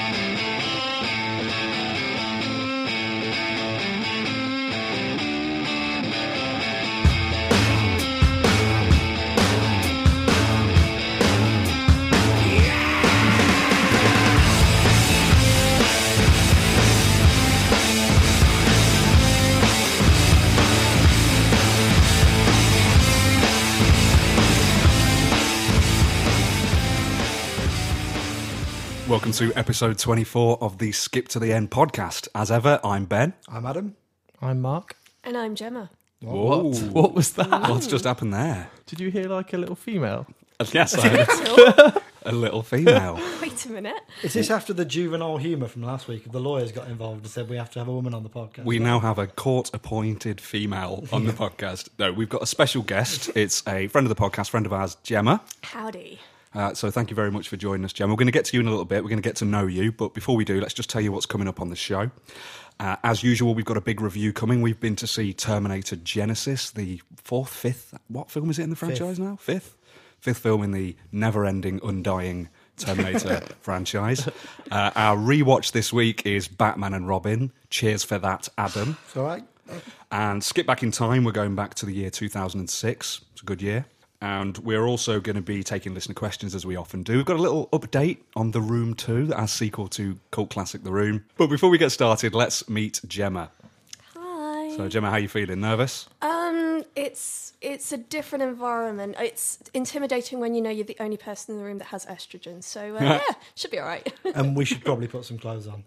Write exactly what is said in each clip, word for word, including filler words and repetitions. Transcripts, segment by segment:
Welcome to episode twenty-four of the Skip to the End podcast. As ever, I'm Ben. I'm Adam. I'm Mark. And I'm Gemma. Whoa. What? What was that? What's just happened there? Did you hear like a little female? Yes, I heard a little female. Wait a minute. Is this after the juvenile humour from last week? The lawyers got involved and said we have to have a woman on the podcast. We now have a court-appointed female on the podcast. No, we've got a special guest. It's a friend of the podcast, friend of ours, Gemma. Howdy. Uh, so thank you very much for joining us, Gemma. We're going to get to you in a little bit. We're going to get to know you. But before we do, let's just tell you what's coming up on the show. Uh, as usual, we've got a big review coming. We've been to see Terminator Genesis, the fourth, fifth... What film is it in the franchise Fifth. now? Fifth? Fifth film in the never-ending, undying Terminator franchise. Uh, our rewatch this week is Batman and Robin. Cheers for that, Adam. It's all right. And skip back in time, we're going back to the year two thousand six. It's a good year. And we're also going to be taking listener questions, as we often do. We've got a little update on The Room two, our sequel to cult classic The Room. But before we get started, let's meet Gemma. Hi. So, Gemma, how are you feeling? Nervous? Um, it's it's a different environment. It's intimidating when you know you're the only person in the room that has estrogen. So, uh, yeah, should be all right. And we should probably put some clothes on.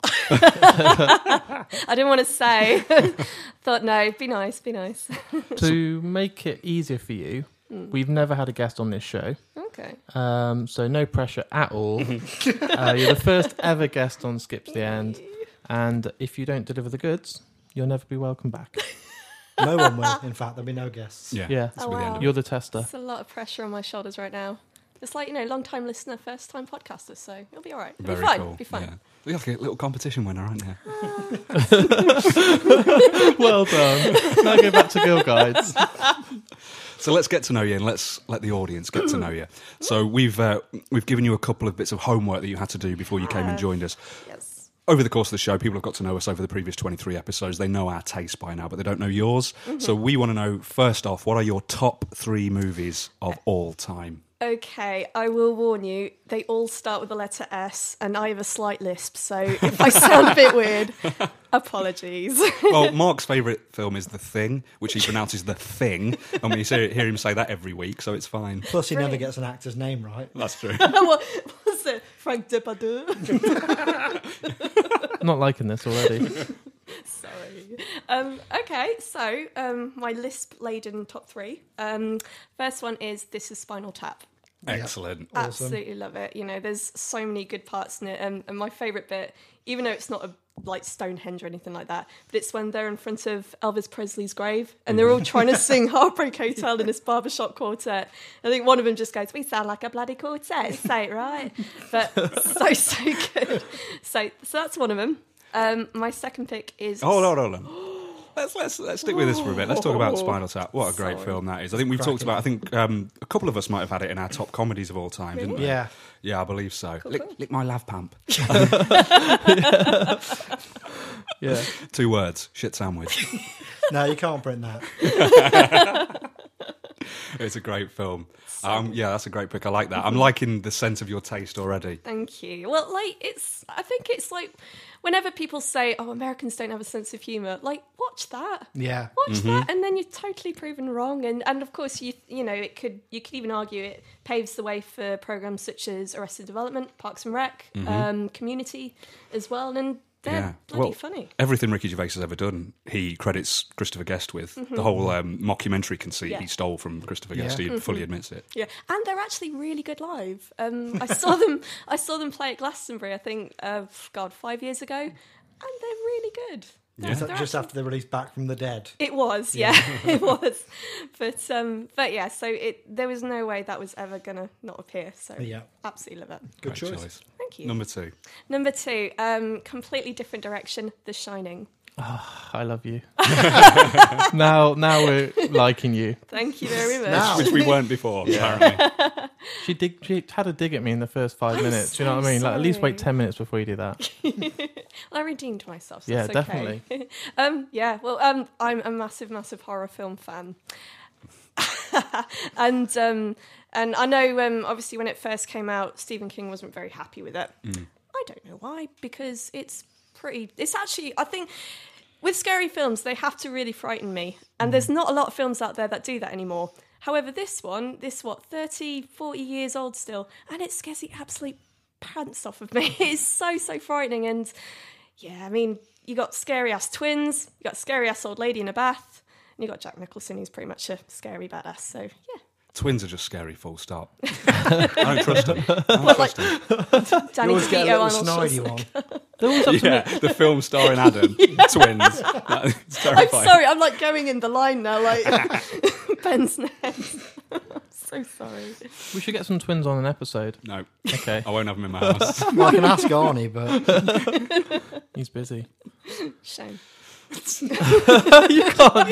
I didn't want to say. Thought, no, be nice, be nice. To make it easier for you, we've never had a guest on this show, Okay. um, so no pressure at all. uh, you're the first ever guest on Skip to the End, and if you don't deliver the goods, you'll never be welcome back. No one will. In fact, there'll be no guests. Yeah. Yeah. This Oh, will be the end wow. of it. You're the tester. There's a lot of pressure on my shoulders right now. It's like, you know, long-time listener, first-time podcaster, so it'll be all right. It'll Very be fine. cool. Be fine. Yeah. You're like a little competition winner, aren't you? Well done. Now go back to Girl Guides. So let's get to know you, and let's let the audience get to know you. So we've uh, we've given you a couple of bits of homework that you had to do before you came and joined us. Yes. Over the course of the show, people have got to know us over the previous twenty-three episodes. They know our taste by now, but they don't know yours. Mm-hmm. So we want to know, first off, what are your top three movies of all time? Okay, I will warn you, they all start with the letter S, and I have a slight lisp, so if I sound a bit weird, apologies. Well, Mark's favourite film is The Thing, which he pronounces The Thing, and we hear hear him say that every week, so it's fine. Plus, he never Brilliant. gets an actor's name right. That's true. What was it? Frank Depardieu? Not liking this already. Sorry. Um, okay, so um, my lisp-laden top three. Um, first one is This Is Spinal Tap. Excellent. Awesome. Absolutely love it. You know, there's so many good parts in it, and, and my favourite bit, even though it's not a like Stonehenge or anything like that, but it's when they're in front of Elvis Presley's grave and they're all trying to sing Heartbreak Hotel in this barbershop quartet. I think one of them just goes, "We sound like a bloody quartet, say it right." But so so good. So so that's one of them. Um, my second pick is Hold on, hold on. Let's let's let's stick with this for a bit. Let's talk about Spinal Tap. What a great Sorry. film that is. I think we've talked about. I think um, a couple of us might have had it in our top comedies of all time, didn't we? Yeah. Yeah, I believe so. Cool, lick, cool. lick my lav pump. Yeah. Two words. Shit sandwich. No, you can't print that. It's a great film. Um, yeah, that's a great pick. I like that. I'm liking the sense of your taste already. Thank you. Well, like, it's, I think it's like, whenever people say, oh, Americans don't have a sense of humour, like, watch that. Yeah. Watch that, and then you're totally proven wrong. And, and of course, you you know, it could you could even argue it paves the way for programs such as Arrested Development, Parks and Rec, um, Community as well, and they're Yeah. bloody Well, funny. Everything Ricky Gervais has ever done, he credits Christopher Guest with. The whole um, mockumentary conceit Yeah. he stole from Christopher Guest. Yeah. He fully admits it. Yeah, and they're actually really good live. Um, I saw them. I saw them play at Glastonbury. I think, uh, God, five years ago, and they're really good. They're- Is that they're just actually- after they released Back from the Dead? It was, yeah, it was. But um, but yeah, so it there was no way that was ever gonna not appear. So Yeah. absolutely love it. Good Great choice. Thank you. Number two. Number two, um, completely different direction. The Shining. I love you. now, now we're liking you. Thank you very much. Now. Which we weren't before, apparently. She dig. She had a dig at me in the first five I'm minutes. Do you know so what I mean? Like, at least wait sorry. ten minutes before you do that. Well, I redeemed myself. So Yeah, it's okay. definitely. um, yeah. Well, um, I'm a massive, massive horror film fan, and um, and I know um, obviously when it first came out, Stephen King wasn't very happy with it. Mm. I don't know why, because it's pretty. It's actually, I think. With scary films, they have to really frighten me. And there's not a lot of films out there that do that anymore. However, this one, this, what, thirty, forty years old still, and it scares the absolute pants off of me. It's so, so frightening. And, yeah, I mean, you got scary-ass twins, you got scary-ass old lady in a bath, and you got Jack Nicholson, who's pretty much a scary badass. So, yeah. Twins are just scary, full stop. I don't trust them. I don't What, trust like- them. You Danny always get a DeVito, little Arnold snidey Schwarzenegger. one. They're always up to Yeah, me. the film starring Adam, twins. That- It's I'm terrifying. sorry, I'm like going in the line now, like Ben's next. I'm so sorry. We should get some twins on an episode. No, Okay, I won't have them in my house. Well, I can ask Arnie, but he's busy. Shame. You can't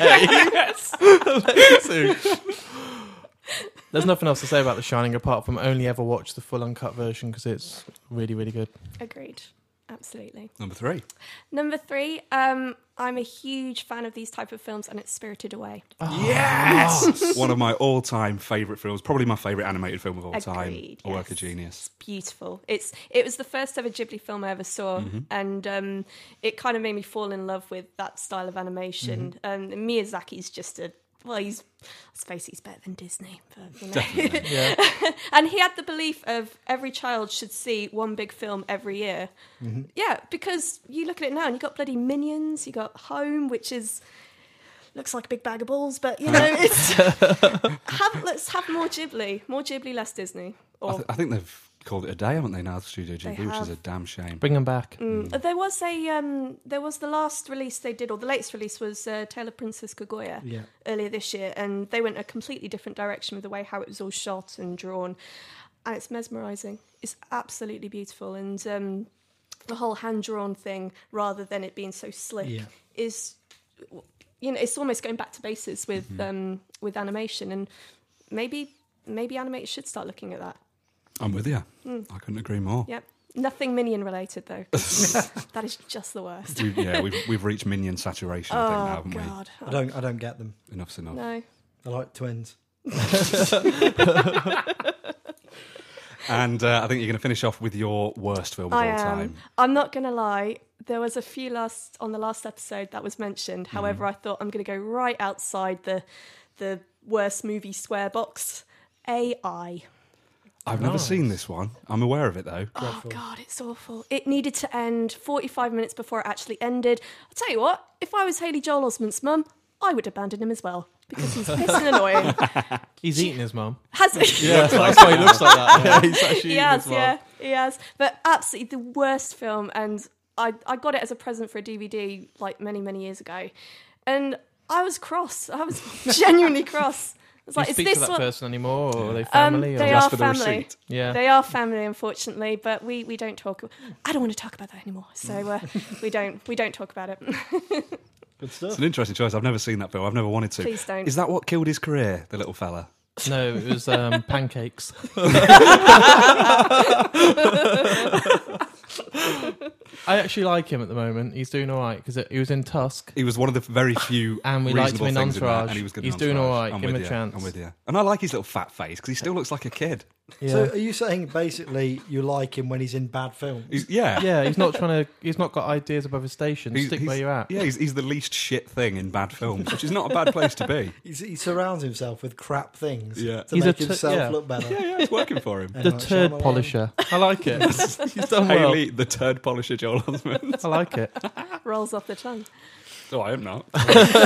shame. There's nothing else to say about The Shining apart from only ever watch the full uncut version because it's really, really good. Agreed. Absolutely. Number three. Number three, um, I'm a huge fan of these type of films, and it's Spirited Away. Yes! One of my all-time favourite films, probably my favourite animated film of all time. Agreed, A work yes. of genius. Beautiful. It's it was the first ever Ghibli film I ever saw, Mm-hmm. and um, it kind of made me fall in love with that style of animation. Mm-hmm. Um, Miyazaki's just a well, he's let's face it, he's better than Disney, but you know. Definitely. Yeah. And he had the belief of every child should see one big film every year. Mm-hmm. Yeah, because you look at it now and you got bloody Minions, you got Home, which is looks like a big bag of balls, but you know, it's have let's have more Ghibli, more Ghibli, less Disney. I, Or th- I think they've called it a day, haven't they, now, Studio They Ghibli, which is have. a damn shame. Bring them back. Mm. There was a um, there was the last release they did, or the latest release was uh, Tale of Princess Kaguya yeah. earlier this year, and they went a completely different direction with the way how it was all shot and drawn, and it's mesmerising. It's absolutely beautiful, and um, the whole hand drawn thing, rather than it being so slick, Yeah. is you know it's almost going back to bases with Mm-hmm. um, with animation, and maybe maybe animators should start looking at that. I'm with you. Mm. I couldn't agree more. Yep. Nothing Minion related though. That is just the worst. We, yeah, we've, we've reached minion saturation, I think, now, Oh haven't God. I don't. I don't get them. we? Enough's enough. No. I like twins. And uh, I think you're going to finish off with your worst film of I all am. time. I'm not going to lie. There was a few last on the last episode that was mentioned. Mm-hmm. However, I thought I'm going to go right outside the the worst movie swear box. A I. I've never Nice. seen this one. I'm aware of it, though. Oh Dreadful. God, it's awful. It needed to end forty-five minutes before it actually ended. I'll tell you what. If I was Haley Joel Osment's mum, I would abandon him as well because he's pissing annoying. He's eating his mum. Has Yeah, that's why he looks like that. Yeah, he's actually he eating has, his mum. yeah, he has. But absolutely the worst film, and I I got it as a present for a D V D like many many years ago, and I was cross. I was genuinely cross. I was Do you like, is speak this to that what? person anymore, or are they Um, family? they or? are Ask for the family. receipt. Yeah. They are family, unfortunately, but we, we don't talk. I don't want to talk about that anymore, so uh, we don't we don't talk about it. Good It's stuff. an interesting choice. I've never seen that film. I've never wanted to. Please don't. Is that what killed his career, the little fella? No, it was um, pancakes. I actually like him at the moment. He's doing all right because he was in Tusk. He was one of the very few And we liked him reasonable in things that, Entourage. and he was good in He's doing Entourage. all right. I'm Give him with a you. chance. I'm with you. And I like his little fat face because he still looks like a kid. Yeah. So, are you saying basically you like him when he's in bad films? He's, yeah. yeah, he's not trying to. He's not got ideas above his station. He's- Stick he's- where you're at. Yeah, he's, he's the least shit thing in bad films, which is not a bad place to be. He's, he surrounds himself with crap things Yeah. to He's a make t- himself yeah. look better. Yeah, yeah, it's working for him. M. The Night turd Shyamalan. polisher. I like it. He's done well. Haley, the turd polisher, Joel Osment. I like it. Rolls off the tongue. Oh, I am not.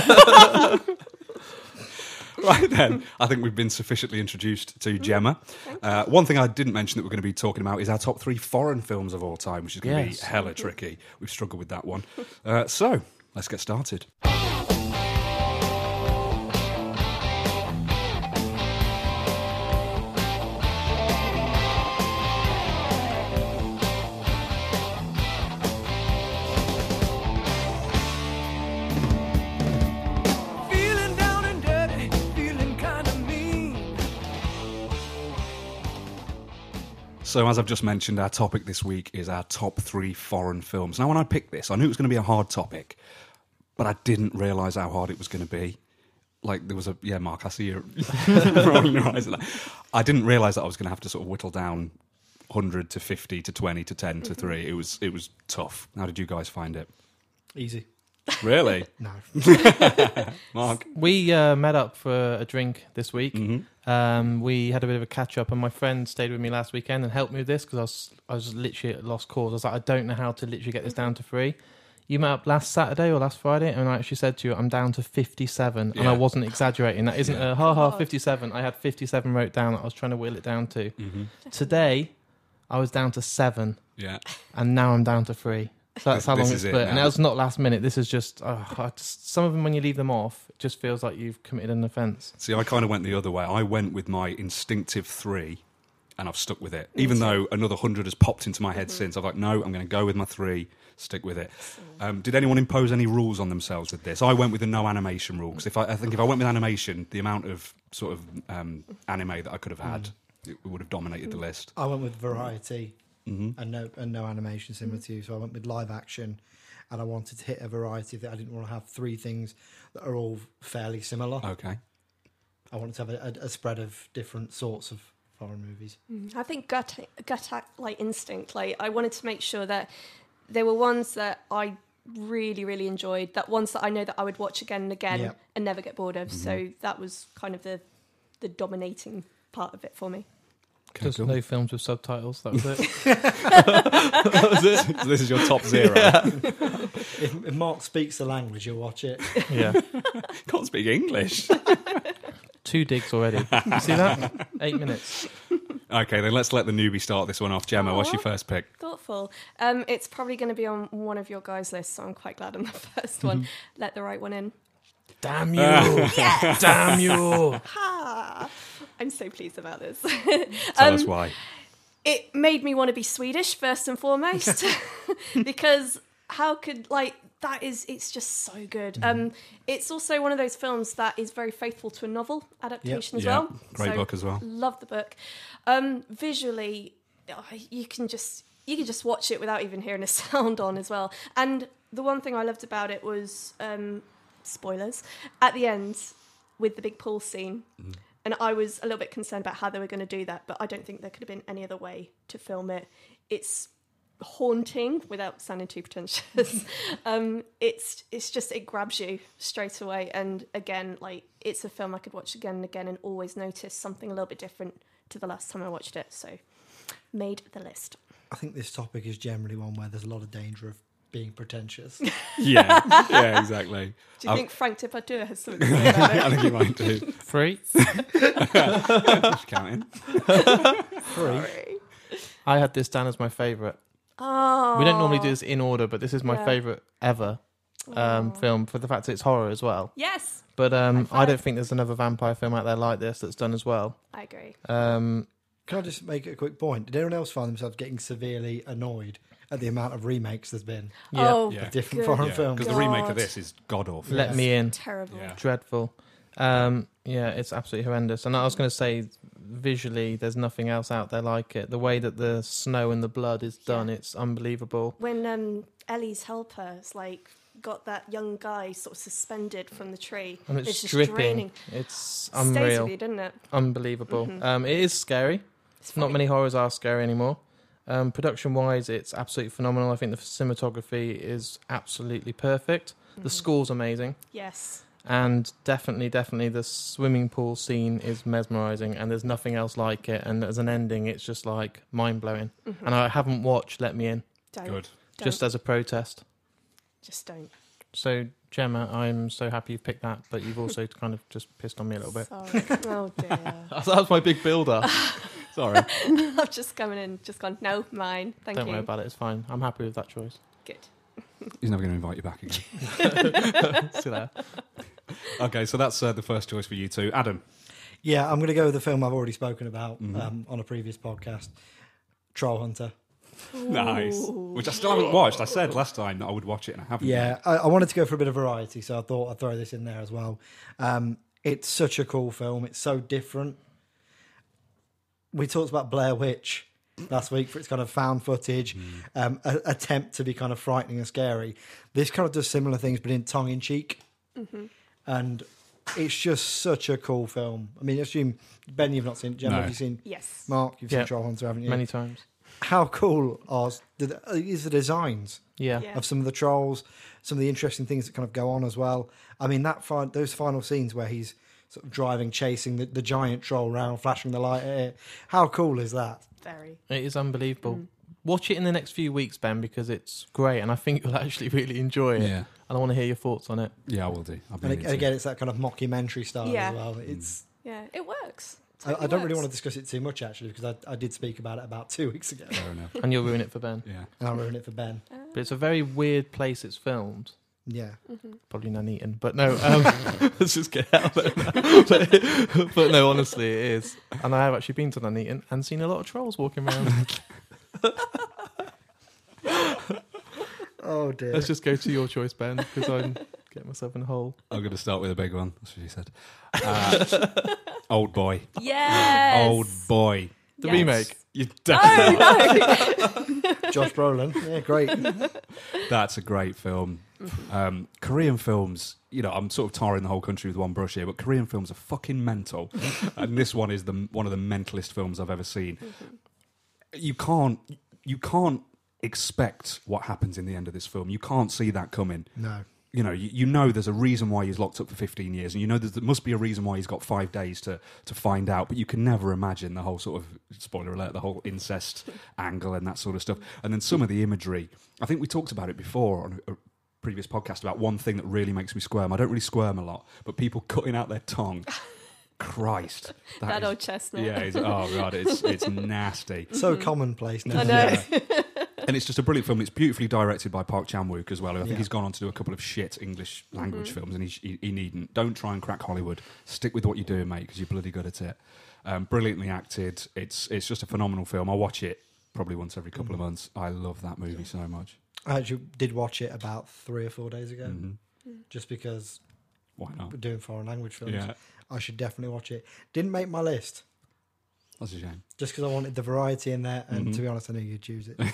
Right then, I think we've been sufficiently introduced to Gemma. Uh, one thing I didn't mention that we're going to be talking about is our top three foreign films of all time, which is going to Yes. be hella tricky. We've struggled with that one. Uh, so, let's get started. So, as I've just mentioned, our topic this week is our top three foreign films. Now, when I picked this, I knew it was going to be a hard topic, but I didn't realise how hard it was going to be. Like, there was a... Yeah, Mark, I see you rolling your eyes at that. I didn't realise that I was going to have to sort of whittle down one hundred to fifty to twenty to ten to three. It was, it was tough. How did you guys find it? Easy. Really? No. Mark? We uh, met up for a drink this week. Mm-hmm. Um, we had a bit of a catch up, and my friend stayed with me last weekend and helped me with this because I was I was literally at lost cause. I was like, I don't know how to literally get this down to three. You met up last Saturday or last Friday, and I actually said to you, I'm down to fifty-seven, and Yeah. I wasn't exaggerating. That isn't Yeah. a ha ha God. fifty-seven. I had fifty-seven wrote down that I was trying to whittle it down to. Mm-hmm. Today, I was down to seven, Yeah. and now I'm down to three. So that's how This long is it's it split. And now. that was not last minute. This is just, oh, I just some of them when you leave them off, it just feels like you've committed an offence. See, I kind of went the other way. I went with my instinctive three, and I've stuck with it. Even though another hundred has popped into my head since, I'm like, no, I'm going to go with my three, stick with it. Um, did anyone impose any rules on themselves with this? I went with the no animation rule, because if I, I think if I went with animation, the amount of sort of um, anime that I could have had, it would have dominated the list. I went with variety Mm-hmm. and no and no animation similar to you. So I went with live action, and I wanted to hit a variety that I didn't want to have three things that are all fairly similar. Okay. I wanted to have a, a, a spread of different sorts of foreign movies. I think gut gut act, like instinct. Like I wanted to make sure that there were ones that I really really enjoyed, that ones that I know that I would watch again and again Yeah. and never get bored of. So that was kind of the the dominating part of it for me. Okay, Just cool. no films with subtitles. That was it. That was it. So this is your top zero. If, if Mark speaks the language, you'll watch it. Yeah. Can't speak English. Two digs already. You see that? Eight minutes. Okay, then let's let the newbie start this one off. Gemma, what's your Aw. first pick? Thoughtful. Um, it's probably going to be on one of your guys' lists, so I'm quite glad on the first one. Let the right one in. Damn you! Damn you! Ha! I'm so pleased about this. Tell Um, us why. It made me want to be Swedish first and foremost, because how could like that is it's just so good. Um, it's also one of those films that is very faithful to a novel adaptation as Yeah, well. great So, book as well. Love the book. Um, visually, oh, you can just you can just watch it without even hearing a sound on as well. And the one thing I loved about it was um, spoilers at the end with the big pool scene. Mm. And I was a little bit concerned about how they were going to do that, but I don't think there could have been any other way to film it. It's haunting without sounding too pretentious. um, it's it's just it grabs you straight away. And again, like it's a film I could watch again and again and always notice something a little bit different to the last time I watched it. So made the list. I think this topic is generally one where there's a lot of danger of being pretentious. Yeah, yeah, exactly. Do you I'll- think Frank Depardieu has something to say about it? I think you might do. Three. Just counting. Sorry. I had this down as my favourite. Oh, We don't normally do this in order, but this is my Yeah. favourite ever um, Oh. film for the fact that it's horror as well. Yes, But um, High I don't five. think there's another vampire film out there like this that's done as well. I agree. Um, Can I just make a quick point? Did anyone else find themselves getting severely annoyed at the amount of remakes there's been yeah, Oh, Yeah. of different good. foreign films? Because the remake of God. this is god awful. Let Yes. Me In. Terrible. Yeah. Dreadful. Um, yeah, it's absolutely horrendous. And I was going to say, visually, there's nothing else out there like it. The way that the snow and the blood is done, Yeah. it's unbelievable. When um, Ellie's helpers like got that young guy sort of suspended from the tree, And it's, just dripping. draining. It's Stays unreal. with you, didn't it? Unbelievable. Mhm. Um, it is scary. It's Not funny. many horrors are scary anymore. Um, production-wise, it's absolutely phenomenal. I think the cinematography is absolutely perfect. The Mhm. score's amazing. Yes. And definitely, definitely the swimming pool scene is mesmerising, and there's nothing else like it. And as an ending, it's just like mind-blowing. Mhm. And I haven't watched Let Me In, Don't. Good. Don't. just as a protest. Just don't. So, Gemma, I'm so happy you picked that, but you've also kind of just pissed on me a little bit. Sorry. Oh dear. That was my big builder. Sorry. I've just come in and just gone, no, mine. Thank Don't you. worry about it. It's fine. I'm happy with that choice. Good. He's never going to invite you back again. See there. Okay, so that's uh, the first choice for you two. Adam. Yeah, I'm going to go with the film I've already spoken about Mhm. um, on a previous podcast, Troll Hunter. Nice. Ooh. Which I still haven't watched. I said last time that I would watch it and I haven't. Yeah, I, I wanted to go for a bit of variety, so I thought I'd throw this in there as well. Um, it's such a cool film. It's so different. We talked about Blair Witch last week for its kind of found footage Mm. um, a, attempt to be kind of frightening and scary. This kind of does similar things, but in tongue in cheek, Mm-hmm. and it's just such a cool film. I mean, I assume Ben, you've not seen it. Gemma, No. have you seen? Yes. Mark, you've Yeah. seen Troll Hunter, haven't you? Many times. How cool are the, is the designs Yeah. Yeah. of some of the trolls, some of the interesting things that kind of go on as well. I mean, that fi- those final scenes where he's sort of driving, chasing the, the giant troll around, flashing the light at it. How cool is that? Very. It is unbelievable. Mm. Watch it in the next few weeks, Ben, because it's great, and I think you'll actually really enjoy it. Yeah, And I want to hear your thoughts on it. yeah, I will do. I'll be And, needing ag- to. again, it's that kind of mockumentary style Yeah. as well. It's Yeah, it works. I, I Totally don't really works. want to discuss it too much, actually, because I, I did speak about it about two weeks ago. Fair enough. And you'll ruin it for Ben. Yeah. And I'll ruin it for Ben. Uh, But it's a very weird place it's filmed. Yeah. mhm. Probably Nuneaton. But no, um, let's just get out there now. But, but no, honestly, it is. And I have actually been to Nuneaton and seen a lot of trolls walking around. Oh, dear. Let's just go to your choice, Ben, because I'm getting myself in a hole. I'm going to start with a big one. That's what she said. Uh, Old Boy. Yes. Old Boy. The Yes. remake. You definitely. Oh no. Josh Brolin. Yeah, great. That's a great film. Um, Korean films, you know, I'm sort of tarring the whole country with one brush here, but Korean films are fucking mental, and this one is the one of the mentalist films I've ever seen. You can't, you can't expect what happens in the end of this film. You can't see that coming. No. You know, you, you know there's a reason why he's locked up for fifteen years, and you know there's- there must be a reason why he's got five days to, to find out, but you can never imagine the whole sort of, spoiler alert, the whole incest angle and that sort of stuff. And then some of the imagery, I think we talked about it before on a, a previous podcast about one thing that really makes me squirm. I don't really squirm a lot, but people cutting out their tongue. Christ. That is- old chestnut. Yeah, it's, oh God, it's, it's nasty. So commonplace now. I know. Yeah. And it's just a brilliant film. It's beautifully directed by Park Chan-wook as well. I think Yeah. he's gone on to do a couple of shit English language Mm-hmm. films, and he, he, he needn't. Don't try and crack Hollywood. Stick with what you're doing, mate, because you're bloody good at it. Um, brilliantly acted. It's it's just a phenomenal film. I watch it probably once every couple Mm-hmm. of months. I love that movie so much. I actually did watch it about three or four days ago, Mhm. just because Why not? we're doing foreign language films. Yeah, I should definitely watch it. Didn't make my list, that's a shame. just because I wanted the variety in there, and Mhm. to be honest, I knew you'd choose it.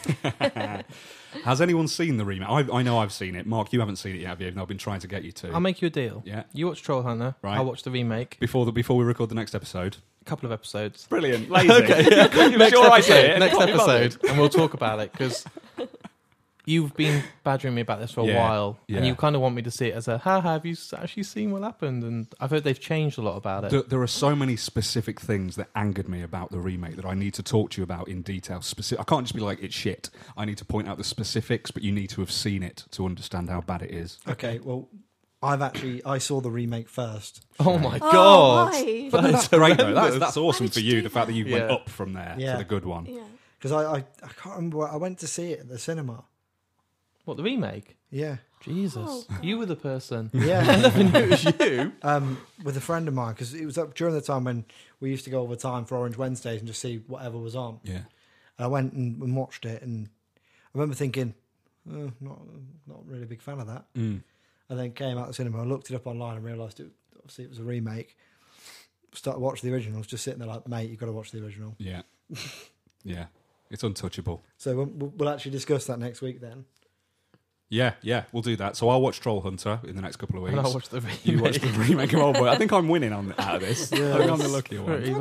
Has anyone seen the remake? I, I know I've seen it. Mark, you haven't seen it yet, have you? Even though I've been trying to get you to. I'll make you a deal. Yeah. You watch Troll Hunter. Right. I'll watch the remake. Before the before we record the next episode. A couple of episodes. Brilliant. Lazy. Okay. next sure I episode, did it? next Can't be bothered. episode, and we'll talk about it because you've been badgering me about this for a Yeah, while, yeah. and you kind of want me to see it as a, ha, have you s- actually seen what happened? And I've heard they've changed a lot about it. There, there are so many specific things that angered me about the remake that I need to talk to you about in detail. Specific, I can't just be like, it's shit. I need to point out the specifics, but you need to have seen it to understand how bad it is. Okay, well, I've actually I saw the remake first. Oh my Oh, god! why? But That that's is great, though. That's, horrendous. that's awesome Why for did you you, do the fact that you went Yeah. up from there Yeah. to the good one. Yeah. Because I, I I can't remember where, I went to see it at the cinema. What, the remake? Yeah, Jesus, Oh. you were the person. yeah. I never knew it was you. um, with a friend of mine, because it was up during the time when we used to go all the time for Orange Wednesdays and just see whatever was on. Yeah. And I went and, and watched it, and I remember thinking, oh, not not really a big fan of that. Mm. And then came out the cinema, I looked it up online and realised it obviously it was a remake. Started watching the original. I was just sitting there like, mate, you've got to watch the original. Yeah. Yeah. It's untouchable. So we'll, we'll actually discuss that next week then. Yeah, yeah, we'll do that. So I'll watch Troll Hunter in the next couple of weeks. And I'll watch the remake. You watch the remake of Old Boy. I think I'm winning on out of this. Yeah, I think I'm the it's lucky one. Pretty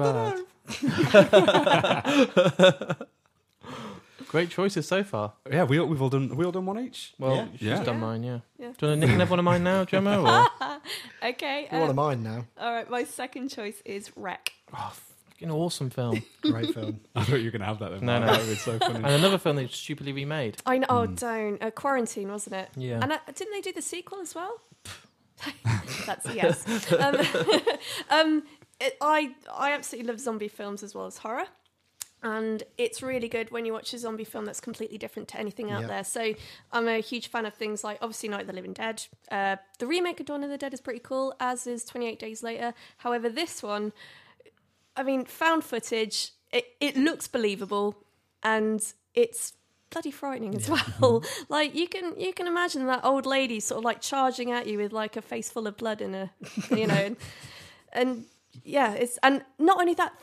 bad. Great choices so far. Yeah, we, we've all done. We all done one each. Well, Yeah. she's Yeah. done mine, yeah. Yeah. Do you want to nick another one of mine now, Gemma? Or? Okay. You're one uh, of mine now. all right. My second choice is Wreck. Oh, fucking awesome film. Great film. I thought you were going to have that then. No, Mark. no. That would be so funny. And another film they stupidly remade. I know. Oh, Hmm. don't. Uh, Quarantine, wasn't it? Yeah. And uh, didn't they do the sequel as well? That's a yes. Um, um, it, I I absolutely love zombie films as well as horror. And it's really good when you watch a zombie film that's completely different to anything out Yeah. there. So I'm a huge fan of things like, obviously, Night of the Living Dead. Uh, the remake of Dawn of the Dead is pretty cool, as is twenty-eight Days Later. However, this one, I mean, found footage, it, it looks believable, and it's bloody frightening as well. Like, you can you can imagine that old lady sort of like charging at you with like a face full of blood in a, you know, and, and yeah, it's, and not only that, the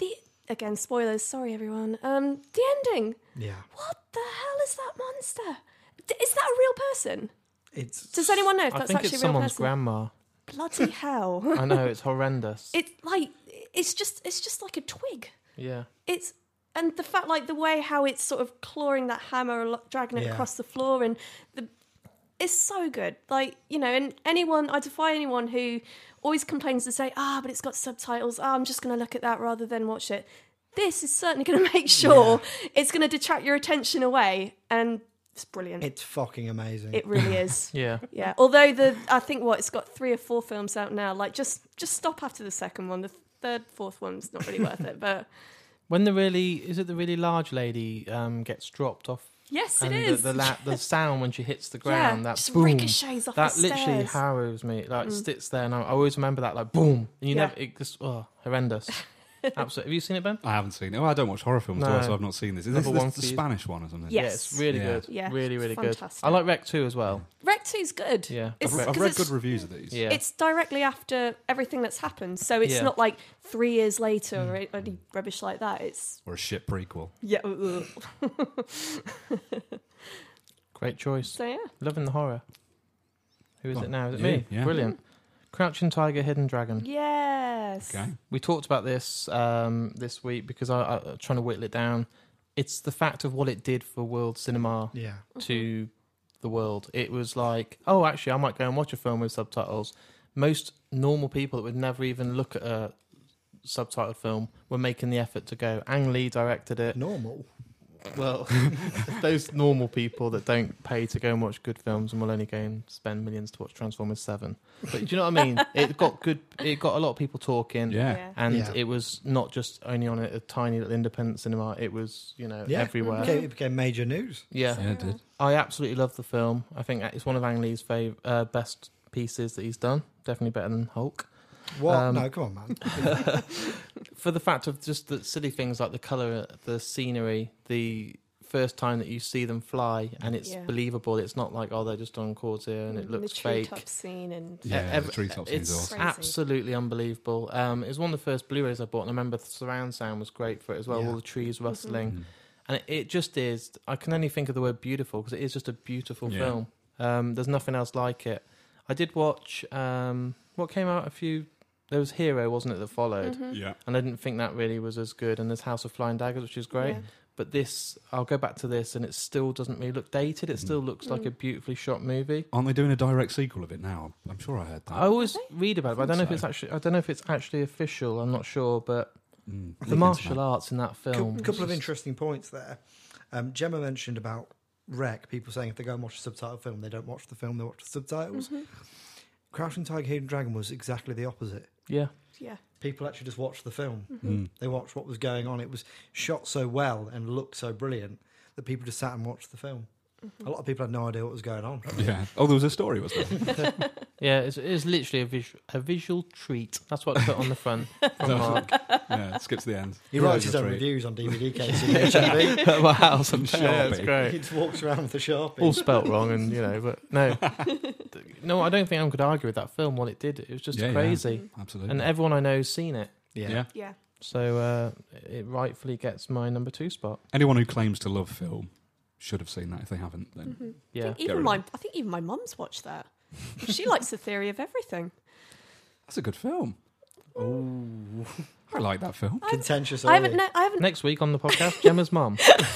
again, spoilers. Sorry, everyone. Um, the ending. Yeah. What the hell is that monster? D- Is that a real person? It's Does anyone know if I that's think actually it's a real someone's person? grandma. Bloody hell! I know, it's horrendous. It like it's just it's just like a twig. Yeah. It's and the fact like the way how it's sort of clawing that hammer, lo- dragging it Yeah. across the floor, and the it's so good. Like you know, and anyone I defy anyone who always complains to say, ah, but it's got subtitles. Ah, I'm just going to look at that rather than watch it. This is certainly going to make sure it's going to detract your attention away, and it's brilliant. It, it's fucking amazing. it really is. Yeah. Yeah. Although the I think what it's got three or four films out now. Like just just stop after the second one. The third, fourth one's not really worth it. But When the really, is it the really large lady um, gets dropped off? yes, it and is. The, the, la- the sound when she hits the yeah, ground, that just boom. ricochets off That the literally stairs. harrows me. Like, sits there, and I, I always remember that, like, boom. And you Yeah. never, it just, oh, horrendous. Absolutely. Have you seen it, Ben? I haven't seen it. Oh, I don't watch horror films, do I? No. So I've not seen this. Is this, Number this one the for you. Spanish one or something? Yeah. Yeah, it's really Yeah. good. Yeah, really, really good. fantastic. I like Rec two as well. Rec two's good. Yeah. It's, I've, re- I've 'cause read it's- good reviews of these. Yeah. It's directly after everything that's happened, so it's Yeah. not like three years later or any rubbish like that. It's Or a shit prequel. yeah. uh, uh. Great choice. So yeah, Loving the horror. Who is Oh, it now? Is it yeah, me? yeah. Brilliant. Crouching Tiger, Hidden Dragon. yes. Okay. We talked about this um, this week because I, I I'm trying to whittle it down. It's the fact of what it did for world cinema yeah. to the world. It was like, oh, actually, I might go and watch a film with subtitles. Most normal people that would never even look at a subtitled film were making the effort to go. Ang Lee directed it. Normal. Well, those normal people that don't pay to go and watch good films and will only go and spend millions to watch Transformers seven. But do you know what I mean? It got good. It got a lot of people talking. Yeah. Yeah. And Yeah. it was not just only on a, a tiny little independent cinema. It was, you know, Yeah. everywhere. It became, it became major news. Yeah. Yeah, it did. I absolutely love the film. I think it's one of Ang Lee's fav- uh, best pieces that he's done. Definitely better than Hulk. What? Um, no, come on, man. For the fact of just the silly things like the colour, the scenery, the first time that you see them fly and it's Yeah. believable. It's not like, oh, they're just on chords here and it the looks fake. treetop scene and Yeah, Ev- the treetop scene's It's awesome. Crazy. absolutely unbelievable. Um, it was one of the first Blu-rays I bought, and I remember the surround sound was great for it as well. Yeah. All the trees rustling, Mm. and it, it just is. I can only think of the word beautiful because it is just a beautiful Yeah. film. Um, there's nothing else like it. I did watch um, what came out a few. There was Hero, wasn't it, that followed, Mhm. Yeah. and I didn't think that really was as good. And there's House of Flying Daggers, which is great. Yeah. But this, I'll go back to this, and it still doesn't really look dated. It still looks like Mm. a beautifully shot movie. Aren't they doing a direct sequel of it now? I'm sure I heard that. I always Are read about it, but I don't know if so. it's actually. I don't know if it's actually official. I'm not sure, but Mm. the Look martial into arts in that A film. couple of just- interesting points there. Um, Gemma mentioned about Rec, people saying if they go and watch a subtitled film, they don't watch the film, they watch the subtitles. Mhm. Crouching Tiger, Hidden Dragon was exactly the opposite. Yeah, Yeah. People actually just watched the film. that. Mm. They watched what was going on. It was shot so well and looked so brilliant that people just sat and watched the film. Mm-hmm. A lot of people had no idea what was going on. Yeah. Oh, there was a story, was there? yeah. It's, it's literally a visual, a visual treat. That's what I put on the front from Mark. Yeah. Skip to the end. He Yeah, writes his that's own right. reviews on D V D cases in H M V. At my house, I'm Sharpie. yeah, it's great. He just walks around with a Sharpie. All spelt wrong, and you know, but no, no. I don't think I could argue with that film. What it did, it was just Yeah, yeah. crazy, Absolutely. and everyone I know's seen it. yeah. yeah. Yeah. So uh, it rightfully gets my number two spot. Anyone who claims to love film should have seen that. If they haven't, then Mhm. Yeah, I think Get even rid my of I think even my mum's watched that. She likes the theory of everything. that's a good film. Ooh. I like that film. Contentious. I haven't already. no, I haven't next week on the podcast, Gemma's mum.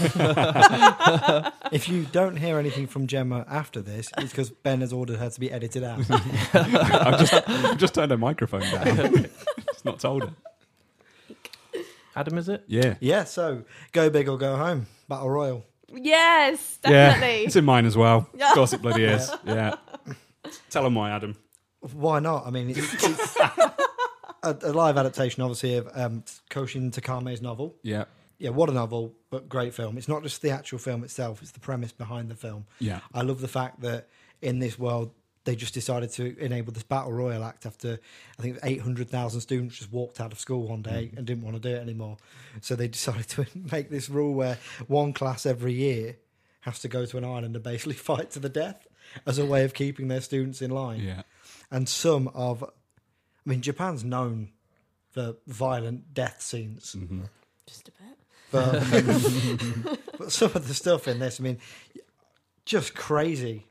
If you don't hear anything from Gemma after this, it's because Ben has ordered her to be edited out. I've just, I've just turned her microphone down. It's not told her. Adam, is it? Yeah. Yeah, so go big or go home. Battle Royal. Yes, Yeah. definitely. It's in mine as well. Yeah. Of course it bloody is. Yeah. Tell them why, Adam. Why not? I mean, it's, it's a, a live adaptation, obviously, of um, Koshin Takame's novel. Yeah. Yeah, what a novel, but great film. It's not just the actual film itself, it's the premise behind the film. Yeah. I love the fact that in this world, they just decided to enable this Battle Royal Act after, I think, eight hundred thousand students just walked out of school one day and didn't want to do it anymore. So they decided to make this rule where one class every year has to go to an island and basically fight to the death as a way of keeping their students in line. Yeah. And some of, I mean, Japan's known for violent death scenes. Mm-hmm. Just a bit. But, but some of the stuff in this, I mean, just crazy.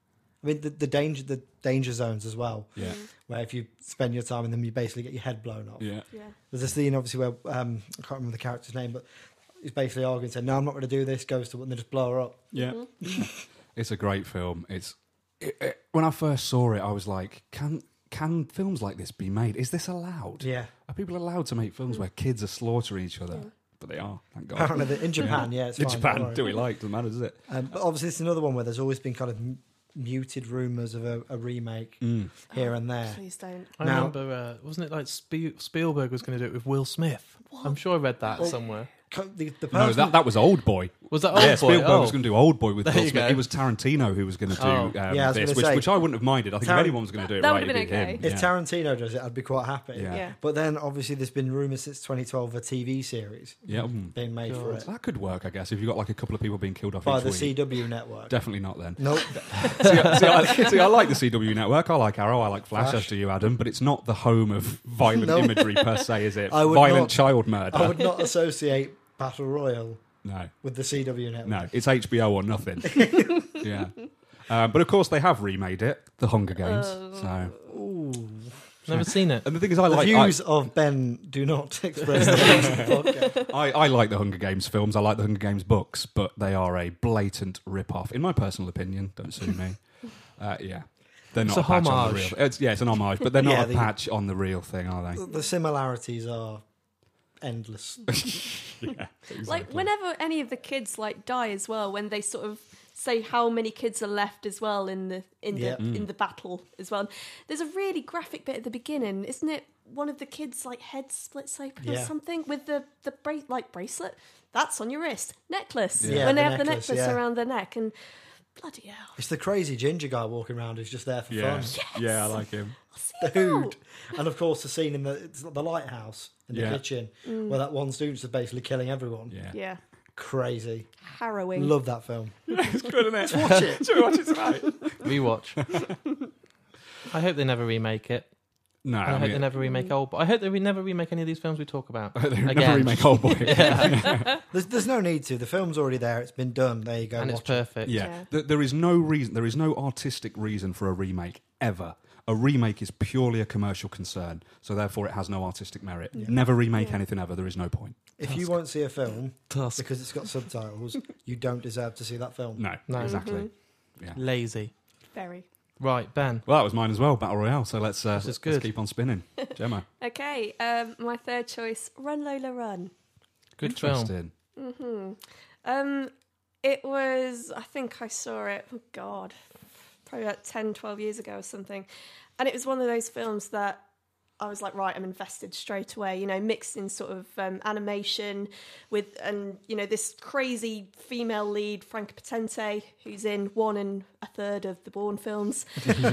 I mean, the, the danger, the danger zones as well. Yeah. Where if you spend your time in them, you basically get your head blown off. Yeah. Yeah. There's a scene, obviously, where um, I can't remember the character's name, but he's basically arguing, saying, "No, I'm not going to do this." Goes to, and they just blow her up. Yeah. It's a great film. It's it, it, when I first saw it, I was like, "Can can films like this be made? Is this allowed? Yeah. Are people allowed to make films where kids are slaughtering each other?" Yeah. But they are, thank God. Apparently, the- in Japan, yeah, it's In fine, Japan, don't worry. do we like? Doesn't matter, does it? Um, but obviously, it's another one where there's always been kind of m- muted rumours of a, a remake Mm. here and there. Please don't. I Now- remember, uh, wasn't it like Spe- Spielberg was going to do it with Will Smith? I'm sure I read that Well, somewhere. Co- The, the No, person, that, that was Old Boy. Was that yeah, Old Boy? Spielberg Oh. was going to do Old Boy with There Will you Smith. go. It was Tarantino who was going to do Oh. um, Yeah, I was this, gonna which, say- which I wouldn't have minded. I think Tar- if anyone was going to do it, That right, would've it'd be been him. okay. if Yeah. Tarantino does it, I'd be quite happy. Yeah. Yeah. But then, obviously, there's been rumours since twenty twelve of a T V series Yeah, mm. being made for God. it So that could work, I guess, if you've got like a couple of people being killed off by each the week. C W network. Definitely not then. Nope. see, I- see, I, see, I like the C W network. I like Arrow. I like Flash, Flash. as do you, Adam. But it's not the home of violent No. imagery per se, is it? I would Violent not- child murder. I would not associate Battle Royale No, with the C W network. no. It's H B O or nothing. yeah. Um, but of course, they have remade it, The Hunger Games. so, Ooh. Never seen it. and the thing is, I The like. I, views of Ben do not express the views of the podcast. I, I like the Hunger Games films. I like the Hunger Games books, but they are a blatant rip-off, in my personal opinion. Don't sue me. Uh, yeah, they're not It's a a patch on the homage. real. It's, yeah, it's an homage, but they're not Yeah, a the- patch on the real thing, are they? The, the similarities are endless. yeah, exactly. Like whenever any of the kids like die as well, when they sort of say how many kids are left as well in the in the Yeah. Mm. in the battle as well. There's a really graphic bit at the beginning, isn't it? One of the kids' like head splits open or Yeah. something with the the bra- like bracelet that's on your wrist, necklace. Yeah, when the they have the necklace, necklace yeah. around their neck, and bloody hell, It's the crazy ginger guy walking around who's just there for yeah, fun. yeah, I like him. I'll see The you now. Hood. And of course, the scene in the it's the lighthouse in the Yeah. kitchen where that one student's just basically killing everyone. Yeah, Yeah, Crazy. harrowing. Love that film. it's good, isn't it? Watch it. Should we watch it tonight? Rewatch. I hope they never remake it. No, And I, I hope mean, they never remake Old Boy. I hope they re- never remake any of these films we talk about. they never Again. remake Old Boy. There's, there's no need to. The film's already there. It's been done. There you go. and it's watch it. perfect. Yeah, Yeah. Th- there is no reason. There is no artistic reason for a remake ever. A remake is purely a commercial concern, so therefore it has no artistic merit. Never remake Yeah. anything ever. There is no point. If you won't see a film Tusk. because it's got subtitles, you don't deserve to see that film. No, No. exactly. Yeah. Lazy. Very. Right, Ben. Well, that was mine as well, Battle Royale. So let's uh, This is let's good. keep on spinning, Gemma. Okay, um, my third choice, Run Lola Run. Good film. Interesting. hmm Um, it was, I think I saw it, oh God, probably about ten, twelve years ago or something. And it was one of those films that I was like, right, I'm invested straight away, you know, mixed in sort of um, animation with, and, you know, this crazy female lead, Franca Potente, who's in one and a third of the Bourne films.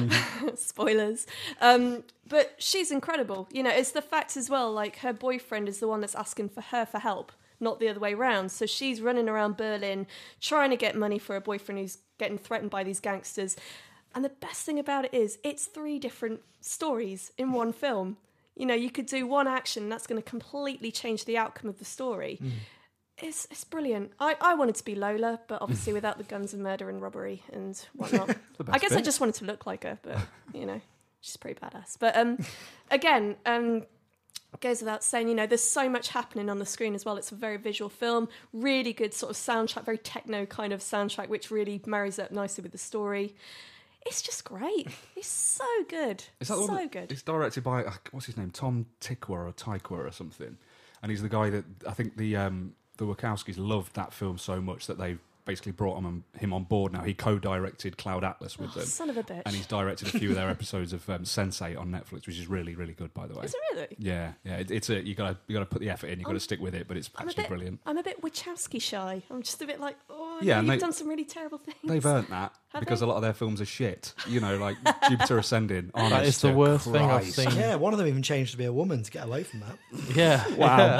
Spoilers. Um, but she's incredible. You know, it's the fact as well, like her boyfriend is the one that's asking for her for help, not the other way around. So she's running around Berlin trying to get money for her boyfriend who's getting threatened by these gangsters. And the best thing about it is it's three different stories in one film. You know, you could do one action that's going to completely change the outcome of the story. Mm. It's it's brilliant. I, I wanted to be Lola, but obviously without the guns and murder and robbery and whatnot. The best I guess I bit. just wanted to look like her, but, you know, she's pretty badass. But um, again, um, goes without saying, you know, there's so much happening on the screen as well. It's a very visual film, really good sort of soundtrack, very techno kind of soundtrack, which really marries up nicely with the story. It's just great. It's so good. Is that the so one that- good. It's directed by uh, what's his name, Tom Tykwer or Tykwer or something, and he's the guy that I think the um, the Wachowskis loved that film so much that they basically brought him him on board. Now he co-directed Cloud Atlas with Oh, them, son of a bitch. and he's directed a few of their episodes of um, Sense eight on Netflix, which is really really good, by the way. Is it really? Yeah, yeah. It, it's a you got to you got to put the effort in. You got to I'm- stick with it, but it's I'm a actually bit, brilliant. I'm a bit Wachowski shy. I'm just a bit like, oh, Yeah, yeah, and you've they- done some really terrible things. They've earned that Have because they? a lot of their films are shit. You know, like Jupiter Ascending. That Honest is the to worst thing I've Christ. seen. Yeah, one of them even changed to be a woman to get away from that. Yeah. Wow.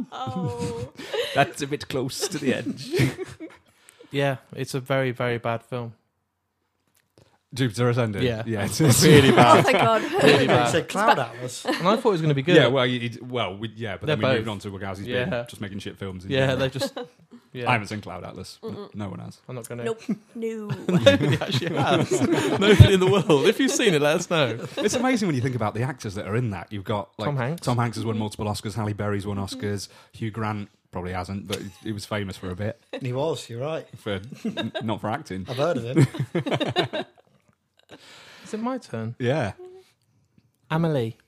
Oh, That's a bit close to the edge. Yeah, it's a very, very bad film. Jupiter Ascending. Yeah. yeah. It's, It's it's really Oh, bad. thank God. Really It bad. said Cloud Atlas. And I thought it was going to be good. yeah. Well, you, you- well, we, yeah. But then They're we moved both. on to Wagazi's Yeah. been just making shit films. in yeah, general. they just. Yeah, I haven't seen Cloud Atlas. No- No one has. I'm not going to. Nope. No. Nobody actually has. Nobody in the world. If you've seen it, let us know. It's amazing when you think about the actors that are in that. You've got like, Tom Hanks. Tom Hanks has won multiple Oscars. Halle Berry's won Oscars. Hugh Grant probably hasn't, but he was famous for a bit. He was, you're right. For n- not for acting. I've heard of him. Is it my turn? Yeah. Amelie.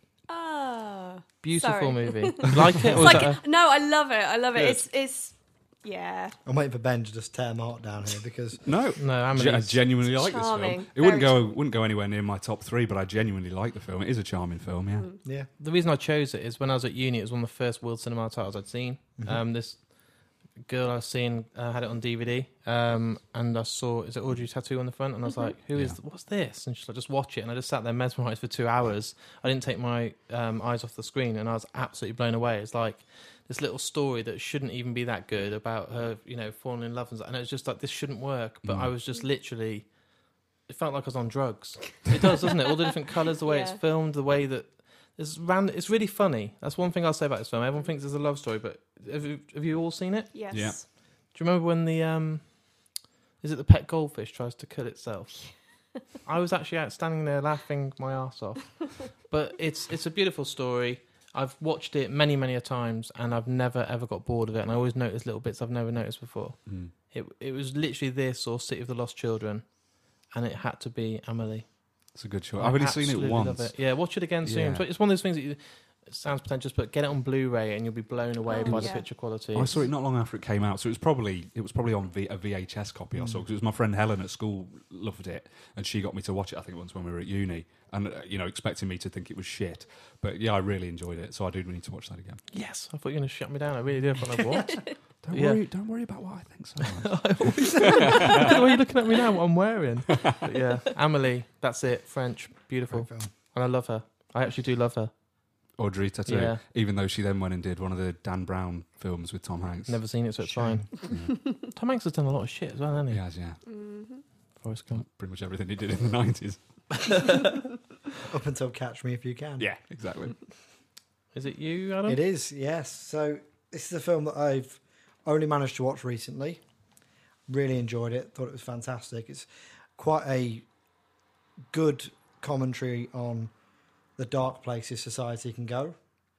Ah. Beautiful Sorry. movie. You like it? Or It's is like, that a- no, I love it. I love it. Good. It's, it's, yeah. I'm waiting for Ben to just tear Mark down here because No. No, Ge- I Amelie's. genuinely like this charming. film. It wouldn't Very go wouldn't go anywhere near my top three, but I genuinely like the film. It is a charming film, yeah. yeah, The reason I chose it is when I was at uni, it was one of the first World Cinema titles I'd seen. Mm-hmm. Um, this girl I was seeing uh, had it on D V D, um, and I saw, is it Audrey Tattoo on the front? And I was like, who is, Yeah. what's this? And she's like, just watch it. And I just sat there mesmerised for two hours. I didn't take my um, eyes off the screen, and I was absolutely blown away. It's like this little story that shouldn't even be that good about her, you know, falling in love. And, and it was just like, this shouldn't work. But Mm. I was just literally, it felt like I was on drugs. It does, doesn't it? All the different colours, the way it's Yeah. filmed, the way that it's ran. It's really funny. That's one thing I'll say about this film. Everyone thinks it's a love story, but have you, have you all seen it? Yes. Yeah. Do you remember when the um, is it the pet goldfish tries to kill itself? I was actually out standing there laughing my ass off. But it's it's a beautiful story. I've watched it many many a times, and I've never ever got bored of it. And I always notice little bits I've never noticed before. Mm. It it was literally this or City of the Lost Children, and it had to be Amelie. It's a good show. I I've only seen it absolutely love once. it. Yeah, watch it again soon. Yeah. So it's one of those things that you, it sounds pretentious, but get it on Blu-ray and you'll be blown away Oh, by the yeah. picture quality. I saw it not long after it came out, so it was probably it was probably on v- a V H S copy I saw because it was my friend Helen at school loved it, and she got me to watch it. I think once when we were at uni, and uh, you know, expecting me to think it was shit, but yeah, I really enjoyed it, so I do need to watch that again. Yes, I thought you were going to shut me down. I really did. I thought, like, what? Don't Yeah. worry, don't worry about what I think so much. I always Why are you looking at me now? What I'm wearing? But yeah, Amelie. That's it. French, beautiful, great film. and I love her. I actually do love her. Audrey Tattoo, Yeah. even though she then went and did one of the Dan Brown films with Tom Hanks. Never seen it, so it's Shame. fine. Tom Hanks has done a lot of shit as well, hasn't He he? has, yeah, Mm-hmm. Forrest Gump. pretty much everything he did in the nineties. Up until Catch Me If You Can. Yeah, exactly. Is it you, Adam? It is, yes. So this is a film that I've only managed to watch recently. Really enjoyed it. Thought it was fantastic. It's quite a good commentary on the dark places society can go.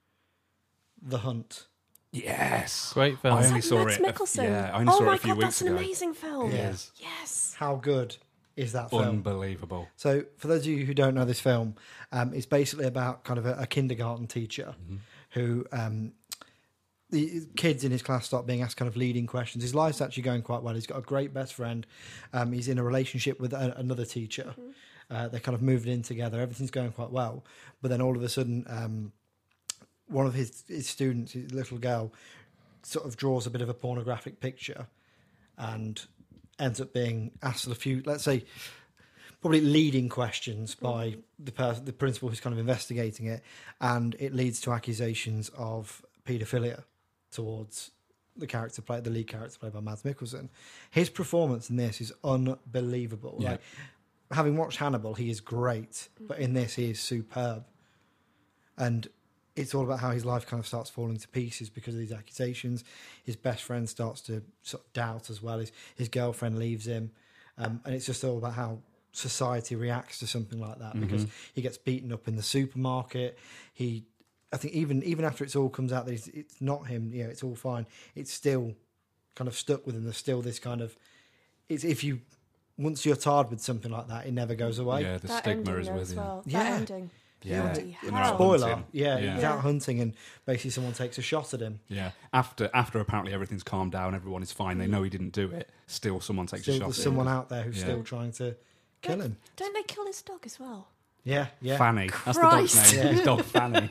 The Hunt. Yes. Great film. I only Mads saw it. a- Mikkelsen. yeah, I only oh saw my it a few God, weeks that's an ago. amazing film. It Yeah. is Yes. How good is that film? unbelievable. So, for those of you who don't know this film, um, it's basically about kind of a, a kindergarten teacher Mm-hmm. who um, the kids in his class start being asked kind of leading questions. His life's actually going quite well. He's got a great best friend. Um, he's in a relationship with a, another teacher. Uh, they're kind of moving in together. Everything's going quite well. But then all of a sudden, um, one of his, his students, his little girl, sort of draws a bit of a pornographic picture and ends up being asked a few, let's say, probably leading questions by the person, the principal who's kind of investigating it, and it leads to accusations of paedophilia towards the character played, the lead character played by Mads Mikkelsen. His performance in this is unbelievable. Yeah. Like, having watched Hannibal, he is great, but in this, he is superb. And it's all about how his life kind of starts falling to pieces because of these accusations. His best friend starts to sort of doubt as well. His, his girlfriend leaves him. Um, and it's just all about how society reacts to something like that because he gets beaten up in the supermarket. He, I think even even after it's all comes out that it's, it's not him, you know, it's all fine. It's still kind of stuck with him. There's still this kind of, it's if you, once you're tarred with something like that, it never goes away. Yeah, the that stigma ending is though with as you. well. Yeah. That ending. Yeah, Bloody and they're out hell. Spoiler, hunting. yeah, Yeah. he's out hunting and basically someone takes a shot at him. Yeah, after after apparently everything's calmed down, everyone is fine. They know he didn't do it. Still, someone takes Still, a shot. there's at someone him. out there who's Yeah. still trying to kill him. Don't they kill his dog as well? Yeah, yeah. Fanny. That's the dog's Christ. name. Yeah. His dog Fanny.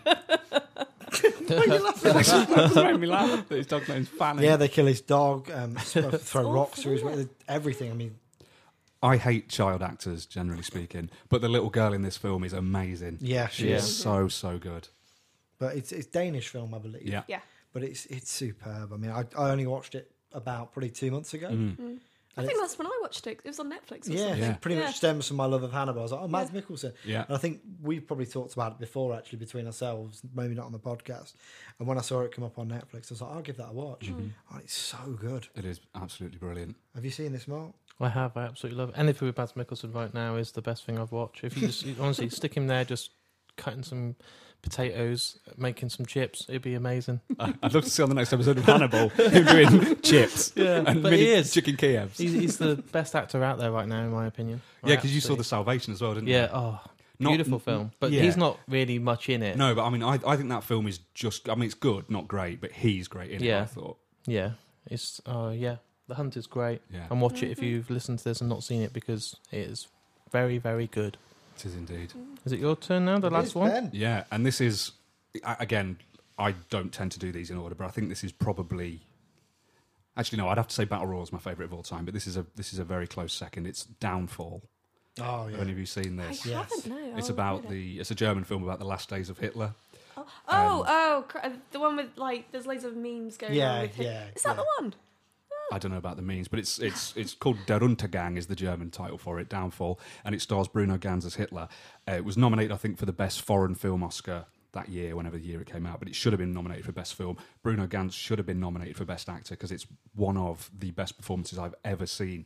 That's made me laugh. His dog's name's Fanny. Yeah, they kill his dog, um, throw rocks through his everything. I mean, I hate child actors, generally speaking, but the little girl in this film is amazing. yeah, she She Yeah. is is. so so good. But it's it's Danish film, I believe. Yeah. Yeah. But it's it's superb. I mean, I, I only watched it about probably two months ago, Mm. I And think it's- that's when I watched it. It was on Netflix. Or Yeah, something. Yeah. it pretty Yeah. much stems from my love of Hannibal. I was like, oh, Mads Yeah. Mikkelsen. Yeah. And I think we've probably talked about it before, actually, between ourselves, maybe not on the podcast. And when I saw it come up on Netflix, I was like, I'll give that a watch. Mm-hmm. Oh, it's so good. It is absolutely brilliant. Have you seen this, Mark? I have. I absolutely love it. Anything with Mads Mikkelsen right now is the best thing I've watched. If you just you honestly stick him there, just cutting some potatoes, making some chips, it'd be amazing. I- I'd love to see on the next episode of Hannibal him doing chips Yeah, and but mini he is. chicken Kievs. He's, he's the best actor out there right now, in my opinion. Yeah, I because you saw The absolutely- Salvation as well, didn't Yeah. you? Oh, Not- beautiful film. But yeah. he's not really much in it. No, but I mean, I, I think that film is just, I mean, it's good, not great, but he's great in it, Yeah. I thought. Yeah. It's. Oh, yeah. The Hunt is great. Yeah, And watch it if you've listened to this and not seen it, because it is very, very good. it is indeed. Is it your turn now? The It last is, one. Ben. Yeah, and this is, I- again, I don't tend to do these in order, but I think this is probably, actually, no, I'd have to say Battle Royale is my favourite of all time, but this is a this is a very close second. It's Downfall. Oh, Have yeah. any of you seen this? I Yes. haven't. No. It's I'll about read it. the, it's a German film about the last days of Hitler. Oh, um, oh, oh cr- uh, the one with like there's loads of memes going Yeah, on with it. yeah, Is that yeah. the one? I don't know about the means, but it's it's it's called Der Untergang is the German title for it, Downfall, and it stars Bruno Ganz as Hitler. Uh, it was nominated, I think, for the best foreign film Oscar that year, whenever the year it came out, but it should have been nominated for best film. Bruno Ganz should have been nominated for best actor because it's one of the best performances I've ever seen.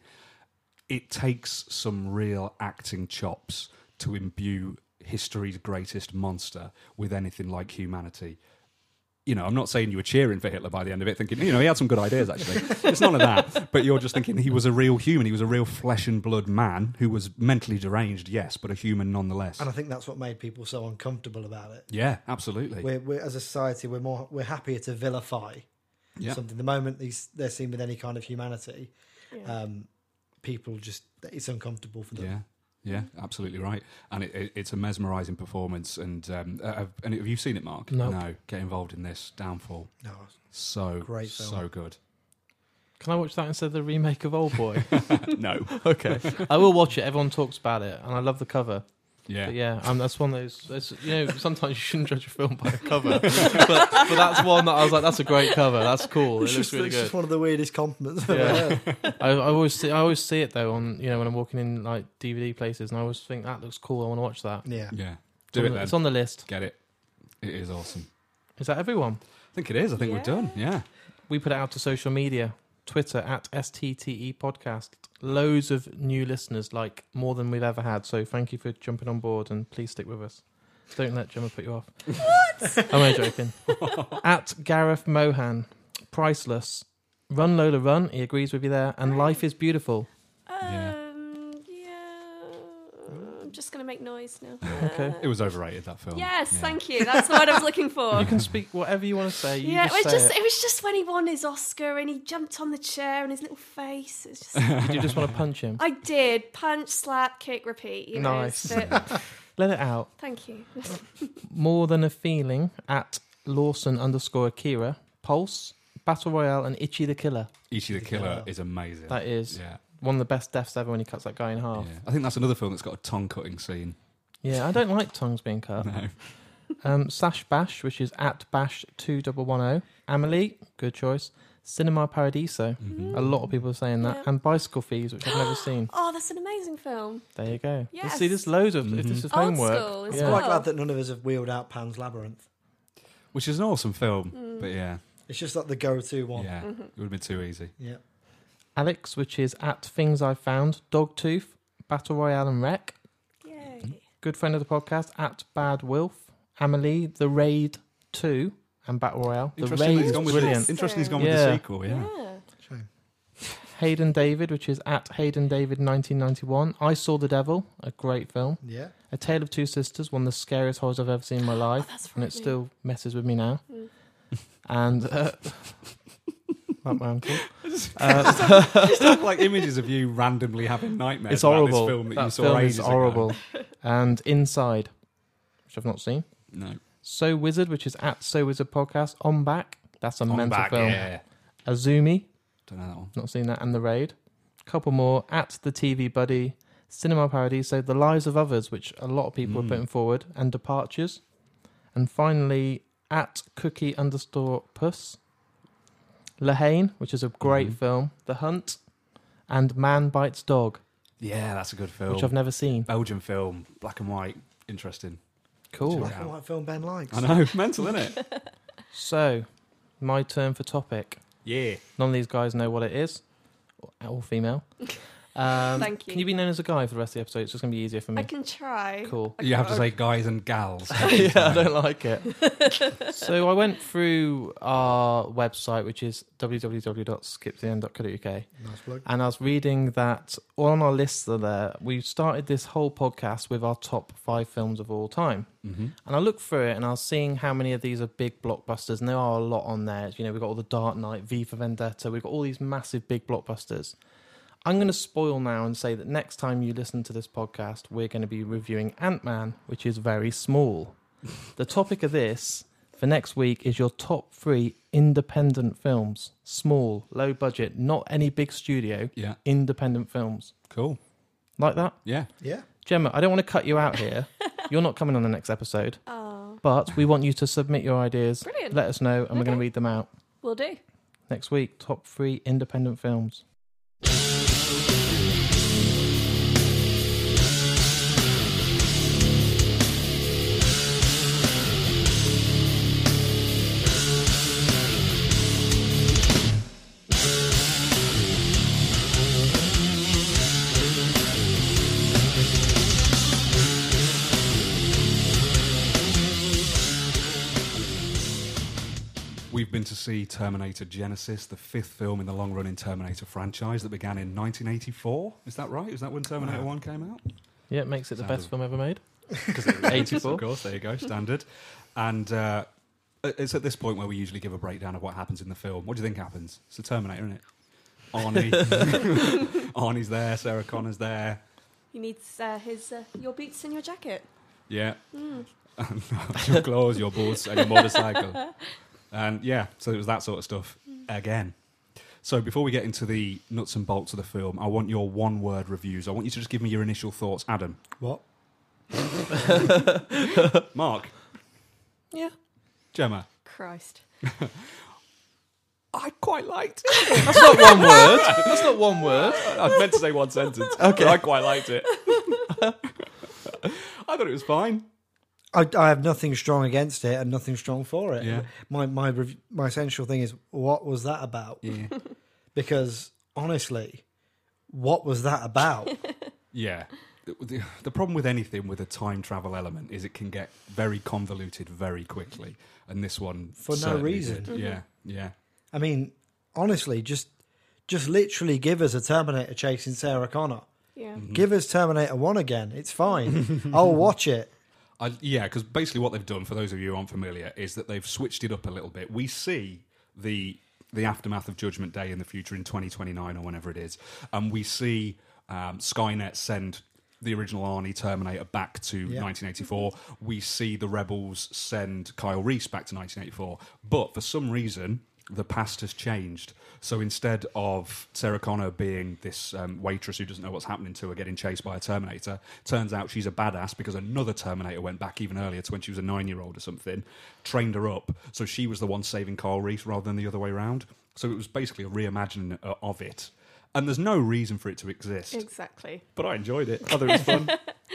It takes some real acting chops to imbue history's greatest monster with anything like humanity. You know, I'm not saying you were cheering for Hitler by the end of it, thinking, you know, he had some good ideas, actually. It's none of that. But you're just thinking he was a real human. He was a real flesh and blood man who was mentally deranged, yes, but a human nonetheless. And I think that's what made people so uncomfortable about it. Yeah, absolutely. We're, we're, as a society, we're more we're happier to vilify Yeah. something. The moment these, they're seen with any kind of humanity, Yeah. um, people just, it's uncomfortable for them. Yeah, yeah, absolutely right. And it, it, it's a mesmerising performance. And um, uh, have, and have you seen it, Mark? No. No. Get involved in this. Downfall. No, So, Great film. so good. Can I watch that instead of the remake of Old Boy? No. Okay. I will watch it. Everyone talks about it, and I love the cover. Yeah. But yeah, um, that's one of those. That's, you know, sometimes you shouldn't judge a film by a cover, but, but that's one that I was like, that's a great cover. That's cool. It it's, looks just, really it's good. just one of the weirdest compliments I've Yeah. ever heard. I, I always see, I always see it though on, you know, when I'm walking in like D V D places, and I always think that looks cool. I want to watch that. Yeah. Yeah. It's Do on it the- then. It's on the list. Get it. It is awesome. Is that everyone? I think it is. I think we're Yeah. done. Yeah. We put it out to social media, Twitter at S T T E Podcast. Loads of new listeners, like more than we've ever had. So thank you for jumping on board, and please stick with us. Don't let Gemma put you off. What? I'm only joking. At Gareth Mohan, priceless. Run Lola Run. He agrees with you there. And life is beautiful. Yeah. Um, yeah. I'm just going to make noise now. Okay. It was overrated, that film. Yes, Yeah. thank you. That's the word I was looking for. You can speak whatever you want to say. You yeah, it just was say just it. it was just when he won his Oscar and he jumped on the chair and his little face. It's just Did you just want to punch him? I did punch, slap, kick, repeat. You know, Nice. but Let it out. thank you. More Than a Feeling at Lawson underscore Akira. Pulse, Battle Royale, and Itchy the Killer. Ichi the The Killer Killer. is amazing. That is yeah. one of the best deaths ever when he cuts that guy in half. yeah. I think that's another film that's got a tongue cutting scene. Yeah, I don't like tongues being cut. No. Um, Sash Bash, which is at Bash two one one zero. Amelie, good choice. Cinema Paradiso. Mhm. A lot of people are saying that. Yeah. And Bicycle Thieves, which I've never seen. Oh, that's an amazing film. There you go. Yes. See, there's loads of. If Mhm. this is Old homework. school as yeah. I'm well. quite glad that none of us have wheeled out Pan's Labyrinth. Which is an awesome film. Mm. But yeah. It's just like the go-to one. Yeah. Mhm. It would have been too easy. Yeah. Alex, which is at Things I Found. Dogtooth, Battle Royale and Wreck. Yay. Good friend of the podcast, at Bad Wolf. Amelie, The Raid two, and Battle Royale. The Interesting Raid that he's is gone with brilliant. The, interesting he's gone with Yeah. the sequel, yeah. Yeah. Shame. Hayden David, which is at Hayden David nineteen ninety-one. I Saw the Devil, a great film. Yeah. A Tale of Two Sisters, one of the scariest horrors I've ever seen in my life, Oh, that's and it frightening. still messes with me now. Mm. And uh, like my uncle. Uh, Just have, like images of you randomly having nightmares it's about horrible. this film that, that you saw film ages is horrible. ago. And Inside, which I've not seen. No. So Wizard, which is at So Wizard Podcast. On Back, that's a On mental back, film. yeah. Azumi, Don't know that one. not seen that, and The Raid. Couple more, at The T V Buddy, Cinema Paradiso, The Lives of Others, which a lot of people Mm. are putting forward, and Departures. And finally, at Cookie underscore Puss, Lahane, which is a great Mhm. film, The Hunt, and Man Bites Dog, Yeah, that's a good film. which I've never seen. Belgian film, black and white, interesting. Cool. Black and white film Ben likes. I know, mental, isn't it? So, my turn for topic. Yeah. None of these guys know what it is, or, or female. Um, Thank you. Can you be known as a guy for the rest of the episode? It's just going to be easier for me. I can try. Cool. I You have to can- say guys and gals. yeah, I don't like it. So I went through our website, which is w w w dot skip the end dot co dot u k, Nice plug. and I was reading that all on our lists are there. We started this whole podcast with our top five films of all time. Mm-hmm. And I looked through it and I was seeing how many of these are big blockbusters, and there are a lot on there. You know, we've got all the Dark Knight, V for Vendetta, we've got all these massive big blockbusters. I'm going to spoil now and say that next time you listen to this podcast, we're going to be reviewing Ant-Man, which is very small. The topic of this for next week is your top three independent films. Small, low budget, not any big studio, Yeah, independent films. cool. Like that? Yeah. Yeah. Gemma, I don't want to cut you out here. You're not coming on the next episode. Oh, But we want you to submit your ideas. Brilliant. Let us know, and we're going to Okay. read them out will do. next week. Top three independent films. We've been to see Terminator Genesis, the fifth film in the long-running Terminator franchise that began in nineteen eighty-four. Is that right? Is that when Terminator Wow. one came out? Yeah, it makes it the Sounded- best film ever made. Because it was eighty-four. Of course, there you go, standard. And uh, it's at this point where we usually give a breakdown of what happens in the film. What do you think happens? It's the Terminator, isn't it? Arnie. Arnie's there, Sarah Connor's there. He needs uh, his uh, your boots and your jacket. Yeah. Mm. Your clothes, your boots, and your motorcycle. And yeah, so it was that sort of stuff again. So before we get into the nuts and bolts of the film, I want your one-word reviews. I want you to just give me your initial thoughts. Adam. What? Mark. Yeah. Gemma. Christ. I quite liked it. That's not one word. That's not one word. I meant to say one sentence. Okay. I quite liked it. I thought it was fine. I, I have nothing strong against it and nothing strong for it. Yeah. My my rev- my essential thing is, what was that about? Yeah. Because honestly, what was that about? Yeah. The, the, the problem with anything with a time travel element is it can get very convoluted very quickly. And this one For no certainly reason. did. Yeah. Yeah. I mean, honestly, just just literally give us a Terminator chasing Sarah Connor. Yeah. Give us Terminator one again. It's fine. I'll watch it. I, yeah, because basically what they've done, for those of you who aren't familiar, is that they've switched it up a little bit. We see the the aftermath of Judgment Day in the future in twenty twenty-nine or whenever it is, and we see um, Skynet send the original Arnie Terminator back to Yeah. nineteen eighty-four. We see the Rebels send Kyle Reese back to nineteen eighty-four. But for some reason, the past has changed. So instead of Sarah Connor being this um, waitress who doesn't know what's happening to her getting chased by a Terminator, turns out she's a badass because another Terminator went back even earlier to when she was a nine-year-old or something, trained her up. So she was the one saving Kyle Reese rather than the other way around. So it was basically a reimagining uh, of it. And there's no reason for it to exist. Exactly. But I enjoyed it. I thought it was fun.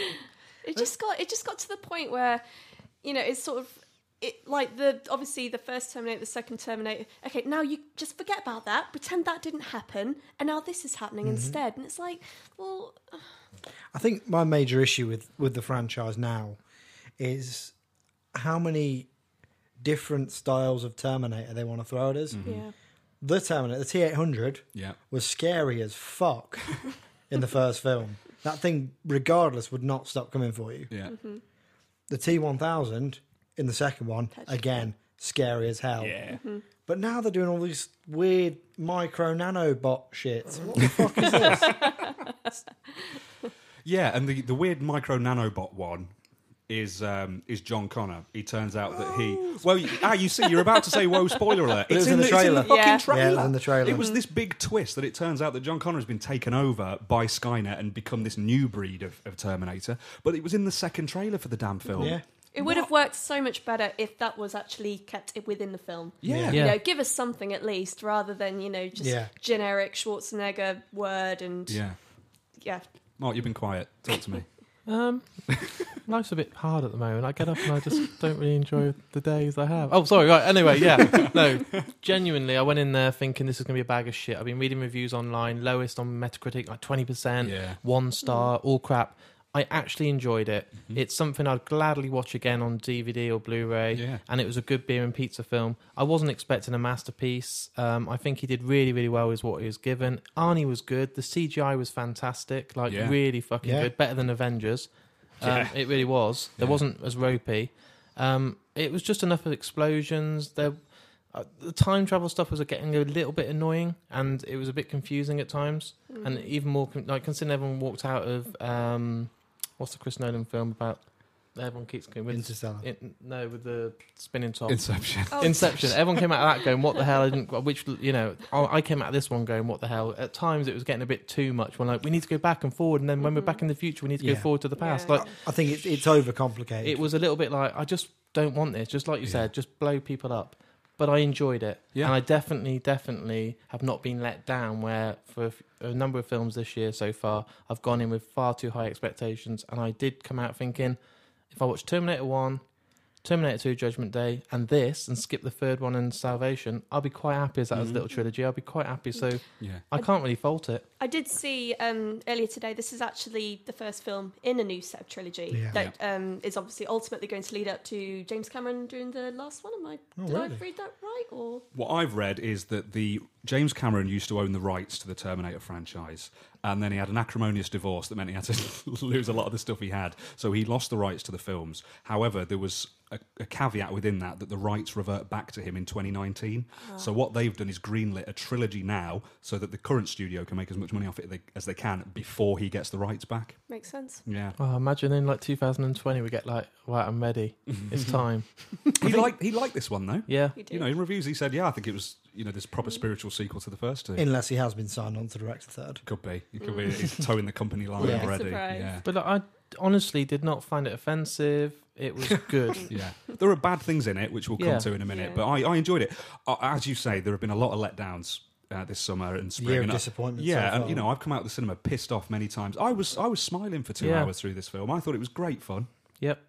It just got it just got to the point where, you know, it's sort of it like the obviously the first Terminator, the second Terminator. Okay, now you just forget about that, pretend that didn't happen, and now this is happening Mm-hmm. instead. And it's like, well, I think my major issue with, with the franchise now is how many different styles of Terminator they want to throw at us. yeah, The Terminator, the T eight hundred, Yeah. was scary as fuck in the first film. That thing, regardless, would not stop coming for you. Yeah. The T one thousand in the second one, Petrified. again, scary as hell. Yeah. But now they're doing all these weird micro nanobot shit. What the fuck is this? Yeah, and the, the weird micro nanobot one is um, is John Connor. He turns out that he well, you, ah, you see, you're about to say, "Whoa, spoiler alert!" It was in the it's in trailer. the fucking Yeah. trailer. Yeah, it was in the trailer. It was this big twist that it turns out that John Connor has been taken over by Skynet and become this new breed of, of Terminator. But it was in the second trailer for the damn film. Yeah. It would have worked so much better if that was actually kept within the film. Yeah. You Yeah. know, give us something at least, rather than, you know, just Yeah. generic Schwarzenegger word and Yeah. yeah. Mark, you've been quiet. Talk to me. Um, life's a bit hard at the moment. I get up and I just don't really enjoy the days I have. Oh, sorry. Right. Anyway, yeah. No, genuinely, I went in there thinking this is going to be a bag of shit. I've been reading reviews online, lowest on Metacritic, like twenty percent, Yeah. one star, all crap. I actually enjoyed it. Mhm. It's something I'd gladly watch again on D V D or Blu-ray. Yeah. And it was a good beer and pizza film. I wasn't expecting a masterpiece. Um, I think he did really, really well with what he was given. Arnie was good. The C G I was fantastic, like Yeah. really fucking Yeah. good, better than Avengers. Um, Yeah. It really was. There Yeah. wasn't as ropey. Um, it was just enough of explosions. There, uh, the time travel stuff was getting a little bit annoying, and it was a bit confusing at times. Mm. And even more, con- like considering everyone walked out of um, what's the Chris Nolan film about? Everyone keeps going with Interstellar. it, no, with the spinning top. Inception. Oh, Inception. Everyone came out of that going, "What the hell?" I didn't. Which you know, I I came out of this one going, "What the hell?" At times, it was getting a bit too much. When like we need to go back and forward, and then when we're Mhm. back in the future, we need to Yeah. go forward to the past. Yeah. Like I think it's it's overcomplicated. it was a little bit like I just don't want this. Just like you Yeah. said, just blow people up. But I enjoyed it, Yeah. and I definitely, definitely have not been let down. Where for a f- a number of films this year so far, I've gone in with far too high expectations, and I did come out thinking, if I watch Terminator One, Terminator Two, Judgment Day, and this, and skip the third one and Salvation, I'll be quite happy as that as a Mhm. little trilogy. I'll be quite happy. So Yeah. I can't really fault it. I did see um, earlier today, this is actually the first film in a new set of trilogy Yeah. that um, is obviously ultimately going to lead up to James Cameron doing the last one. Am I, Oh, did I really? read that right? Or What I've read is that the James Cameron used to own the rights to the Terminator franchise, and then he had an acrimonious divorce that meant he had to lose a lot of the stuff he had. So he lost the rights to the films. However, there was a, a caveat within that that the rights revert back to him in twenty nineteen. So what they've done is greenlit a trilogy now, so that the current studio can make as much money off it they, as they can before he gets the rights back. makes sense. Yeah, Oh, imagine in like two thousand twenty, we get like, right, I'm ready. It's time. he liked he liked this one though. Yeah. You, did. You know, in reviews he said, "Yeah, I think it was you know this proper spiritual sequel to the first two." Unless he has been signed on to direct a third. Could be. It could be. He's towing the company line Yeah. already. Surprise. Yeah. But I honestly did not find it offensive. It was good. Yeah, there are bad things in it, which we'll come Yeah. to in a minute. Yeah. But I, I enjoyed it. Uh, as you say, there have been a lot of letdowns uh, this summer and spring. Year of and I- disappointment. yeah, so and far. you know, I've come out of the cinema pissed off many times. I was I was smiling for two Yeah. hours through this film. I thought it was great fun. Yep.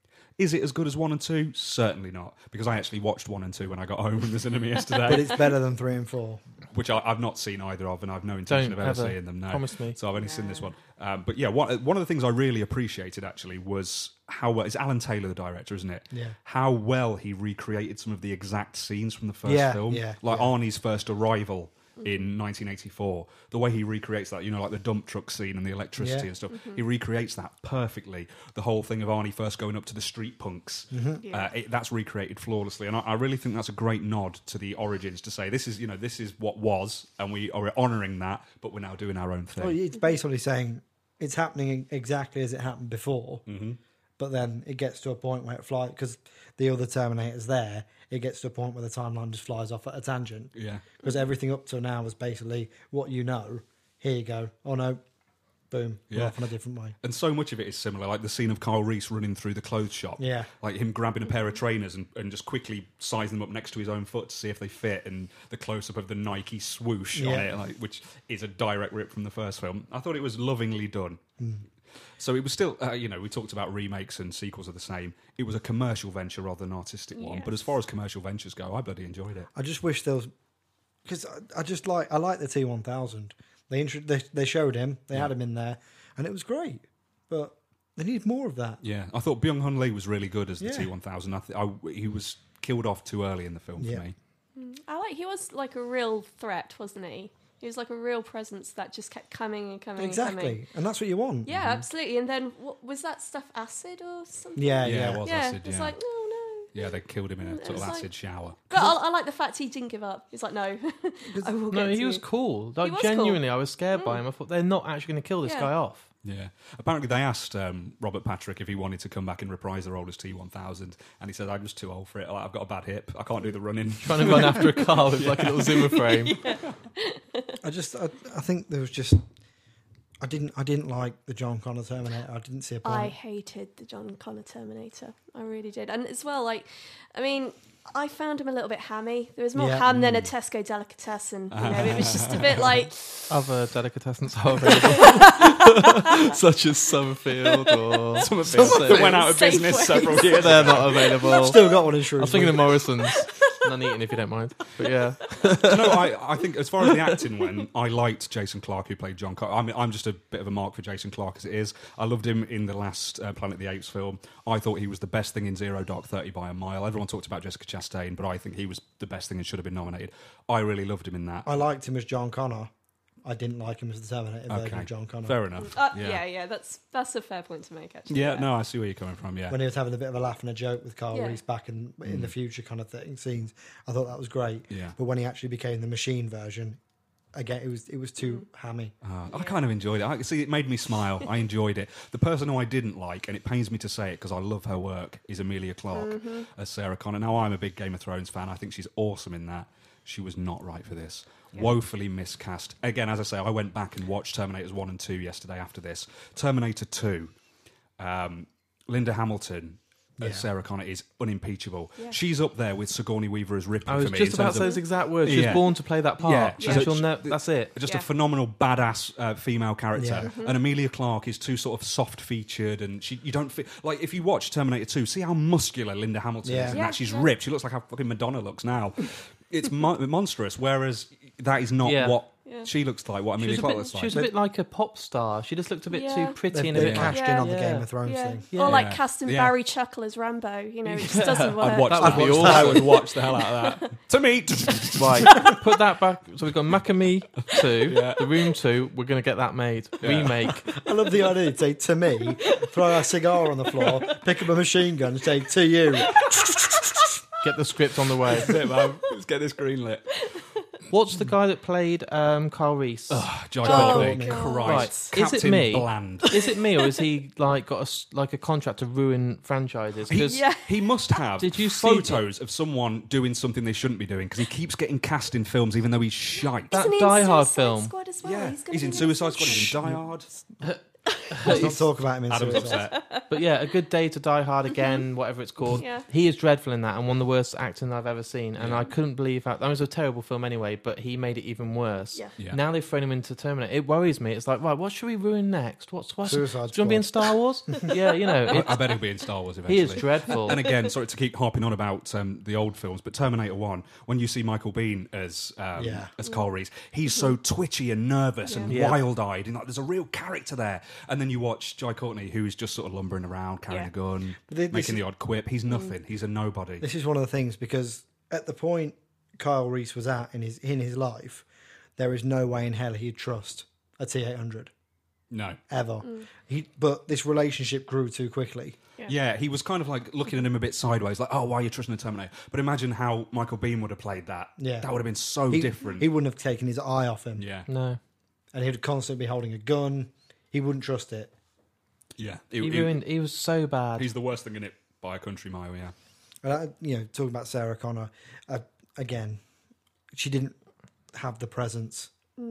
Is it as good as one and two? Certainly not, because I actually watched one and two when I got home from the cinema but yesterday, it's better than three and four. which I, I've not seen either of, and I've no intention Don't of ever ever. seeing them now. Promise me. So I've only seen this No. one. Um, but yeah, one, one of the things I really appreciated actually was how well, it's Alan Taylor, the director, isn't it? Yeah. How well he recreated some of the exact scenes from the first Yeah, film. yeah, like yeah. Arnie's first arrival in nineteen eighty-four. The way he recreates that, you know, like the dump truck scene and the electricity Yeah. and stuff. He recreates that perfectly. The whole thing of Arnie first going up to the street punks. Mm-hmm. Uh, it, that's recreated flawlessly, and I, I really think that's a great nod to the origins to say this is, you know, this is what was, and we are honouring that, but we're now doing our own thing. Well, it's basically saying it's happening exactly as it happened before, Mhm. but then it gets to a point where it flies because the other Terminator's there. It gets to a point where the timeline just flies off at a tangent Yeah, because everything up to now is basically what you know. Here you go. Oh no, boom. We're Yeah. off in a different way. and so much of it is similar, like the scene of Kyle Reese running through the clothes shop. Yeah. Like him grabbing a pair of trainers and, and just quickly sizing them up next to his own foot to see if they fit, and the close up of the Nike swoosh on Yeah. it, like, which is a direct rip from the first film. I thought it was lovingly done. Mm. So it was still, uh, you know, we talked about remakes and sequels are the same. It was a commercial venture rather than an artistic one. But as far as commercial ventures go, I bloody enjoyed it. I just wish there was because I, I just like I like the T one thousand. They, intro, they they showed him, they had him in there, and it was great. But they need more of that. Yeah, I thought Byung Hun Lee was really good as the Yeah. T one thousand. I th- I, he was killed off too early in the film Yeah. for me. I like, he was like a real threat, wasn't he? He was like a real presence that just kept coming and coming and coming. Exactly, and that's what you want. Yeah, absolutely. And then, what, was that stuff acid or something? Yeah, Yeah, yeah. it was yeah, acid, it's yeah. like, no, no. Yeah, they killed him in a It sort of was like- acid shower. But I, I like the fact he didn't give up. He's like, no, I will No, get he to was you. cool. Like was cool. genuinely, I was scared by Mm. him. I thought they're not actually going to kill this Yeah. guy off. Yeah. Apparently, they asked um, Robert Patrick if he wanted to come back and reprise the role as T one thousand, and he said, "I'm just too old for it. Like, I've got a bad hip. I can't do the running." Trying to run after a car with like a little Zimmer frame. I just I, I think there was just I didn't. I didn't like the John Connor Terminator. I didn't see a point. I hated the John Connor Terminator. I really did. And as well, like, I mean, I found him a little bit hammy. There was more Yeah. ham than a Tesco delicatessen. You know, it was just a bit like, Other delicatessens are available, such as Summerfield or Summerfield that went out of Safeway. business several years They're ago. not available. Still got one in I Shrewsbury. was thinking of Morrison's. None eaten if you don't mind. But yeah. No, I, I think as far as the acting went, I liked Jason Clarke, who played John Connor. I mean, I'm just a bit of a mark for Jason Clarke as it is. I loved him in the last uh, Planet of the Apes film. I thought he was the best thing in Zero Dark Thirty by a mile. Everyone talked about Jessica Chastain, but I think he was the best thing and should have been nominated. I really loved him in that. I liked him as John Connor. I didn't like him as the Terminator version Okay, of John Connor. fair enough. uh, yeah. yeah, that's that's a fair point to make, actually. Yeah, no, I see where you're coming from. Yeah, When he was having a bit of a laugh and a joke with Carl Yeah. Reese back in in the future kind of thing scenes, I thought that was great. Yeah. But when he actually became the machine version, again, it was it was too hammy. Uh, I kind of enjoyed it. I see it made me smile. I enjoyed it. The person who I didn't like, and it pains me to say it because I love her work, is Emilia Clarke as Sarah Connor. Now, I'm a big Game of Thrones fan. I think she's awesome in that. She was not right for this. Yeah. Woefully miscast. Again, as I say, I went back and watched Terminators one and two yesterday after this. Terminator two, um, Linda Hamilton as Yeah. Sarah Connor is unimpeachable. Yeah. She's up there with Sigourney Weaver as Ripley I was for me. just in about terms to say of- those exact words. She Yeah. was born to play that part. Yeah, Yeah, she's a- she'll ne- that's it. Just Yeah. a phenomenal badass uh, female character, Yeah. and Emilia Clarke is too sort of soft featured, and she you don't feel like if you watch Terminator two, see how muscular Linda Hamilton Yeah. is, and Yeah, that she's yeah. ripped. She looks like how fucking Madonna looks now. It's mo- monstrous. Whereas that is not Yeah. what Yeah. she looks like. What She Emilia was, a Clarke bit, looks she like. was a bit like a pop star. She just looked a bit Yeah. too pretty They've, and a they've bit cashed like... in on the Yeah. Game of Thrones Yeah. thing. Yeah. Or like casting Yeah. Barry Chuckle as Rambo. You know, it just doesn't work. I'd watch That'd that. be awesome. I would watch the hell out of that. To me, Right, put that back. So we've got Macamee two, Yeah. The Room two. We're going to get that made. Yeah. Remake. I love the idea to say to me, throw a cigar on the floor, pick up a machine gun, and say to you. Get the script on the way. That's it, man. Let's get this greenlit. What's the guy that played um, Carl Reese? Jai Oh, Courtney, God. Christ. Right. Is it Captain me? Bland. Is it me or is he like got a s like a contract to ruin franchises? He, Because Yeah. he must have Did you see photos of someone doing something they shouldn't be doing because he keeps getting cast in films even though he's shite. That Isn't he in Die Hard Suicide film. Squad as well? yeah, he's, he's, in Suicide Squad, he's in Die Hard. Let's not talk about him in Adam's Suicide. upset. But yeah, A Good Day to Die Hard Again, whatever it's called. Yeah. He is dreadful in that and one of the worst acting I've ever seen. And I couldn't believe that. That was a terrible film anyway, but he made it even worse. Yeah. Yeah. Now they've thrown him into Terminator. It worries me. It's like, right, what should we ruin next? What's what's? Suicide Do you want to be in Squad. Star Wars? Yeah, you know, I, it, I bet he'll be in Star Wars he eventually. is dreadful. And again, sorry to keep harping on about um, the old films, but Terminator one, when you see Michael Biehn as um, Yeah. as Carl Reese, he's so twitchy and nervous and Yeah. wild-eyed, and like there's a real character there. And then you watch Jai Courtney, who's just sort of lumbering around, carrying Yeah. a gun, But this making is- the odd quip. He's nothing. He's a nobody. This is one of the things because at the point Kyle Reese was at in his in his life, there is no way in hell he'd trust a T eight hundred No. ever. He, but this relationship grew too quickly. Yeah. Yeah, he was kind of like looking at him a bit sideways, like, "Oh, why are you trusting the Terminator?" But imagine how Michael Biehn would have played that. Yeah. That would have been so He, different. he wouldn't have taken his eye off him, yeah, No. and he'd constantly be holding a gun. He wouldn't trust it. yeah. He It- it- ruined. He was so bad. he's the worst thing in it by a country mile. Yeah. And I, you know, talking about Sarah Connor uh, again, she didn't have the presence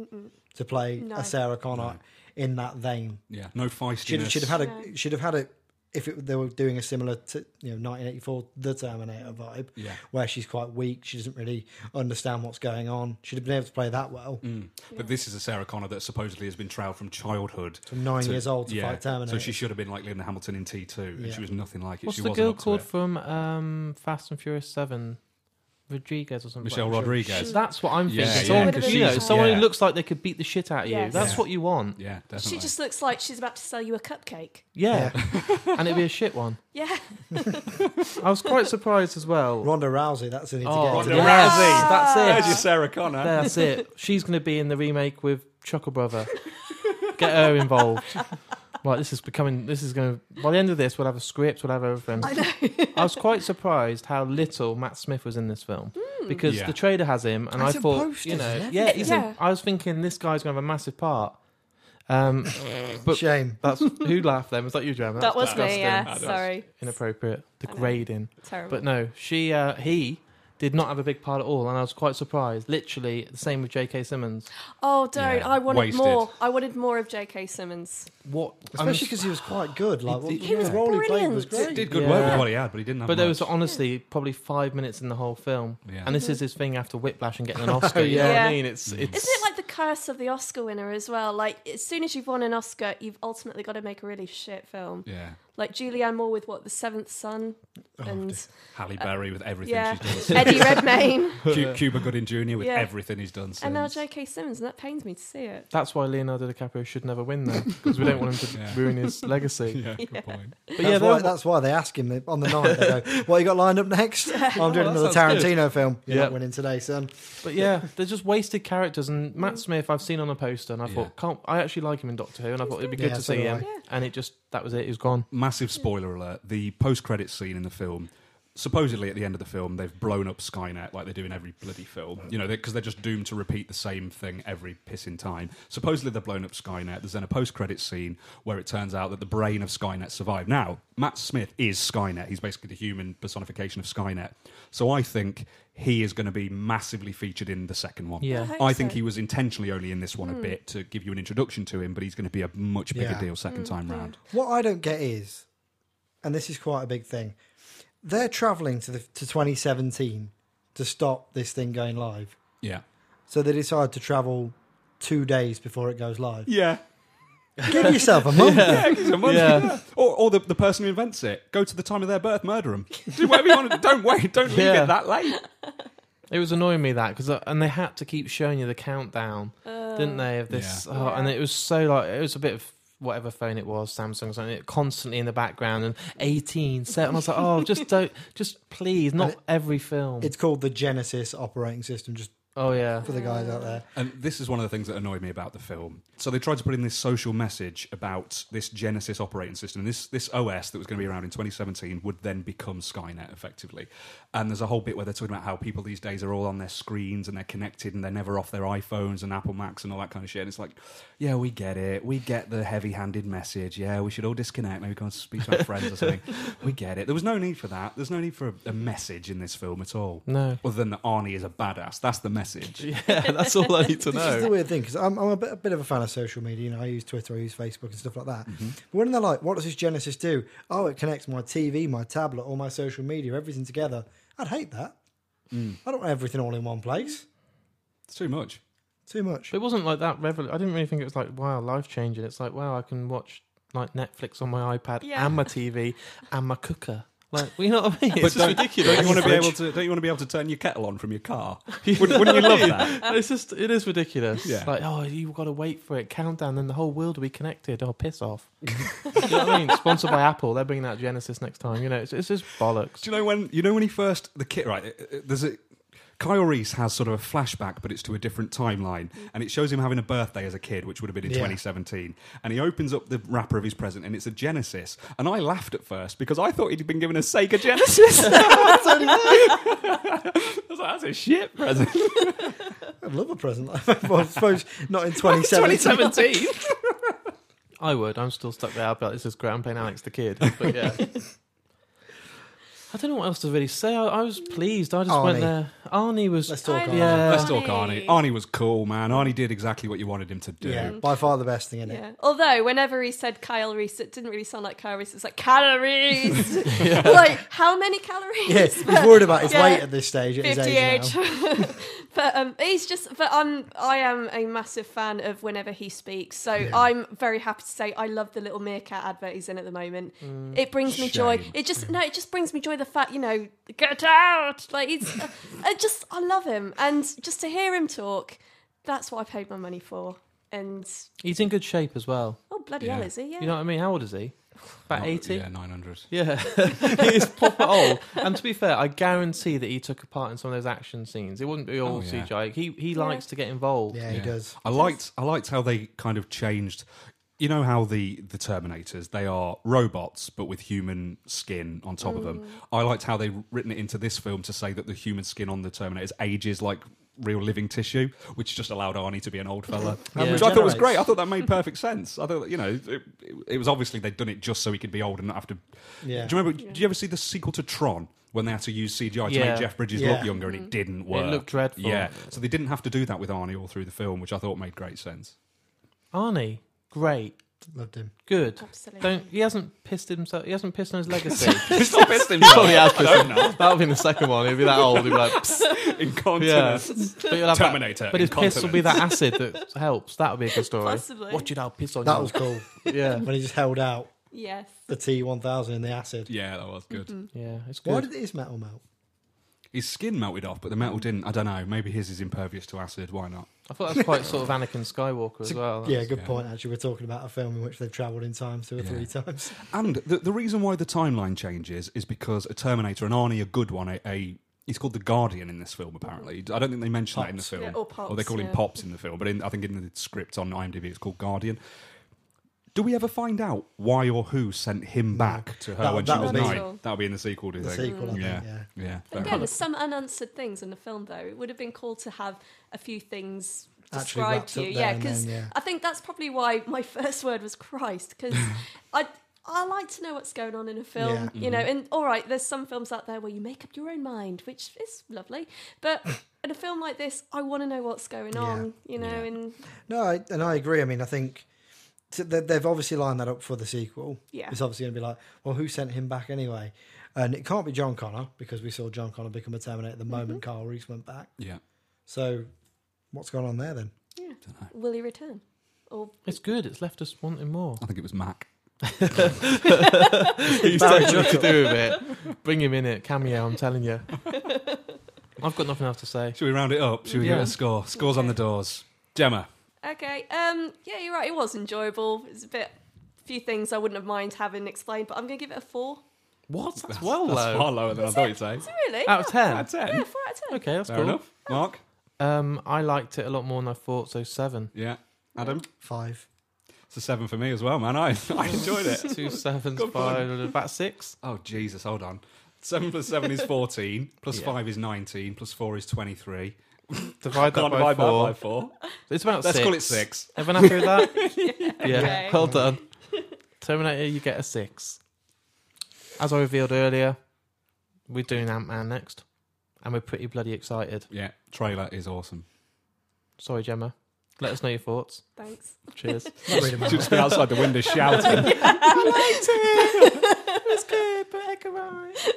to play No. a Sarah Connor No. in that vein. Yeah, no feistiness. She'd, she'd have had a No. she'd have had a if it, they were doing a similar to you know nineteen eighty-four The Terminator vibe, Yeah. where she's quite weak, she doesn't really understand what's going on. She'd have been able to play that well. Mm. But this is a Sarah Connor that supposedly has been trailed from childhood. From nine to- years old to yeah, fight Terminator. So she should have been like Linda Hamilton in T two, and Yeah. she was nothing like it. What's she the wasn't girl up to called it. from um, Fast and Furious Seven? Rodriguez or something. Michelle like that. Rodriguez. That's what I'm Yeah, thinking. yeah, Someone, 'cause you know, she's- someone yeah. who looks like they could beat the shit out of you. Yes. That's Yeah. what you want. Yeah, definitely. She just looks like she's about to sell you a cupcake. Yeah, and it'd be a shit one. Yeah. I was quite surprised as well. Ronda Rousey, that's who needs Oh, to get Ronda to yes, Rousey. that's There's your it. Sarah Connor. That's it. She's going to be in the remake with Chuckle Brother. Get her involved. Right, this is becoming. This is going to. By the end of this, we'll have a script. We'll have everything. I know. I was quite surprised how little Matt Smith was in this film because Yeah. the trailer has him, and He's I in thought, posters you know, and everything. yeah, he's in, Yeah. I was thinking this guy's going to have a massive part. Um, but Shame. that's who laughed then. Was that you, Jem? That That's was me, disgusting. yeah. That was- Sorry. Inappropriate. I know. Degrading. Terrible. But no, she, uh, he did not have a big part at all, and I was quite surprised. Literally, the same with J K. Simmons. Oh, don't! Yeah, I wanted wasted. more. I wanted more of J K. Simmons. What? Especially because he was quite good. Like, He- what- he was the role he played was brilliant. great. Did good Yeah. work with what he had, but he didn't have But there was much. honestly probably five minutes in the whole film, Yeah. and this is his thing after Whiplash and getting an Oscar. You know yeah. what I mean? It's it's. Isn't it like the curse of the Oscar winner as well? Like, as soon as you've won an Oscar, you've ultimately got to make a really shit film. Yeah. Like Julianne Moore with what, The Seventh Son, and Halle Berry with everything yeah, she's done. Eddie Redmayne, Cu- Cuba Gooding Junior with Yeah. everything he's done since. and now J K. Simmons, and that pains me to see it. That's why Leonardo DiCaprio should never win, though, because we don't want him to Yeah. ruin his legacy. Yeah, good point. But That's, yeah, why, they're- that's why they ask him on the night. They go, "What you got lined up next?" "Oh, I'm doing that another sounds Tarantino film. You're Yeah. not winning today, son. But yeah, they're just wasted characters. And Matt Smith, I've seen on a poster, and I Yeah. thought, can't, I actually like him in Doctor Who, and I thought it'd be good Yeah, to so see do I. him. Yeah. And it just, that was it, he was gone. Massive spoiler alert. The post-credit scene in the film, supposedly at the end of the film, they've blown up Skynet like they do in every bloody film. You know, because they're, they're just doomed to repeat the same thing every pissing time. Supposedly they've blown up Skynet. There's then a post-credit scene where it turns out that the brain of Skynet survived. Now, Matt Smith is Skynet. He's basically the human personification of Skynet. So I think he is going to be massively featured in the second one. Yeah. I hope I think so. he was intentionally only in this one a Hmm. bit to give you an introduction to him, but he's going to be a much bigger Yeah. deal second time Hmm. round. What I don't get is, and this is quite a big thing, they're travelling to the to twenty seventeen to stop this thing going live. Yeah. So they decide to travel two days before it goes live. Yeah. Give yourself a month. Yeah, give some money. Yeah. Yeah. Or, or the, the person who invents it. Go to the time of their birth, murder them. Do whatever you want to do. Don't wait. Don't leave Yeah. it that late. It was annoying me that, because and they had to keep showing you the countdown, didn't they, of this? Yeah. Oh, Yeah. And it was so like, it was a bit of whatever phone it was, Samsung or something, it constantly in the background, and eighteen set, and I was like, oh, just don't, just please, not it- every film. It's called the Genesis operating system, just Oh yeah, for the guys out there. And this is one of the things that annoyed me about the film. So they tried to put in this social message about this Genesis operating system. And this, this O S that was going to be around in twenty seventeen would then become Skynet, effectively. And there's a whole bit where they're talking about how people these days are all on their screens and they're connected and they're never off their iPhones and Apple Macs and all that kind of shit. And it's like, yeah, we get it. We get the heavy-handed message. Yeah, we should all disconnect. Maybe go and speak to our friends or something. We get it. There was no need for that. There's no need for a, a message in this film at all. no, Other than that Arnie is a badass. That's the message. yeah, that's all I need to This is the know. weird thing, because I'm, I'm a, bit, a bit of a fan of social media. You know, I use Twitter, I use Facebook and stuff like that. Mm-hmm. But when they're like, what does this Genesis do? Oh, it connects my T V, my tablet, all my social media, everything together. I'd hate that. Mm. I don't want everything all in one place. It's too much. Too much. It wasn't like that. Revol- I didn't really think it was like, wow, life changing. It's like, wow, I can watch like Netflix on my iPad Yeah. and my T V and my cooker. Like, well, you know what I mean? It's But just ridiculous. Don't you want to be Fridge. able to? Don't you want to be able to turn your kettle on from your car? Wouldn't, wouldn't you love that? It's just, it is ridiculous. Yeah. Like, oh, you've got to wait for it, countdown, then the whole world will be connected. Oh, piss off. You know what I mean? Sponsored by Apple. They're bringing out Genesis next time. You know, it's, it's just bollocks. Do you know when? You know when he first the kit right? uh, uh, There's a Kyle Reese has sort of a flashback, but it's to a different timeline, and it shows him having a birthday as a kid, which would have been in Yeah. twenty seventeen. And he opens up the wrapper of his present, and it's a Genesis. And I laughed at first because I thought he'd been given a Sega Genesis. I was like, that's a shit present. I'd love a present. Well, I suppose not in twenty seventeen. twenty seventeen. I would. I'm still stuck there. I'd be like, this is great. I'm playing Alex the Kid. But yeah. I don't know what else to really say. I, I was pleased. I just Arnie. went there. Arnie was. Let's talk I Arnie. Yeah. Let's talk Arnie. Arnie. Arnie was cool, man. Arnie did exactly what you wanted him to do. Yeah, by far the best thing in it. Yeah. Although whenever he said Kyle Reese, it didn't really sound like Kyle Reese. It's like calories. Like how many calories? Yeah, he's worried about his Yeah. weight at this stage. At his age fifty-eight. now. But um, he's just. But I'm. I am a massive fan of whenever he speaks. So I'm very happy to say I love the little meerkat advert he's in at the moment. It brings me joy. Shame. It just no. It just brings me joy. The fact you know, get out. Like it's. uh, I just I love him, and just to hear him talk, that's what I paid my money for. And He's in good shape as well. oh bloody Yeah. hell, is he? Yeah. You know what I mean? How old is he? About Not- eighty? Yeah, nine hundred. Yeah, he is proper old. And to be fair, I guarantee that he took a part in some of those action scenes. It wouldn't be all Oh, yeah. C G I. He he Yeah. likes to get involved. Yeah, he does. I liked I liked how they kind of changed. You know how the the Terminators, they are robots but with human skin on top of them. I liked how they written it into this film to say that the human skin on the Terminators ages like real living tissue, which just allowed Arnie to be an old fella, Yeah. which I thought was Regenerates. great. I thought that made perfect sense. I thought, you know, it, it, it was obviously they'd done it just so he could be old and not have to. Yeah. Do you remember? Did you ever see the sequel to Tron when they had to use C G I to Yeah. make Jeff Bridges Yeah. look younger and it didn't work? looked dreadful. Yeah, so they didn't have to do that with Arnie all through the film, which I thought made great sense. Arnie, great, Loved him. good. Absolutely. Don't he hasn't pissed himself. He hasn't pissed on his legacy. He's not pissed He himself. probably has I don't pissed. know. That'll be in the second one. He'll be that old. He'll be like, Psst. Incontinence. Yeah. But, you'll have that- Terminator. but his piss will be incontinence. that acid that helps. That'll be a good story. Possibly. Watch it, I'll piss on That you. was cool. Yeah, When he just held out Yes. the T one thousand in the acid. Yeah, that was good. yeah, it's good. Why did his metal melt? His skin melted off, but the metal didn't. I don't know. Maybe his is impervious to acid. Why not? I thought that was quite sort of Anakin Skywalker as well. Yeah, good yeah. point. Actually, we're talking about a film in which they've travelled in time two or Yeah. three times. And the, the reason why the timeline changes is because a Terminator, and Arnie, a good one, a, a he's called the Guardian in this film. Apparently, I don't think they mention that in the Pops. film, Yeah, or Pops, they call him yeah. Pops in the film. But in, I think in the script on IMDb, it's called Guardian. Do we ever find out why or who sent him back to her That- when she that'll was be- nine? That'll be in the sequel, do you The think? sequel, I yeah. think, yeah. Yeah, fair Again, enough. there's some unanswered things in the film, though. It would have been cool to have a few things Actually described wrapped to you. up Yeah, there and because then, yeah. I think that's probably why my first word was Christ, because I I like to know what's going on in a film, Yeah. you know. And all right, there's some films out there where you make up your own mind, which is lovely, but in a film like this, I want to know what's going Yeah. on, you know. Yeah. And No, I, and I agree. I mean, I think t- they- they've obviously lined that up for the sequel. Yeah. It's obviously going to be like, well, who sent him back anyway? And it can't be John Connor because we saw John Connor become a Terminator the moment Carl Reese went back. Yeah. So what's going on there then? yeah, Dunno. will he return? Or It's good. It's left us wanting more. I think it was Mac. He's Barry taking to Chuckle. do with it. Bring him in it, cameo. I'm telling you. I've got nothing else to say. Should we round it up? Should we Yeah. give it a score? Scores on the doors. Gemma. Okay. Um. Yeah, you're right. It was enjoyable. It's a bit, few things I wouldn't have mind having explained, but I'm going to give it a four. What? That's well That's low. far lower than I thought you'd say. Is it really? Out of ten. Out of ten. Yeah, four out of ten. Okay, that's Fair cool. enough. Mark? Um, I liked it a lot more than I thought, so seven. Yeah. Adam? Five. It's a seven for me as well, man. I, I enjoyed it. Two sevens, Good five, about six. Oh, Jesus, hold on. Seven plus seven is fourteen, plus Yeah. five is nineteen, plus four is twenty-three. Divide that Can't by divide that four. by four. It's about Let's six. call it six. Everyone happy with that? yeah. Okay. Well done. Terminator, you get a six. As I revealed earlier, we're doing Ant-Man next. And we're pretty bloody excited. Yeah, trailer is awesome. Sorry, Gemma. Let us know your thoughts. Thanks. Cheers. Not reading my Should just be outside the window shouting. It's good, but Edgar Wright.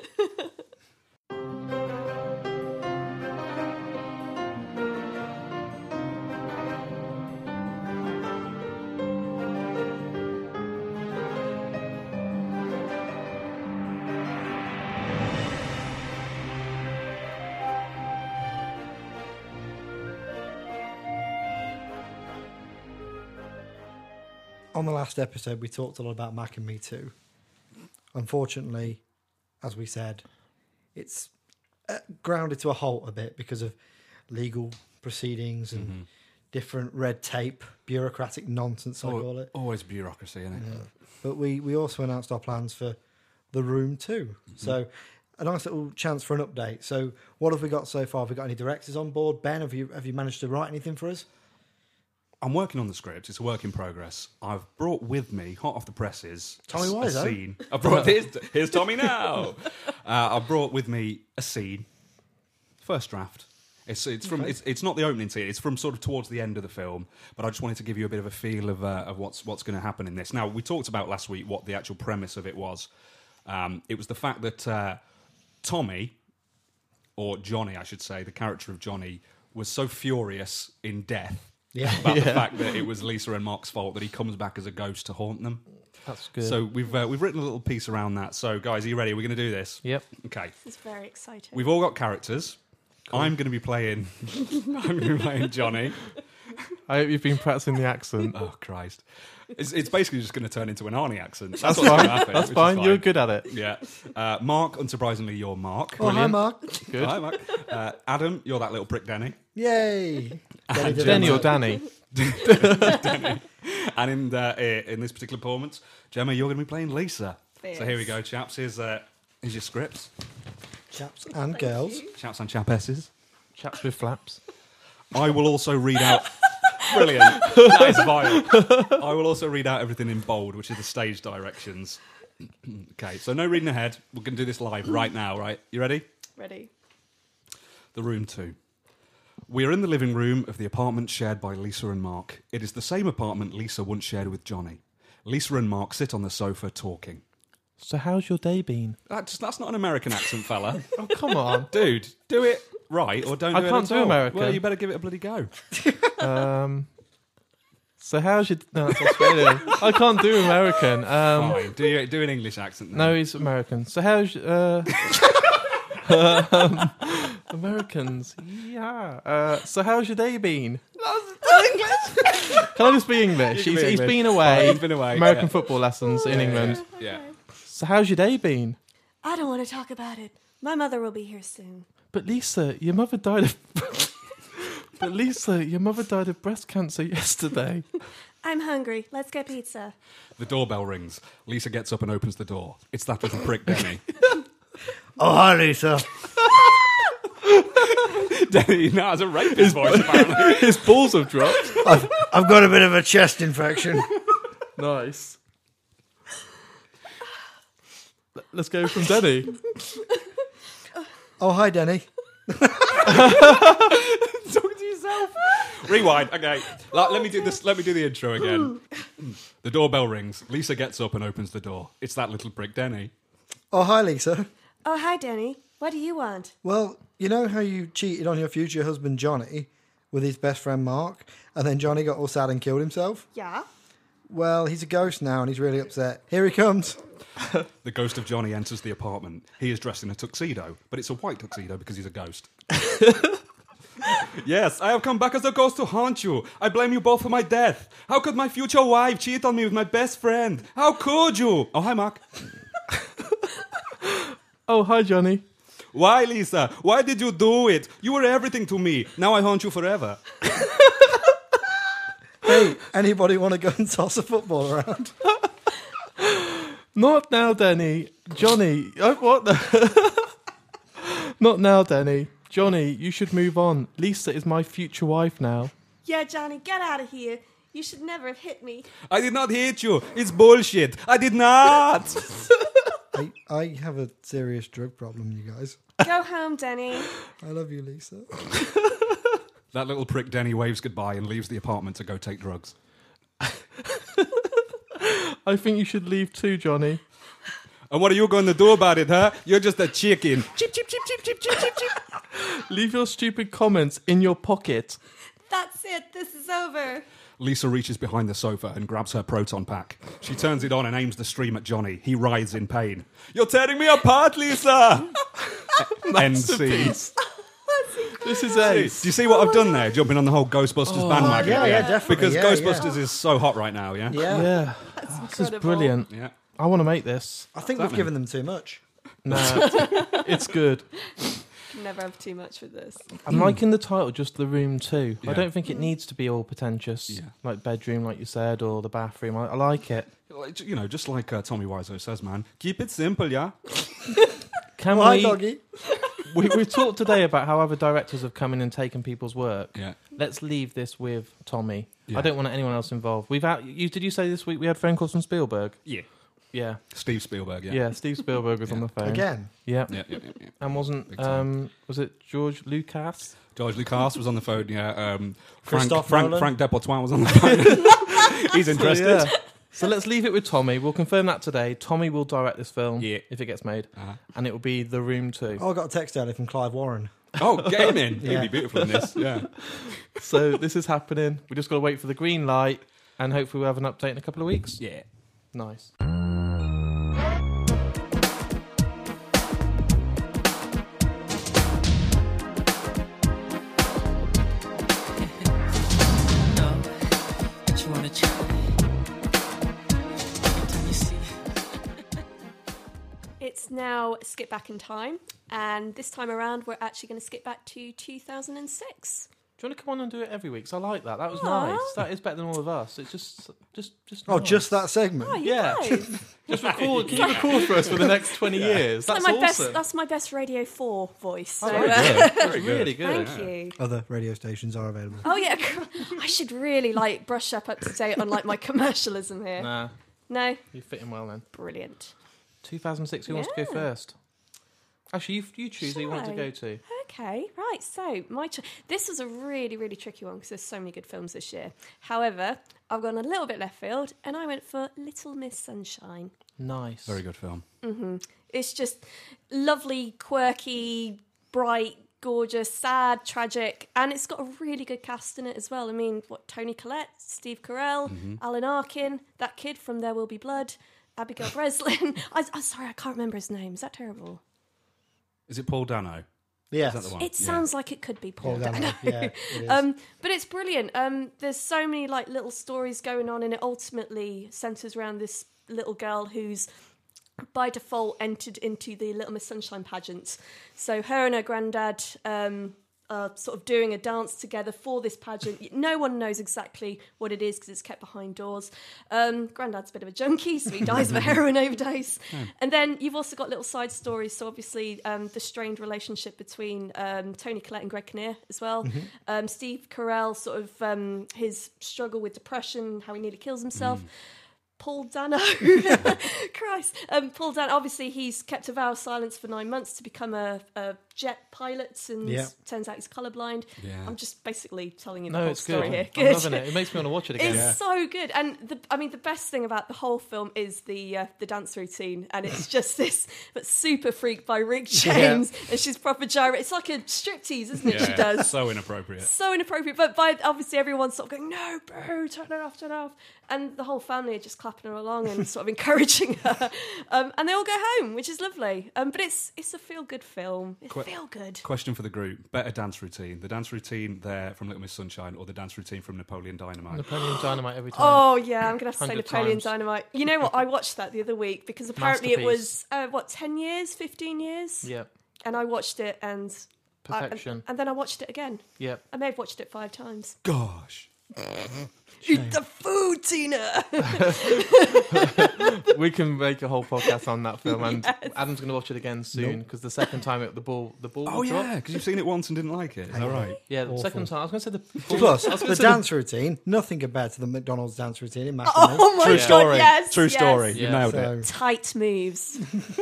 On the last episode, we talked a lot about Mac and Me Too. Unfortunately, as we said, it's uh, grounded to a halt a bit because of legal proceedings and Mm-hmm. different red tape, bureaucratic nonsense, I Al- call it. Always bureaucracy, isn't it? Yeah. But we, we also announced our plans for The Room too. So a nice little chance for an update. So what have we got so far? Have we got any directors on board? Ben, have you have you managed to write anything for us? I'm working on the script. It's a work in progress. I've brought with me, hot off the presses, Tommy a, a Wiseau? scene. I brought here's, here's Tommy now. Uh, I brought with me a scene, first draft. It's it's from Okay. it's it's not the opening scene. It's from sort of towards the end of the film. But I just wanted to give you a bit of a feel of uh, of what's what's going to happen in this. Now we talked about last week what the actual premise of it was. Um, it was the fact that uh, Tommy, or Johnny, I should say, the character of Johnny, was so furious in death. Yeah. About the Yeah. fact that it was Lisa and Mark's fault that he comes back as a ghost to haunt them. That's good. So we've uh, we've written a little piece around that. So guys, are you ready? We're going to do this. yep. Okay. This is very exciting. We've all got characters. I'm going to be playing. I'm going to be playing Johnny. I hope you've been practicing the accent. Oh Christ! It's, it's basically just going to turn into an Arnie accent. That's, That's what's fine. gonna happen, That's which is fine. You're good at it. Yeah. Uh, Mark, unsurprisingly, you're Mark. Oh, hi, Brilliant. Mark. Good. Hi, Mark. Uh, Adam, you're that little prick Danny. Yay. Danny did Jenny it. or Danny? And in the, in this particular performance, Gemma, you're going to be playing Lisa. Fierce. So here we go, chaps. Here's uh, here's your scripts. Chaps and Thank girls. you. Chaps and chapesses. Chaps with flaps. I will also read out. Brilliant. That is vile. I will also read out everything in bold, which is the stage directions. Okay, so no reading ahead. We're going to do this live right now, right? You ready? Ready. The room two. We are in the living room of the apartment shared by Lisa and Mark. It is the same apartment Lisa once shared with Johnny. Lisa and Mark sit on the sofa talking. So how's your day been? That's, that's not an American accent, fella. Oh, come on. Dude, do it right or don't I do it can't at do all. American. Well, you better give it a bloody go. Um, so how's your... No, that's Australian. I can't do American. Um, Fine, do, you, do an English accent then. no, he's American. So how's... Uh, um, Americans, yeah. Uh, so how's your day been? Can I just be English? You He's, can be he's English. been away. Fine, he's been away, American yeah. football lessons in England. Yeah. So how's your day been? I don't want to talk about it. My mother will be here soon. But Lisa, your mother died of... but Lisa, your mother died of breast cancer yesterday. I'm hungry. Let's get pizza. The doorbell rings. Lisa gets up and opens the door. It's that little prick, Denny. Oh, hi, Lisa. Denny now has a rapist voice, apparently. His balls have dropped. I've, I've got a bit of a chest infection. Nice. Let's go from Denny. Oh, hi, Denny. Talking to yourself. Rewind. Okay. Let, let me do this. Let me do the intro again. The doorbell rings. Lisa gets up and opens the door. It's that little prick, Denny. Oh, hi, Lisa. Oh, hi, Danny. What do you want? Well, you know how you cheated on your future husband, Johnny, with his best friend, Mark, and then Johnny got all sad and killed himself? Yeah? Well, he's a ghost now, and he's really upset. Here he comes. The ghost of Johnny enters the apartment. He is dressed in a tuxedo, but it's a white tuxedo because he's a ghost. Yes, I have come back as a ghost to haunt you. I blame you both for my death. How could my future wife cheat on me with my best friend? How could you? Oh, hi, Mark. Oh, hi, Johnny. Why, Lisa? Why did you do it? You were everything to me. Now I haunt you forever. Hey, anybody want to go and toss a football around? Not now, Denny. Johnny. Oh, what the? Not now, Denny. Johnny, you should move on. Lisa is my future wife now. Yeah, Johnny, get out of here. You should never have hit me. I did not hit you. It's bullshit. I did not. I, I have a serious drug problem, you guys. Go home, Denny. I love you, Lisa. That little prick Denny waves goodbye and leaves the apartment to go take drugs. I think you should leave too, Johnny. And what are you going to do about it, huh? You're just a chicken. Chip, chip, chip, chip, chip, chip, chip, chip. Leave your stupid comments in your pocket. That's it. This is over. Lisa reaches behind the sofa and grabs her proton pack. She turns it on and aims the stream at Johnny. He writhes in pain. You're tearing me apart, Lisa! End scene. Masterpiece. This is Do ace. you see what I've done there? Jumping on the whole Ghostbusters bandwagon. yeah, yeah, definitely, Because yeah, Ghostbusters yeah. is so hot right now, yeah? Yeah. Yeah. This is incredible. brilliant. Yeah. I want to make this. I think What's we've that given them too much. No, it's good. Can never have too much with this. I'm liking the title, just the room too. I Yeah. don't think it needs to be all pretentious, Yeah. like bedroom, like you said, or the bathroom. I, I like it. Like, You know, just like uh, Tommy Wiseau says, man. Keep it simple, yeah? Can Hi, we, doggy. we? We talked today about how other directors have come in and taken people's work. Yeah. Let's leave this with Tommy. Yeah. I don't want anyone else involved. We've had, you. Did you say this week we had phone calls from Spielberg? Yeah. Yeah, Steve Spielberg, yeah. yeah. Steve Spielberg was on the phone Again. Yeah, Yeah, yeah, yeah, yeah. and wasn't Big time. um was it George Lucas? George Lucas was on the phone, yeah. Um, Frank, Christophe Frank, Nolan. Frank Depoitin was on the phone. He's interested. So, yeah. So let's leave it with Tommy. We'll confirm that today. Tommy will direct this film Yeah. if it gets made, Uh-huh. and it will be The Room two. Oh, I got a text earlier from Clive Warren. Oh, get him in. He'd Yeah. be beautiful in this, yeah. So this is happening. We just got to wait for the green light, and hopefully we'll have an update in a couple of weeks. Yeah. Nice. No, but you wanna try. Can you see? It's now skip back in time, and this time around we're actually going to skip back to two thousand six. Do you want to come on and do it every week? 'Cause I like that. That was Aw. nice. That is better than all of us. It's just, just, just. Oh, nice. just that segment. Oh, you Yeah. guys. Just record. Can you record for us for the next twenty years? That's That's my awesome. best. That's my best Radio Four voice. So, Oh, very uh, good. That's Very good. really good. thank you. Other radio stations are available. Oh yeah, I should really like brush up up to date on like my commercialism here. Nah, No, you fit in well then. brilliant. two thousand six. Who wants to go Yeah. first? Actually, you, you choose who you want to Shall go I? to. Okay, right. So my cho- this was a really, really tricky one because there's so many good films this year. However, I've gone a little bit left field, and I went for Little Miss Sunshine. Nice. Very good film. hmm It's just lovely, quirky, bright, gorgeous, sad, tragic, and it's got a really good cast in it as well. I mean, what Tony Collette, Steve Carell, Alan Arkin, that kid from There Will Be Blood, Abigail Breslin. I, I'm sorry, I can't remember his name. Is that terrible? Is it Paul Dano? Yes. Is that the one? It Yeah. sounds like it could be Paul, Paul Dano. Dano. Yeah, it is. Um, but it's brilliant. Um, there's so many like little stories going on, and it ultimately centres around this little girl who's by default entered into the Little Miss Sunshine pageant. So her and her granddad um, are sort of doing a dance together for this pageant. No one knows exactly what it is because it's kept behind doors. Um, granddad's a bit of a junkie, so he dies of a heroin overdose. And then you've also got little side stories. So obviously um, the strained relationship between um, Tony Collette and Greg Kinnear as well. Um, Steve Carell, sort of um, his struggle with depression, how he nearly kills himself. Paul Dano, Christ, um, Paul Dano. Obviously, he's kept a vow of silence for nine months to become a, a jet pilot, and Yeah. turns out he's colourblind. Yeah. I'm just basically telling you the No, whole it's story good. here. I'm loving it. It makes me want to watch it again. It's so good, and the, I mean, the best thing about the whole film is the uh, the dance routine, and it's just this, but super freak by Rick James, and she's proper gyro. It's like a striptease, isn't it? She Yeah, does. So inappropriate. So inappropriate, but by obviously everyone's sort of going, no, boo, turn it off, turn it off. And the whole family are just clapping her along and sort of encouraging her. Um, and they all go home, which is lovely. Um, but it's it's a feel-good film. It's Que- feel-good. Question for the group. Better dance routine. The dance routine there from Little Miss Sunshine or the dance routine from Napoleon Dynamite? Napoleon Dynamite every time. Oh, yeah, I'm going to have to say Hundred Napoleon times. Dynamite. You know what? I watched that the other week because apparently it was, Masterpiece. uh, what, ten years, fifteen years? Yep. And I watched it and... I- and- Perfection. and then I watched it again. Yep. I may have watched it five times. Gosh. Eat the food, Tina! We can make a whole podcast on that film, and Yes. Adam's going to watch it again soon because the second time it, the ball, the ball. Oh, will drop. yeah, because you've seen it once and didn't like it. Is that right? Yeah, the Awful. second time. I was going to say the. Plus, I was the gonna say the- dance routine, nothing compared to the McDonald's dance routine in Mastermind. Oh, my True God, story. yes, True yes. story. Yeah. You nailed So, it. Tight moves.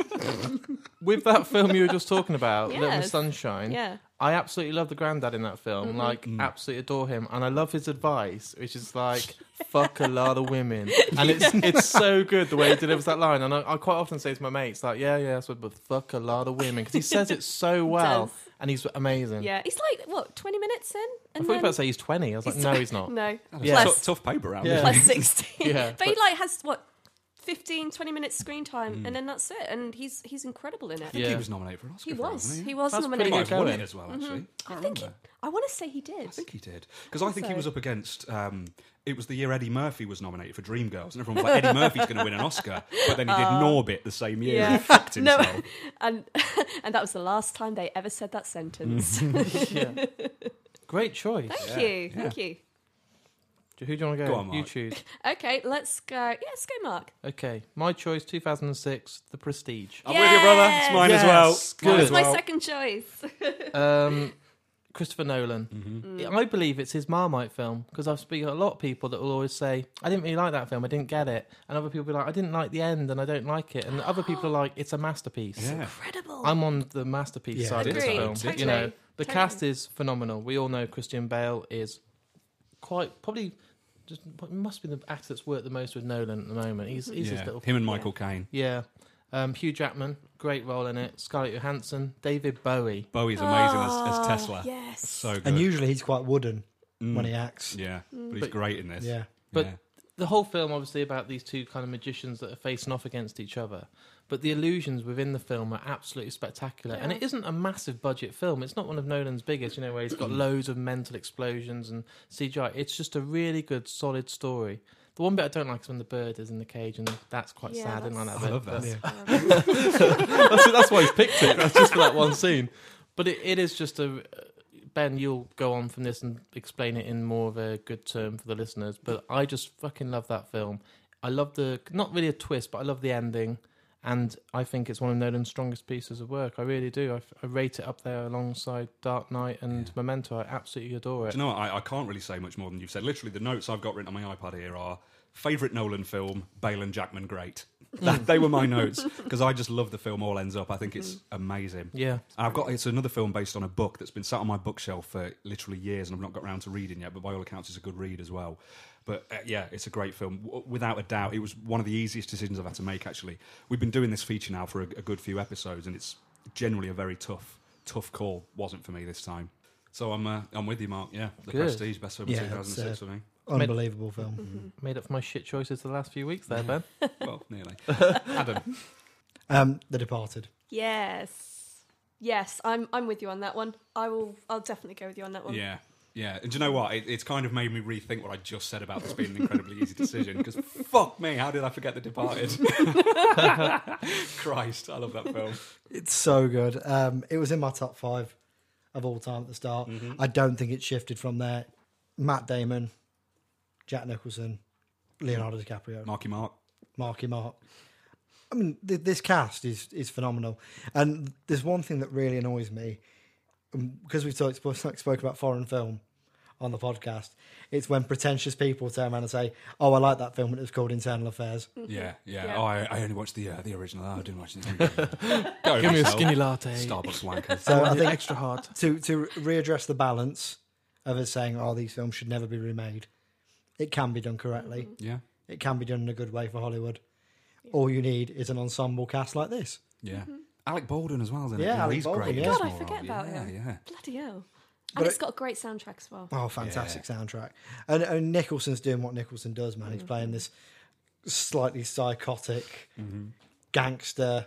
With that film you were just talking about, Little Miss Yes. Sunshine. Yeah. I absolutely love the granddad in that film. Mm-hmm. Like, Mm. absolutely adore him, and I love his advice, which is like, "Fuck a lot of women," and it's it's so good the way he delivers that line. And I, I quite often say to my mates, like, "Yeah, yeah, that's what, but fuck a lot of women," because he says it so well, does. and he's amazing. Yeah, he's like, what, twenty minutes in? I And thought you were about to say he's twenty. I was like, He's no, tw- he's not. No. Yeah. Plus, Tough, tough paper out Yeah. plus sixteen. Yeah, but, he but- like has, what, fifteen, twenty minutes screen time, and then that's it. And he's he's incredible in it. I think Yeah. he was nominated for an Oscar. He for it, was. wasn't He was That's He pretty might nominated. have won going. it as well, actually. Can't I think he, remember. I want to say he did. I think he did. Because I think he so. was up against... Um, it was the year Eddie Murphy was nominated for Dreamgirls. And everyone was like, Eddie Murphy's going to win an Oscar. But then he did Norbit the same year. yeah. And he fucked No, himself. and and that was the last time they ever said that sentence. Yeah. Great choice. Thank Yeah, you, thank you. Who do you want to go? Go on, you Mark. choose. Okay, let's go. Yeah, let's go, Mark. Okay, my choice, two thousand six, The Prestige. I'm with you, brother. It's mine as well. Yes, Mine good. as That's my well. second choice. Um, Christopher Nolan. Mm-hmm. I believe it's his Marmite film because I've spoken to a lot of people that will always say, I didn't really like that film, I didn't get it. And other people be like, I didn't like the end and I don't like it. And other people are like, it's a masterpiece. Yeah. Incredible. I'm on the masterpiece Yeah, side of this Agreed, film. totally, You know, the totally. cast is phenomenal. We all know Christian Bale is quite, probably, just must be the actor that's worked the most with Nolan at the moment. He's, he's his Yeah. little... Him and Michael Caine. Yeah. Um, Hugh Jackman, great role in it. Scarlett Johansson, David Bowie. Bowie's amazing as, as Tesla. Yes. So good. and usually he's quite wooden Mm. when he acts. Yeah, but he's But- great in this. Yeah. But Yeah. the whole film, obviously, about these two kind of magicians that are facing off against each other. But the illusions within the film are absolutely spectacular. And Yeah. it isn't a massive budget film. It's not one of Nolan's biggest, you know, where he's got loads of mental explosions and C G I. It's just a really good, solid story. The one bit I don't like is when the bird is in the cage, and that's quite Yeah, sad. I didn't like that I bit. love that. but- Yeah. that's, that's why he's picked it. That's just for that one scene. But it, it is just a Ben, you'll go on from this and explain it in more of a good term for the listeners, but I just fucking love that film. I love the, not really a twist, but I love the ending, and I think it's one of Nolan's strongest pieces of work. I really do. I, I rate it up there alongside Dark Knight and Yeah. Memento. I absolutely adore it. Do you know what? I, I can't really say much more than you've said. Literally, the notes I've got written on my iPad here are favourite Nolan film, Bale and Jackman great. That, they were my notes because I just love the film All Ends Up. I think it's amazing. Yeah. And I've got it's another film based on a book that's been sat on my bookshelf for literally years, and I've not got around to reading yet. But by all accounts, it's a good read as well. But uh, yeah, it's a great film w- without a doubt. It was one of the easiest decisions I've had to make. Actually, we've been doing this feature now for a, a good few episodes, and it's generally a very tough, tough call. Wasn't for me this time. So I'm uh, I'm with you, Mark. Yeah, The Good. Prestige, best film Yeah, of two thousand six it's, uh, for me. Unbelievable film. Mm-hmm. Made up for my shit choices the last few weeks there, Ben. Well, nearly. Adam. Um, The Departed. Yes. Yes, I'm I'm with you on that one. I will I'll definitely go with you on that one. Yeah, yeah. And do you know what? It, it's kind of made me rethink what I just said about this being an incredibly easy decision. Because fuck me, how did I forget The Departed? Christ, I love that film. It's so good. Um, it was in my top five of all time at the start. Mm-hmm. I don't think it shifted from there. Matt Damon, Jack Nicholson, Leonardo DiCaprio, Marky Mark. Marky Mark. I mean, th- this cast is is phenomenal. And there's one thing that really annoys me, um, because we've talked spoke, spoke about foreign film on the podcast. It's when pretentious people turn around and say, "Oh, I like that film, but it was called Internal Affairs." Yeah, yeah. Yeah. Oh, I, I only watched the uh, the original. Oh, I didn't watch the Go Give me a yourself. skinny latte. Starbucks wanker. So I think Extra hard. to to readdress the balance of us saying, "Oh, these films should never be remade," it can be done correctly. Yeah, It can be done in a good way for Hollywood. All you need is an ensemble cast like this. yeah. Alec Baldwin as well. Isn't it? Yeah, Alec he's Baldwin, great. yeah. in God, I Small forget World. about yeah, him. Yeah, Bloody hell. But And it's it- got a great soundtrack as well. Oh, fantastic soundtrack. And, and Nicholson's doing what Nicholson does, man. He's playing this slightly psychotic gangster.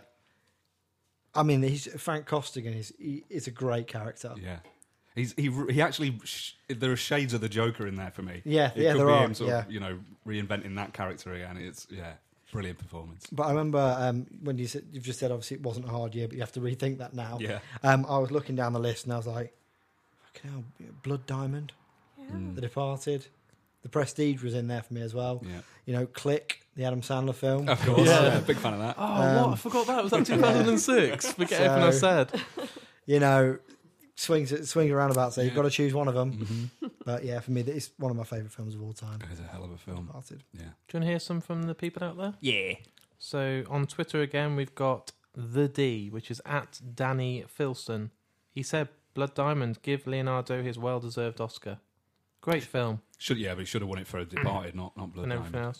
I mean, he's Frank Costigan is he, is a great character. yeah. He's he he actually sh- there are shades of the Joker in there for me. Yeah, it yeah, could there be are, him sort of, yeah. you know, reinventing that character again. It's yeah, brilliant performance. But I remember um, when you said, you've just said obviously it wasn't a hard year, but you have to rethink that now. Yeah. Um, I was looking down the list and I was like, fucking hell, Blood Diamond, Yeah. The Departed, The Prestige was in there for me as well. Yeah. You know, Click, the Adam Sandler film. Of course, Yeah. yeah. Big fan of that. Oh, Um, what? I forgot that. Was that two thousand six? Forget everything I So- said. You know, swings swings around about. So you've Yeah. got to choose one of them. Mm-hmm. But yeah, for me, it's one of my favourite films of all time. It's a hell of a film. Departed. Yeah. Do you want to hear some from the people out there? Yeah. So on Twitter again, we've got the D, which is at Danny Filson. He said, "Blood Diamond, give Leonardo his well-deserved Oscar. Great film, Should yeah, but he should have won it for Departed, not not Blood and everything Diamond. else."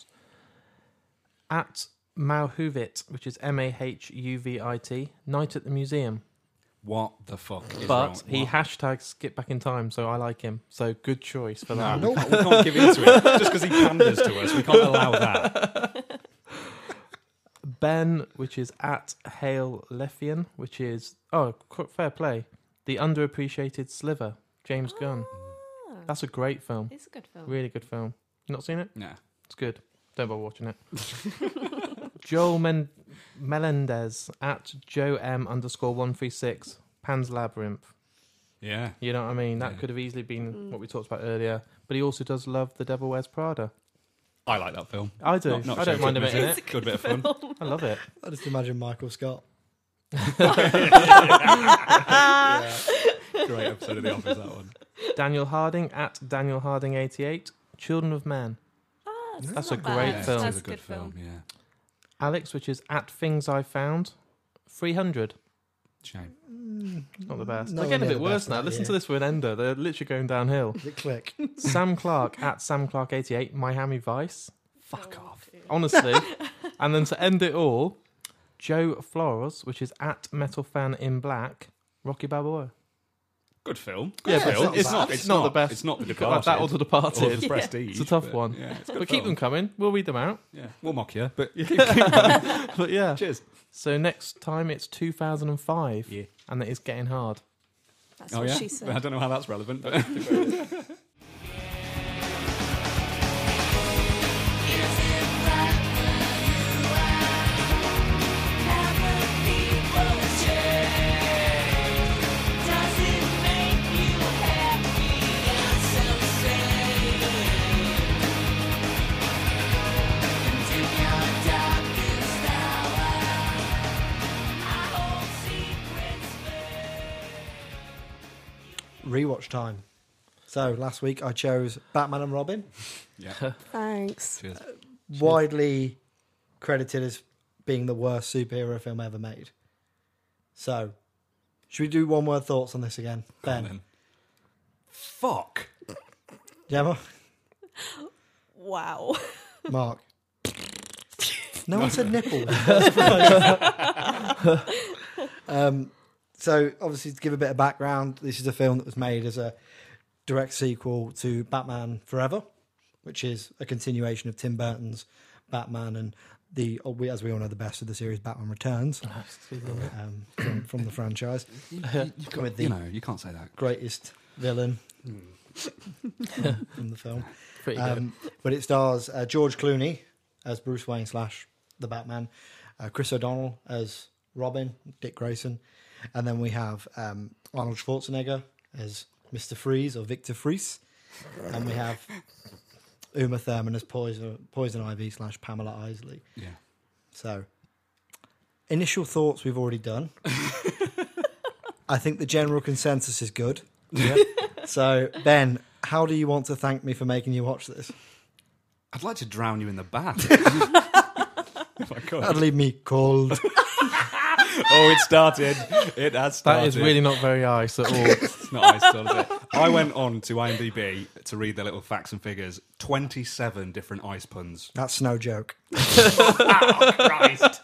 At Mauhuvit, which is M A H U V I T, Night at the Museum. What the fuck? Is But wrong? he What? hashtags Skip Back in Time, so I like him. So good choice for that. No, we, can't, we can't give in to it just because he panders to us. We can't allow that. Ben, which is at Hale Lefian, which is, oh, qu- fair play. The underappreciated Sliver, James Gunn. Ah, That's a great film. it's a good film. Really good film. You not seen it? Nah. It's good. Don't bother watching it. Joel Men- Melendez at Joe M underscore one three six, Pan's Labyrinth. Yeah. You know what I mean? That Yeah. could have easily been Mm. what we talked about earlier. But he also does love The Devil Wears Prada. I like that film. I do. Not- not I don't mind him joking, in it's it. Good bit of fun. I love it. I just imagine Michael Scott. Great episode of The Office, that one. Daniel Harding at Daniel Harding eighty-eight, Children of Man. Ah, it's That's not a bad. great Yeah, film. It That's is a good film, yeah. Alex, which is at Things I Found, three hundred. Shame. Not the best. No, They're getting a near bit the worse best now. that Listen year. to this for an ender. They're literally going downhill. Is it Click? Sam Clark at Sam Clark eighty-eight, Miami Vice. Fuck Oh, off. dear. Honestly. And then to end it all, Joe Flores, which is at Metal Fan in Black, Rocky Balboa. Good film. Yeah, Good but film. it's It's not- not. it's It's not not the best. It's not the You could have Departed. that or The Departed. Or the Yeah. Prestige. It's a tough but, one. Yeah, it's a But good keep them film. coming. We'll read them out. Yeah, we'll mock you, but keep, But yeah. cheers. So next time it's two thousand five. Yeah. And it is getting hard. That's Oh what yeah. she said. I don't know how that's relevant, but Does it make you happy? rewatch time. So last week I chose Batman and Robin, Yeah. Thanks. Cheers. widely credited as being the worst superhero film ever made. So, should we do one word thoughts on this again? Go on Ben, then. Fuck. Gemma, Wow. Mark. No one said nipple. um, so, obviously, to give a bit of background, this is a film that was made as a direct sequel to Batman Forever, which is a continuation of Tim Burton's Batman and the, as we all know, the best of the series, Batman Returns, um, from, from the franchise. You, you, you've got, With the- you know, you can't say that. Greatest villain from the film. Pretty good. Um, but it stars uh, George Clooney as Bruce Wayne slash the Batman, uh, Chris O'Donnell as Robin, Dick Grayson, and then we have um, Arnold Schwarzenegger as Mister Freeze or Victor Freeze, and we have Uma Thurman as Poison, Poison Ivy slash Pamela Isley. Yeah. So, initial thoughts we've already done. I think the general consensus is good. Yeah. So, Ben, how do you want to thank me for making you watch this? I'd like to drown you in the bath. If I could. That'd leave me cold. Oh, it started. It has started. That is really not very ice at all. It's not ice, still, is it? I went on to IMDb to read the little facts and figures. twenty-seven different ice puns. That's no joke. Oh, Christ.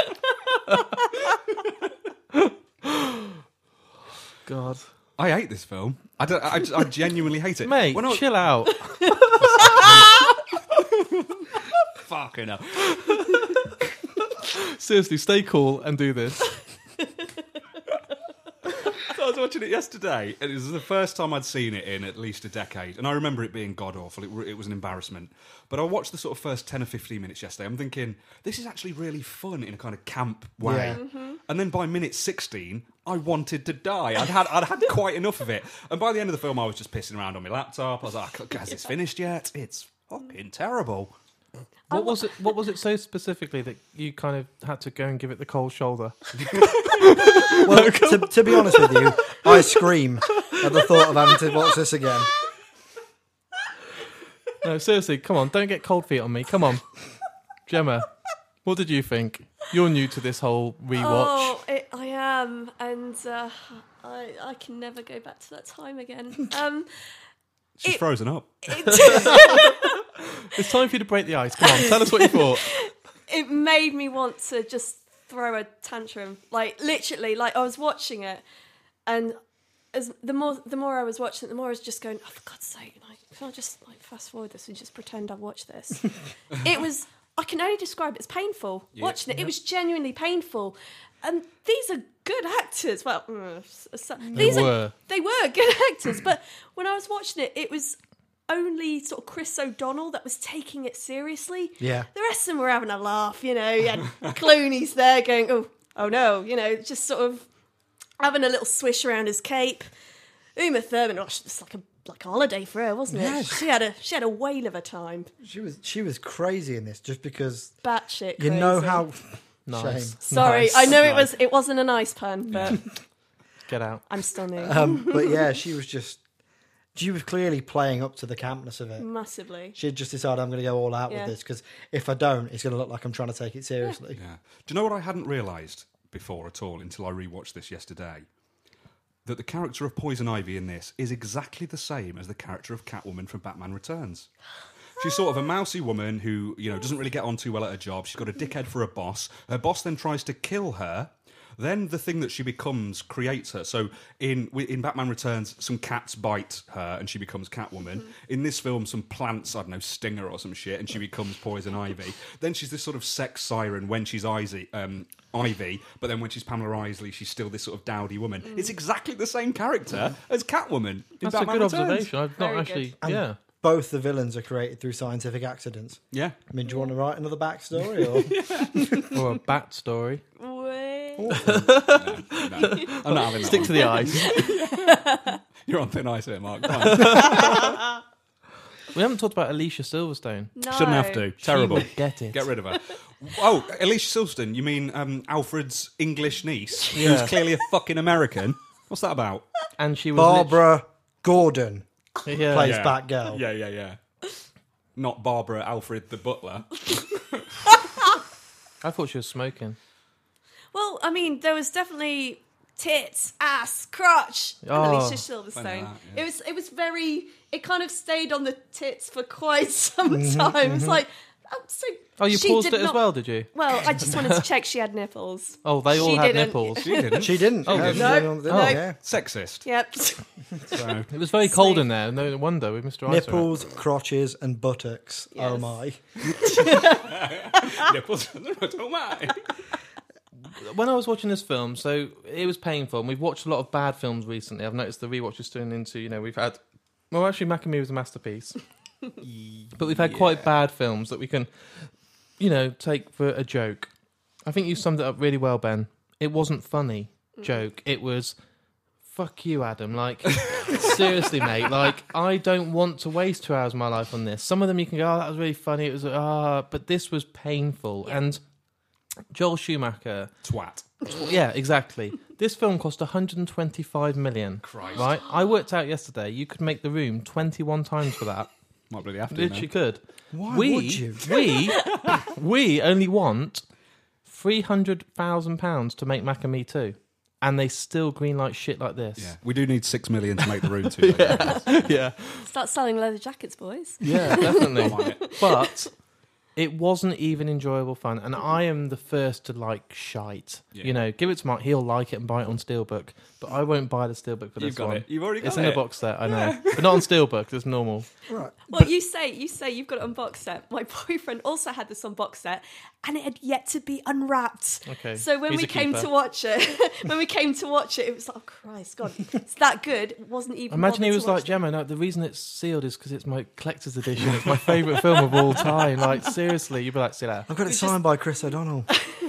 God. I hate this film. I, don't, I, I genuinely hate it. Mate, When I- chill out. Fucking hell. Seriously, stay cool and do this. So I was watching it yesterday, and it was the first time I'd seen it in at least a decade. And I remember it being god-awful. It, it was an embarrassment. But I watched the sort of first ten or fifteen minutes yesterday. I'm thinking, this is actually really fun in a kind of camp way. Yeah. And then by minute sixteen, I wanted to die. I'd had I'd had quite enough of it. And by the end of the film, I was just pissing around on my laptop. I was like, has this finished yet? It's fucking terrible. What was it? What was it so specifically that you kind of had to go and give it the cold shoulder? Well, to, to be honest with you, I scream at the thought of having to watch this again. No, seriously, come on, don't get cold feet on me. Come on, Gemma, what did you think? You're new to this whole rewatch. Oh, it, I am, and uh, I I can never go back to that time again. Um, She's It- frozen up. it, It's time for you to break the ice. Come on, tell us what you thought. it made me want to just throw a tantrum. Like literally, like I was watching it, and as the more the more I was watching it, the more I was just going, oh, for God's sake, like, can I just like fast forward this and just pretend I've watched this? It was. I can only describe it as painful. Yeah. Watching it, it was genuinely painful. And these are good actors. Well, mm, s- s- these They are were. they were good actors. But when I was watching it, it was only sort of Chris O'Donnell that was taking it seriously. Yeah. The rest of them were having a laugh, you know. And Clooney's there going, oh, oh no, you know, just sort of having a little swish around his cape. Uma Thurman, oh, it's like a like a holiday for her, wasn't it? Yes. She had a she had a whale of a time. She was she was crazy in this just because Batshit you crazy. know how. Nice. Shame. Sorry, Nice. I know it Nice. was it wasn't a nice pun, but Get out. I'm still new. Um, but yeah, she was just. She was clearly playing up to the campness of it. Massively. She had just decided I'm going to go all out Yeah. with this because if I don't, it's going to look like I'm trying to take it seriously. Yeah. Do you know what I hadn't realised before at all until I rewatched this yesterday? That the character of Poison Ivy in this is exactly the same as the character of Catwoman from Batman Returns. She's sort of a mousy woman who, you know, doesn't really get on too well at her job. She's got a dickhead for a boss. Her boss then tries to kill her. Then the thing that she becomes creates her. So in in Batman Returns, some cats bite her and she becomes Catwoman. In this film, some plants, I don't know, sting her or some shit, and she becomes Poison Ivy. Then she's this sort of sex siren when she's Ivy, um, Ivy, but then when she's Pamela Isley, she's still this sort of dowdy woman. It's exactly the same character as Catwoman in That's a Batman good Returns. observation. I've not Very actually. And Yeah. both the villains are created through scientific accidents. Yeah. I mean, do you want to write another backstory? Or? Or a bat story. Wait. No, I'm not having that Stick one. to the ice. You're on thin ice here, Mark. Come on. We haven't talked about Alicia Silverstone. No. Shouldn't have to. She Terrible. would get it. Get rid of her. Oh, Alicia Silverstone, you mean um, Alfred's English niece, Yeah. who's clearly a fucking American? What's that about? And she was lit- Barbara. Gordon Yeah. plays Yeah. Batgirl. Yeah, yeah, yeah. Not Barbara Alfred the butler. I thought she was smoking. Well, I mean, there was definitely tits, ass, crotch, and Oh. Alicia Silverstone. Funny that, yeah. It was, it was very. It kind of stayed on the tits for quite some Mm-hmm, time. It's like, oh, so. Oh, you she paused did it as not- well, did you? Well, I just wanted to check she had nipples. Oh, they all She had didn't. nipples. She didn't. She didn't. Oh, Yeah, didn't she's No, the only one that no. didn't, yeah. Sexist. Yep. So, It was very cold in there. No wonder with Mister Ice. Nipples, crotches, and buttocks. Oh Yes. my! nipples. Don't mind. When I was watching this film, so it was painful. And we've watched a lot of bad films recently. I've noticed the rewatch is turning into, you know, we've had. Well, actually, Mac and Me was a masterpiece. But we've had quite bad films that we can, you know, take for a joke. I think you summed it up really well, Ben. It wasn't funny joke. It was, fuck you, Adam. Like, seriously, mate. Like, I don't want to waste two hours of my life on this. Some of them you can go, oh, that was really funny. It was, ah, but this was painful. Yeah. And Joel Schumacher, Twat. yeah, exactly. This film cost one hundred twenty-five million. Christ. Right? I worked out yesterday. You could make The Room twenty-one times for that. Might really have to. Literally now. could. Why we, would you? We, we only want three hundred thousand pounds to make Mac and Me too, and they still greenlight shit like this. Yeah, we do need six million to make the room too. yeah. yeah, Start selling leather jackets, boys. yeah, definitely. I'm on it. But it wasn't even enjoyable fun, and I am the first to like shite. Yeah. You know, give it to Mark; he'll like it and buy it on Steelbook. But I won't buy the Steelbook for You've this got one. it. You've already got It's it. in the box set, I know, but not on Steelbook. It's normal. Right. Well, you say you say you've got it on box set. My boyfriend also had this on box set, and it had yet to be unwrapped. Okay, So when he's we a came keeper. to watch it, when we came to watch it, it was like, oh Christ, God, it's that good. It wasn't even. Imagine he bothered was to watch like, Gemma, no, the reason it's sealed is because it's my collector's edition. It's my favourite film of all time. Like, seriously, you'd be like, see that. I've got it We signed by Chris O'Donnell.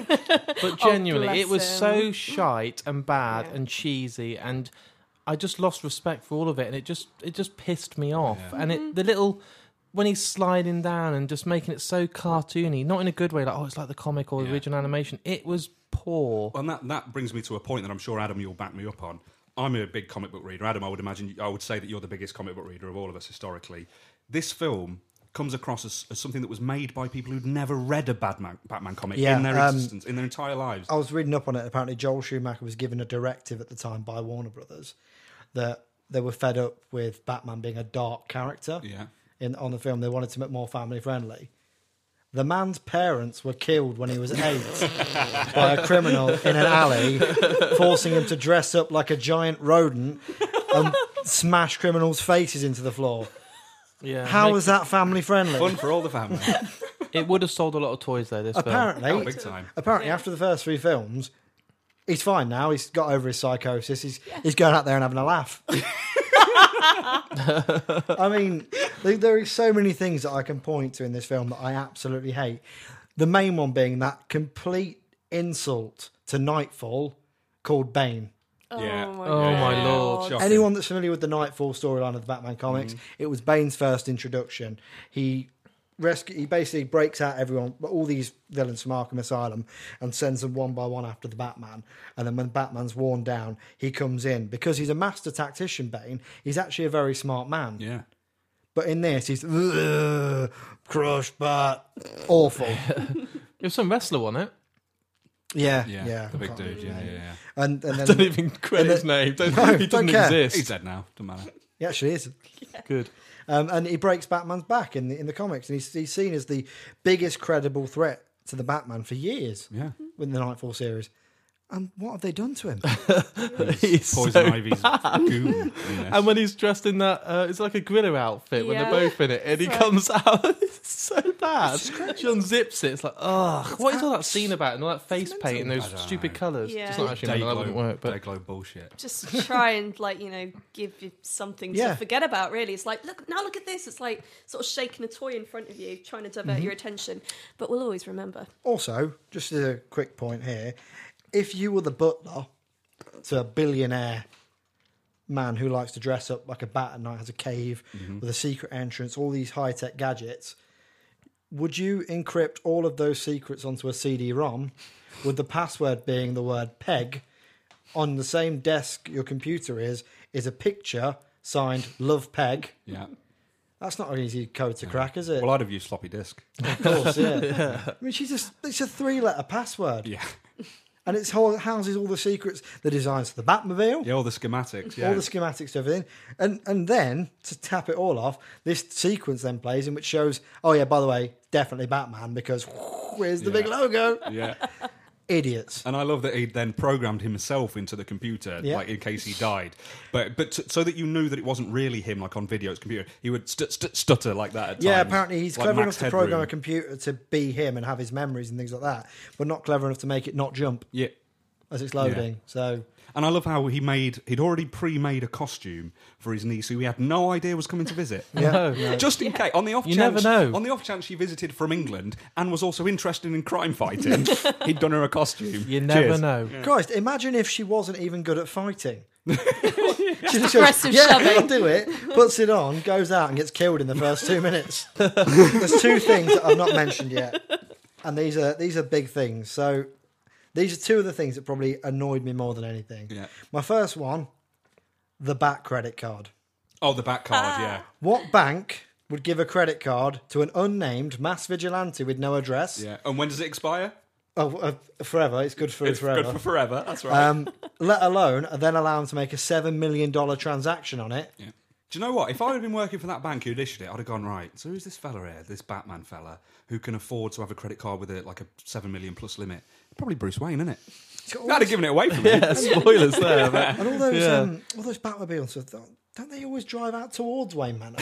But genuinely, bless it was him. so shite and bad Yeah. and cheesy, and I just lost respect for all of it, and it just it just pissed me off. Yeah. And it the little when he's sliding down and just making it so cartoony, not in a good way, like oh, it's like the comic or the Yeah. original animation. It was poor. Well, and that, that brings me to a point that I'm sure, Adam, you'll back me up on. I'm a big comic book reader. Adam, I would imagine, I would say that you're the biggest comic book reader of all of us historically. This film comes across as, as something that was made by people who'd never read a Batman, Batman comic Yeah, in their um, existence, in their entire lives. I was reading up on it. Apparently, Joel Schumacher was given a directive at the time by Warner Brothers that they were fed up with Batman being a dark character Yeah. in on the film. They wanted to make more family friendly. The man's parents were killed when he was eight by a criminal in an alley, forcing him to dress up like a giant rodent and smash criminals' faces into the floor. Yeah, How make- was that family friendly? Fun for all the family. it would have sold a lot of toys though. This film. Apparently, Oh, big time. apparently Yeah. after the first three films, he's fine now. He's got over his psychosis. He's he's going out there and having a laugh. I mean, there, there are so many things that I can point to in this film that I absolutely hate. The main one being that complete insult to Nightfall called Bane. Yeah. Oh my, Oh my God. lord. Shocking. Anyone that's familiar with the Nightfall storyline of the Batman comics, it was Bane's first introduction. He rescue, he basically breaks out everyone, all these villains from Arkham Asylum, and sends them one by one after the Batman. And then when Batman's worn down, he comes in because he's a master tactician. Bane, he's actually a very smart man. Yeah. But in this, he's "Ugh, crush bat, awful. It was some wrestler, wasn't it? Yeah, Yeah. yeah, The I big can't dude. remember Yeah, his yeah, name. yeah. And and then Don't even credit and his then- name. Don't, No, he don't doesn't care. exist. He's dead now. Doesn't matter. he actually is. Good. Um, and he breaks Batman's back in the in the comics, and he's, he's seen as the biggest credible threat to the Batman for years Yeah. with the Nightfall series. And what have they done to him? He's Poison so Ivy's goon. in this. And when he's dressed in that, uh, it's like a gorilla outfit when Yeah. they're both in it, and he Sorry. comes out. It's so bad. She unzips it. It's like, ugh. What is all that abs- scene about? And all that face paint and I those don't stupid know. colours. Yeah. It's not actually Day that wouldn't glow, work. day But glow bullshit. Just try and like you know give you something to Yeah. forget about. Really, it's like look now, look at this. It's like sort of shaking a toy in front of you, trying to divert your attention. But we'll always remember. Also, just as a quick point here, if you were the butler to a billionaire man who likes to dress up like a bat at night, has a cave with a secret entrance, all these high-tech gadgets, would you encrypt all of those secrets onto a C D ROM with the password being the word peg? On the same desk your computer is, is a picture signed Love Peg. Yeah. That's not an easy code to crack, is it? Well, I'd have used floppy disk. Of course, yeah. I mean, she's just, it's a three-letter password. Yeah. And it houses all the secrets, the designs for the Batmobile, Yeah, all the schematics. Yeah. all the schematics to everything. And and then, to tap it all off, this sequence then plays in which shows, oh yeah, by the way, definitely Batman, because where's the Yeah. big logo? Yeah. Idiots. And I love that he then programmed himself into the computer, Yeah. like in case he died. But but t- so that you knew that it wasn't really him, like on video's computer, he would st- st- stutter like that. At Yeah, times. apparently he's Like clever Max enough to Headroom. program a computer to be him and have his memories and things like that, but not clever enough to make it not jump Yeah. as it's loading. So And I love how he made, he'd already pre-made a costume for his niece who he had no idea was coming to visit. yeah, No. no. Just in case, on the off You chance, never know. on the off chance she visited from England and was also interested in crime fighting, he'd done her a costume. You never Cheers. know. Christ, imagine if she wasn't even good at fighting. She just aggressive goes, yeah, shoving." I'll do it. Puts it on, goes out and gets killed in the first two minutes. There's two things that I've not mentioned yet, and these are these are big things. So these are two of the things that probably annoyed me more than anything. Yeah. My first one, the Bat credit card. Oh, the back card, yeah. What bank would give a credit card to an unnamed mass vigilante with no address? Yeah. And when does it expire? Oh, uh, forever. It's good for It's forever. good for forever. That's right. Um, let alone then allow him to make a seven million dollar transaction on it. Yeah. Do you know what? If I had been working for that bank who'd issued it, I'd have gone, right, so who's this fella here, this Batman fella, who can afford to have a credit card with a, like a seven million plus limit? Probably Bruce Wayne, isn't it? It's got all I'd have this- given it away from me. Yeah, spoilers there. but- and all those Yeah. um, all those Batmobiles, so don't, don't they always drive out towards Wayne Manor?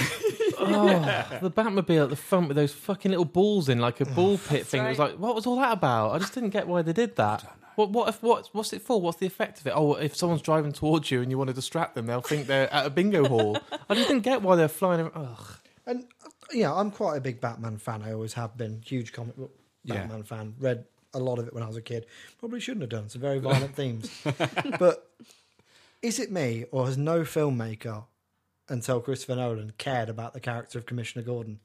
Oh, the Batmobile at the front with those fucking little balls in, like a ball pit thing. It was right. like, what was all that about? I just didn't get why they did that. What? What? If, what? What's it for? What's the effect of it? Oh, if someone's driving towards you and you want to distract them, they'll think they're at a bingo hall. I just didn't get why they're flying. Around. Ugh. And uh, yeah, I'm quite a big Batman fan. I always have been. Huge comic book Yeah. Batman fan. Read a lot of it when I was a kid. Probably shouldn't have done. It's very violent themes. But is it me, or has no filmmaker until Christopher Nolan cared about the character of Commissioner Gordon?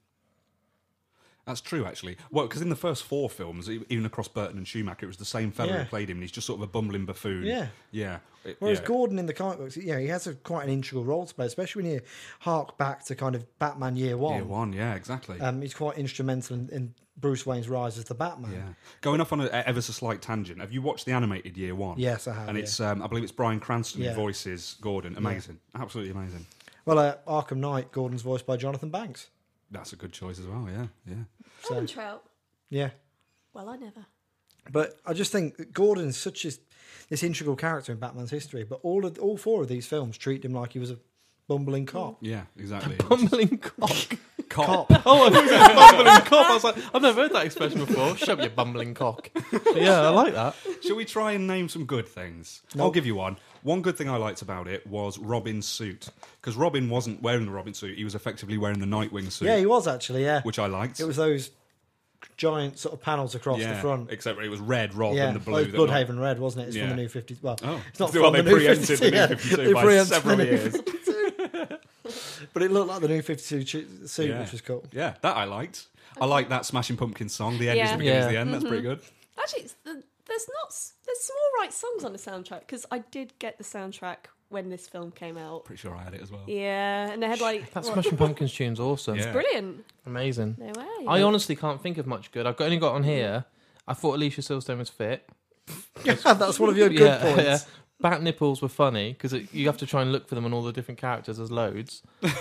That's true, actually. Well, because in the first four films, e- even across Burton and Schumacher, it was the same fella Yeah. who played him, and he's just sort of a bumbling buffoon. Yeah. Yeah. It- Whereas yeah. Gordon in the comic books, yeah, he has a quite an integral role to play, especially when you hark back to kind of Batman Year One. Year one, yeah, exactly. Um, he's quite instrumental in, in Bruce Wayne's rise as the Batman. yeah. Going off on an ever so slight tangent, have you watched the animated Year One? Yes, I have. And yeah. it's, um, I believe it's Bryan Cranston Yeah. who voices Gordon. Amazing. Absolutely amazing. Well, uh, Arkham Knight, Gordon's voiced by Jonathan Banks. That's a good choice as well, yeah. Yeah. So- Alan Trout. Yeah. Well, I never. But I just think that Gordon's such a, this integral character in Batman's history. But all of, all four of these films treat him like he was a bumbling cop. Yeah, exactly. Bumbling cock. Cop. Oh, I thought it was bumbling cock. I was like, I've never heard that expression before. Shut up, you bumbling cock. But yeah, I like that. Shall we try and name some good things? I'll give you one. One good thing I liked about it was Robin's suit. Because Robin wasn't wearing the Robin suit, he was effectively wearing the Nightwing suit. Yeah, he was actually, yeah. Which I liked. It was those giant sort of panels across yeah, the front. except it was red rather Yeah, than the blue. well, it's that Bloodhaven Red, wasn't it? It's Yeah. from the New fifty. Well, Oh, it's not well, from they the New preempted fifty-two. the yeah. New fifty-two They by preempted several the New years. fifty-two. But it looked like the New fifty-two ch- suit, Yeah. which was cool. Yeah, that I liked. I like that Smashing Pumpkins song. The end is Yeah. the beginning is Yeah. the end. That's pretty good. Actually, it's the, there's not s- there's some all right songs on the soundtrack because I did get the soundtrack when this film came out. Pretty sure I had it as well. Yeah, and they had like That what- Smashing Pumpkins tune's awesome. Yeah. brilliant. Amazing. No way. I honestly can't think of much good. I've got- only got on here. I thought Alicia Silverstone was fit. That's one of your good yeah, points. yeah. Bat nipples were funny because you have to try and look for them on all the different characters. There's loads,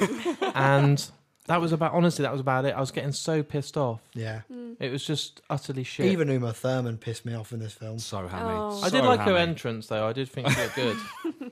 and that was about. Honestly, that was about it. I was getting so pissed off. Yeah. It was just utterly shit. Even Uma Thurman pissed me off in this film. So hammy. Oh. I So did like her hammy. entrance though. I did think she looked good.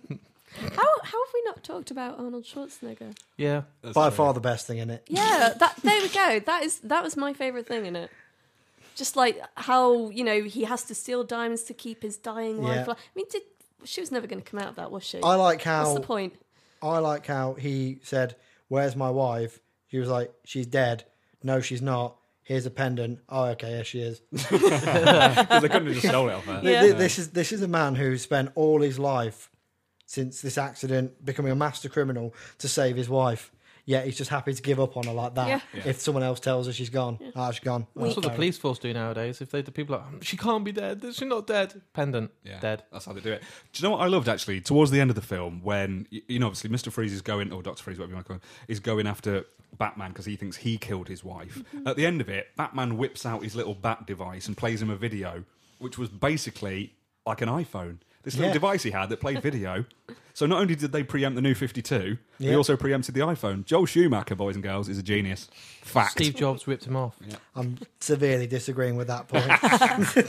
how how have we not talked about Arnold Schwarzenegger? Yeah, That's By true. far the best thing in it. Yeah, that there we go. That is that was my favorite thing in it. Just like how you know he has to steal diamonds to keep his dying wife. Yeah. alive. I mean, did, she was never going to come out of that, was she? I like What's how the point? I like how he said, "Where's my wife?" He was like, "She's dead." No, she's not. Here's a pendant. Oh, okay, yeah, she is. Because they couldn't have just sold it off her. Yeah. Th- th- This is this is a man who spent all his life since this accident becoming a master criminal to save his wife. yet he's just happy to give up on her like that. Yeah. Yeah. If someone else tells her she's gone, ah, she's gone. Oh, That's what the fair police force do nowadays. If they, the people are like, she can't be dead. She's not dead. Pendant, Yeah, dead. That's how they do it. Do you know what I loved actually? Towards the end of the film, when y- you know, obviously, Mister Freeze is going, or Doctor Freeze, whatever you want to call him, is going after Batman because he thinks he killed his wife. Mm-hmm. At the end of it, Batman whips out his little bat device and plays him a video, which was basically like an iPhone. This little Yeah. device he had that played video. So not only did they preempt the new fifty-two, they Yeah. also preempted the iPhone. Joel Schumacher, boys and girls, is a genius. Fact. Steve Jobs ripped him off. I'm severely disagreeing with that point.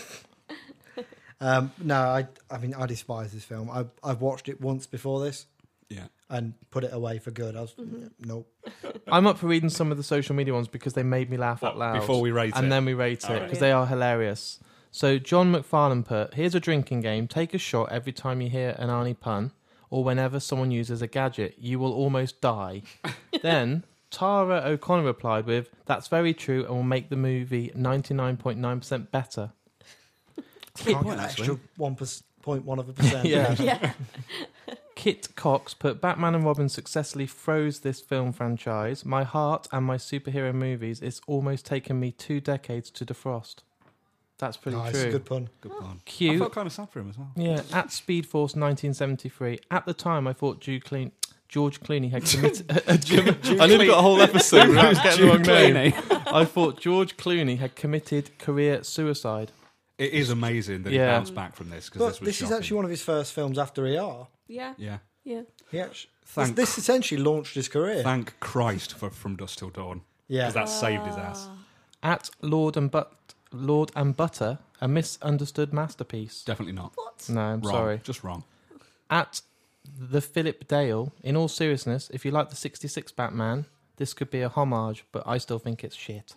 um, no, I, I mean, I despise this film. I, I've watched it once before this Yeah. and put it away for good. I was, nope. I'm up for reading some of the social media ones because they made me laugh out What, loud. before we rate and it? then we rate it Alright. because they are hilarious. So John McFarlane put, here's a drinking game. Take a shot every time you hear an Arnie pun or whenever someone uses a gadget. You will almost die. Then Tara O'Connor replied with, that's very true and will make the movie ninety-nine point nine percent better. Can't point, get an actually. extra one point one of a percent. Yeah. Yeah. Kit Cox put, Batman and Robin successfully froze this film franchise. My heart and my superhero movies, it's almost taken me two decades to defrost. That's pretty Nice, true. good pun. Good plan. I Cute. felt kind of sad for him as well. Yeah, at Speed Force nineteen seventy-three. At the time, I thought Jude Clean, George Clooney had committed. I nearly got a whole episode without getting the wrong name. I thought George Clooney had committed career suicide. It is amazing that Yeah. he bounced back from this because But this was this is shocking. actually one of his first films after E R. Yeah. Yeah. Yeah. He actually, this, Thank, this essentially launched his career. thank Christ for From Dusk Till Dawn Yeah. because that saved his ass. At Lord and But Lord and Butter, a misunderstood masterpiece. Definitely not. What? No, I'm Wrong. sorry. Just wrong. At the Philip Dale, in all seriousness, if you like the sixty-six Batman, this could be a homage, but I still think it's shit.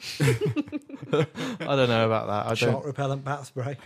I don't know about that. I Shot don't. repellent bat spray.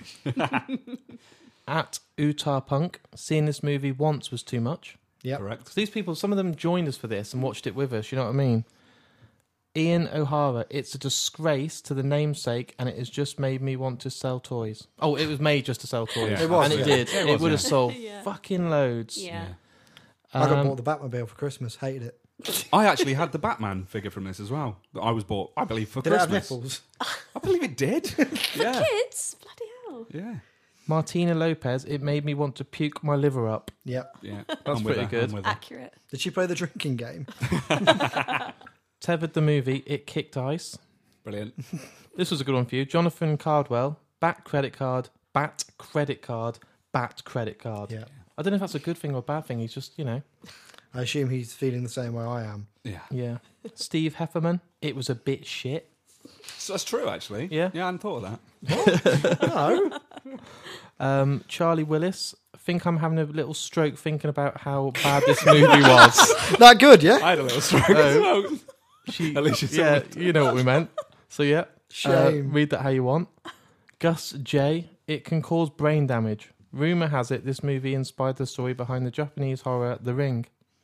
At Utah Punk, seeing this movie once was too much. Yep. Correct. Because these people, some of them joined us for this and watched it with us, you know what I mean? Ian O'Hara, it's a disgrace to the namesake and it has just made me want to sell toys. Oh, it was made just to sell toys. Yeah. It was, and it yeah. did. Yeah, it it was, would have yeah. sold Yeah. fucking loads. Yeah. I got Um, bought the Batmobile for Christmas. Hated it. I actually had the Batman figure from this as well. That I was bought, I believe, for Did it have Christmas. nipples? I believe it did. yeah. Kids? Bloody hell. Yeah. Martina Lopez, it made me want to puke my liver up. Yep. Yeah. That's I'm with pretty her, good. I'm with her. Accurate. Did she play the drinking game? Tethered the movie, it kicked ice. Brilliant. This was a good one for you. Jonathan Cardwell, bat credit card, bat credit card, bat credit card. Yeah. I don't know if that's a good thing or a bad thing. He's just, you know, I assume he's feeling the same way I am. Yeah. yeah. Steve Hefferman, it was a bit shit. So that's true, actually. Yeah. Yeah, I hadn't thought of that. No. Um, Charlie Willis, I think I'm having a little stroke thinking about how bad this movie was. That good, yeah? I had a little stroke as Oh. well. She, At least you told yeah, me. you know what we meant. So yeah, uh, Shame. read that how you want. Gus J, it can cause brain damage. Rumor has it this movie inspired the story behind the Japanese horror The Ring.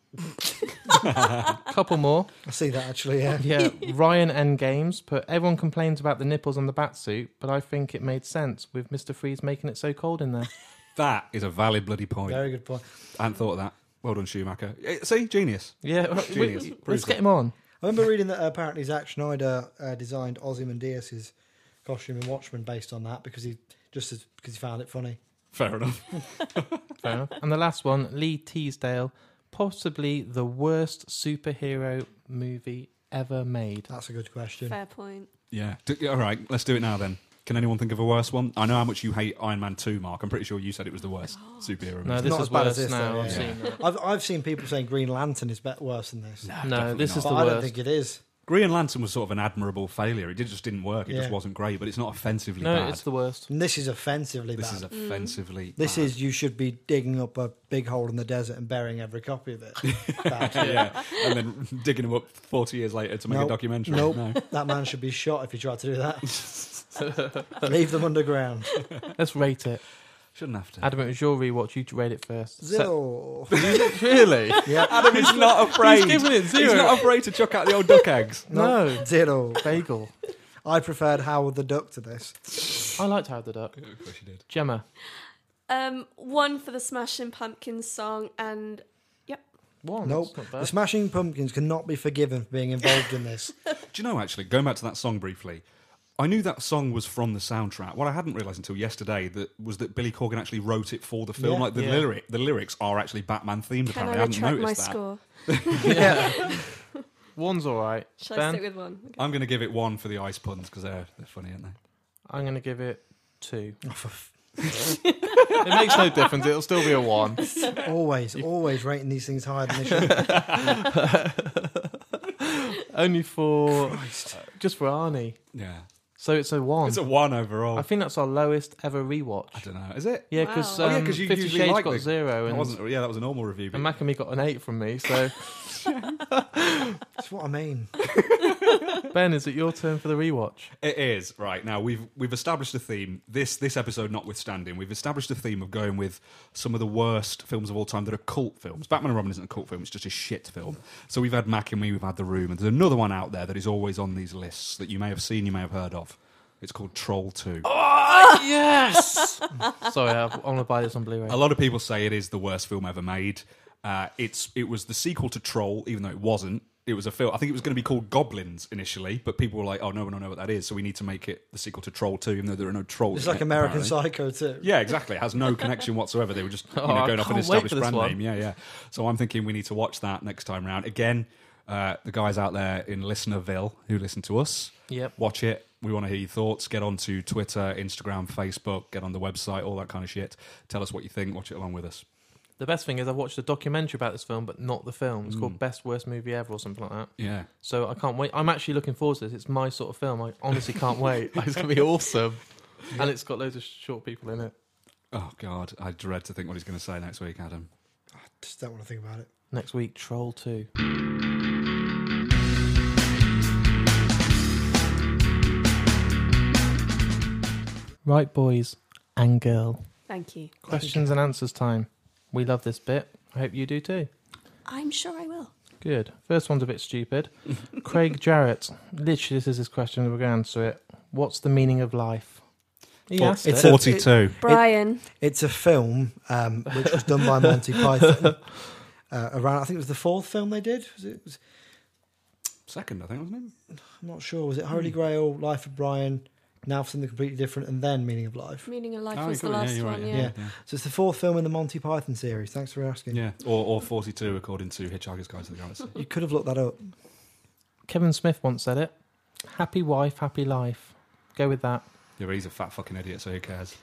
Couple more. I see that actually, yeah. Yeah, Ryan N Games put, everyone complains about the nipples on the bat suit, but I think it made sense with Mister Freeze making it so cold in there. That is a valid bloody point. Very good point. I hadn't thought of that. Well done, Schumacher. Eh, See, genius. Yeah, Genius. we- Proves let's it. get him on. I remember reading that uh, apparently Zack Schneider uh, designed Ozymandias' costume in Watchmen based on that because he just as, because he found it funny. Fair enough. Fair enough. And the last one, Lee Teasdale, possibly the worst superhero movie ever made. That's a good question. Fair point. Yeah. D- all right, let's do it now then. Can anyone think of a worse one? I know how much you hate Iron Man two, Mark. I'm pretty sure you said it was the worst superhero movie. No, this Not is as bad worse as this, now. though, I've yeah. seen that. I've I've seen people saying Green Lantern is bet worse than this, No, definitely this is not. but the I worst. don't think it is. Green Lantern was sort of an admirable failure. It did- just didn't work. It Yeah. just wasn't great, but it's not offensively No, bad. it's the worst. And this is offensively This bad. is offensively This bad. is you should be digging up a big hole in the desert and burying every copy of it. Bad. yeah, and then digging them up forty years later to make Nope. a documentary. Nope. No. That man should be shot if he tried to do that. Leave them underground. Let's rate it. Shouldn't have to. Adam, it was your rewatch. You rate it first. Se- Zero. really? Yeah. Adam is not afraid. He's giving it zero. He's not afraid to chuck out the old duck eggs. No. Zero. Bagel. I preferred Howard the Duck to this. I liked Howard the Duck. Of course you did. Gemma. Um, one for the Smashing Pumpkins song, and yep, One. Nope. That's not bad. The Smashing Pumpkins cannot be forgiven for being involved in this. Do you know, actually, going back to that song briefly, I knew that song was from the soundtrack. What I hadn't realised until yesterday that was that Billy Corgan actually wrote it for the film. Yeah. Like the Yeah. lyric, the lyrics are actually Batman themed. Can Apparently, I I hadn't retract my noticed that. score? Yeah. One's all right. Shall I Ben, stick with one? Okay. I'm going to give it one for the ice puns because they're they're funny, aren't they? I'm going to give it two. Oh, for f- It makes no difference. It'll still be a one. always, always rating these things higher than they should. Only for Christ. just for Arnie. Yeah, So it's a one. it's a one overall. I think that's our lowest ever I rewatch. don't know. Is it? Yeah, because Wow. Oh, yeah, um, 'cause you Fifty usually Shades like got the- zero, That and, wasn't. Yeah, that was a normal review. and But Macamee got an eight from me. So That's what I mean. Ben, is it your turn for the rewatch? it is right now. We've we've established a theme. This this episode, notwithstanding, we've established a theme of going with some of the worst films of all time that are cult films. Batman and Robin isn't a cult film; it's just a shit film. So we've had Macamee, we've had The Room, and there's another one out there that is always on these lists that you may have seen, you may have heard of. It's called Troll two. Yes. Sorry, I want to buy this on Blu-ray. A lot of people say it is the worst film ever made. Uh, it's it was the sequel to Troll, even though it wasn't. It was a film. I think it was going to be called Goblins initially, but people were like, "Oh no, we don't know what that is, so we need to make it the sequel to Troll two, even though there are no trolls." It's in like it, American apparently. Psycho too. Yeah, exactly. It has no connection whatsoever. They were just you Oh, know, I going off an can't wait established for this brand one. name. Yeah, yeah. So I'm thinking we need to watch that next time round. Again, uh, the guys out there in Listenerville who listen to us, Yep. watch it. We want to hear your thoughts. Get onto Twitter, Instagram, Facebook. Get on the website, all that kind of shit. Tell us what you think. Watch it along with us. The best thing is I've watched a documentary about this film, but not the film. It's Mm. called Best Worst Movie Ever or something like that. Yeah. So I can't wait. I'm actually looking forward to this. It's my sort of film. I honestly can't wait. It's going to be awesome. And it's got loads of short people in it. Oh God, I dread to think what he's going to say next week, Adam. I just don't want to think about it. Next week, Troll two. Right, boys and girl. Thank you. Questions and answers time. We love this bit. I hope you do too. I'm sure I will. Good. First one's a bit stupid. Craig Jarrett. Literally, this is his question. We're going to answer it. What's the meaning of life? He For- asked it's it. a- forty-two. Brian. It's a film um, which was done by Monty Python. Uh, around, I think it was the fourth film they did. Was it? Was, Second, I think, wasn't it? I'm not sure. Was it Holy Grail, Life of Brian, Now for Something Completely Different, and then Meaning of Life? Meaning of Life Oh, was the you're right, last yeah, you're one, right, yeah. Yeah. So it's the fourth film in the Monty Python series. Thanks for asking. Yeah, or, or forty-two according to Hitchhiker's Guide to the Galaxy. You could have looked that up. Kevin Smith once said it. Happy wife, happy life. Go with that. Yeah, but he's a fat fucking idiot, so who cares?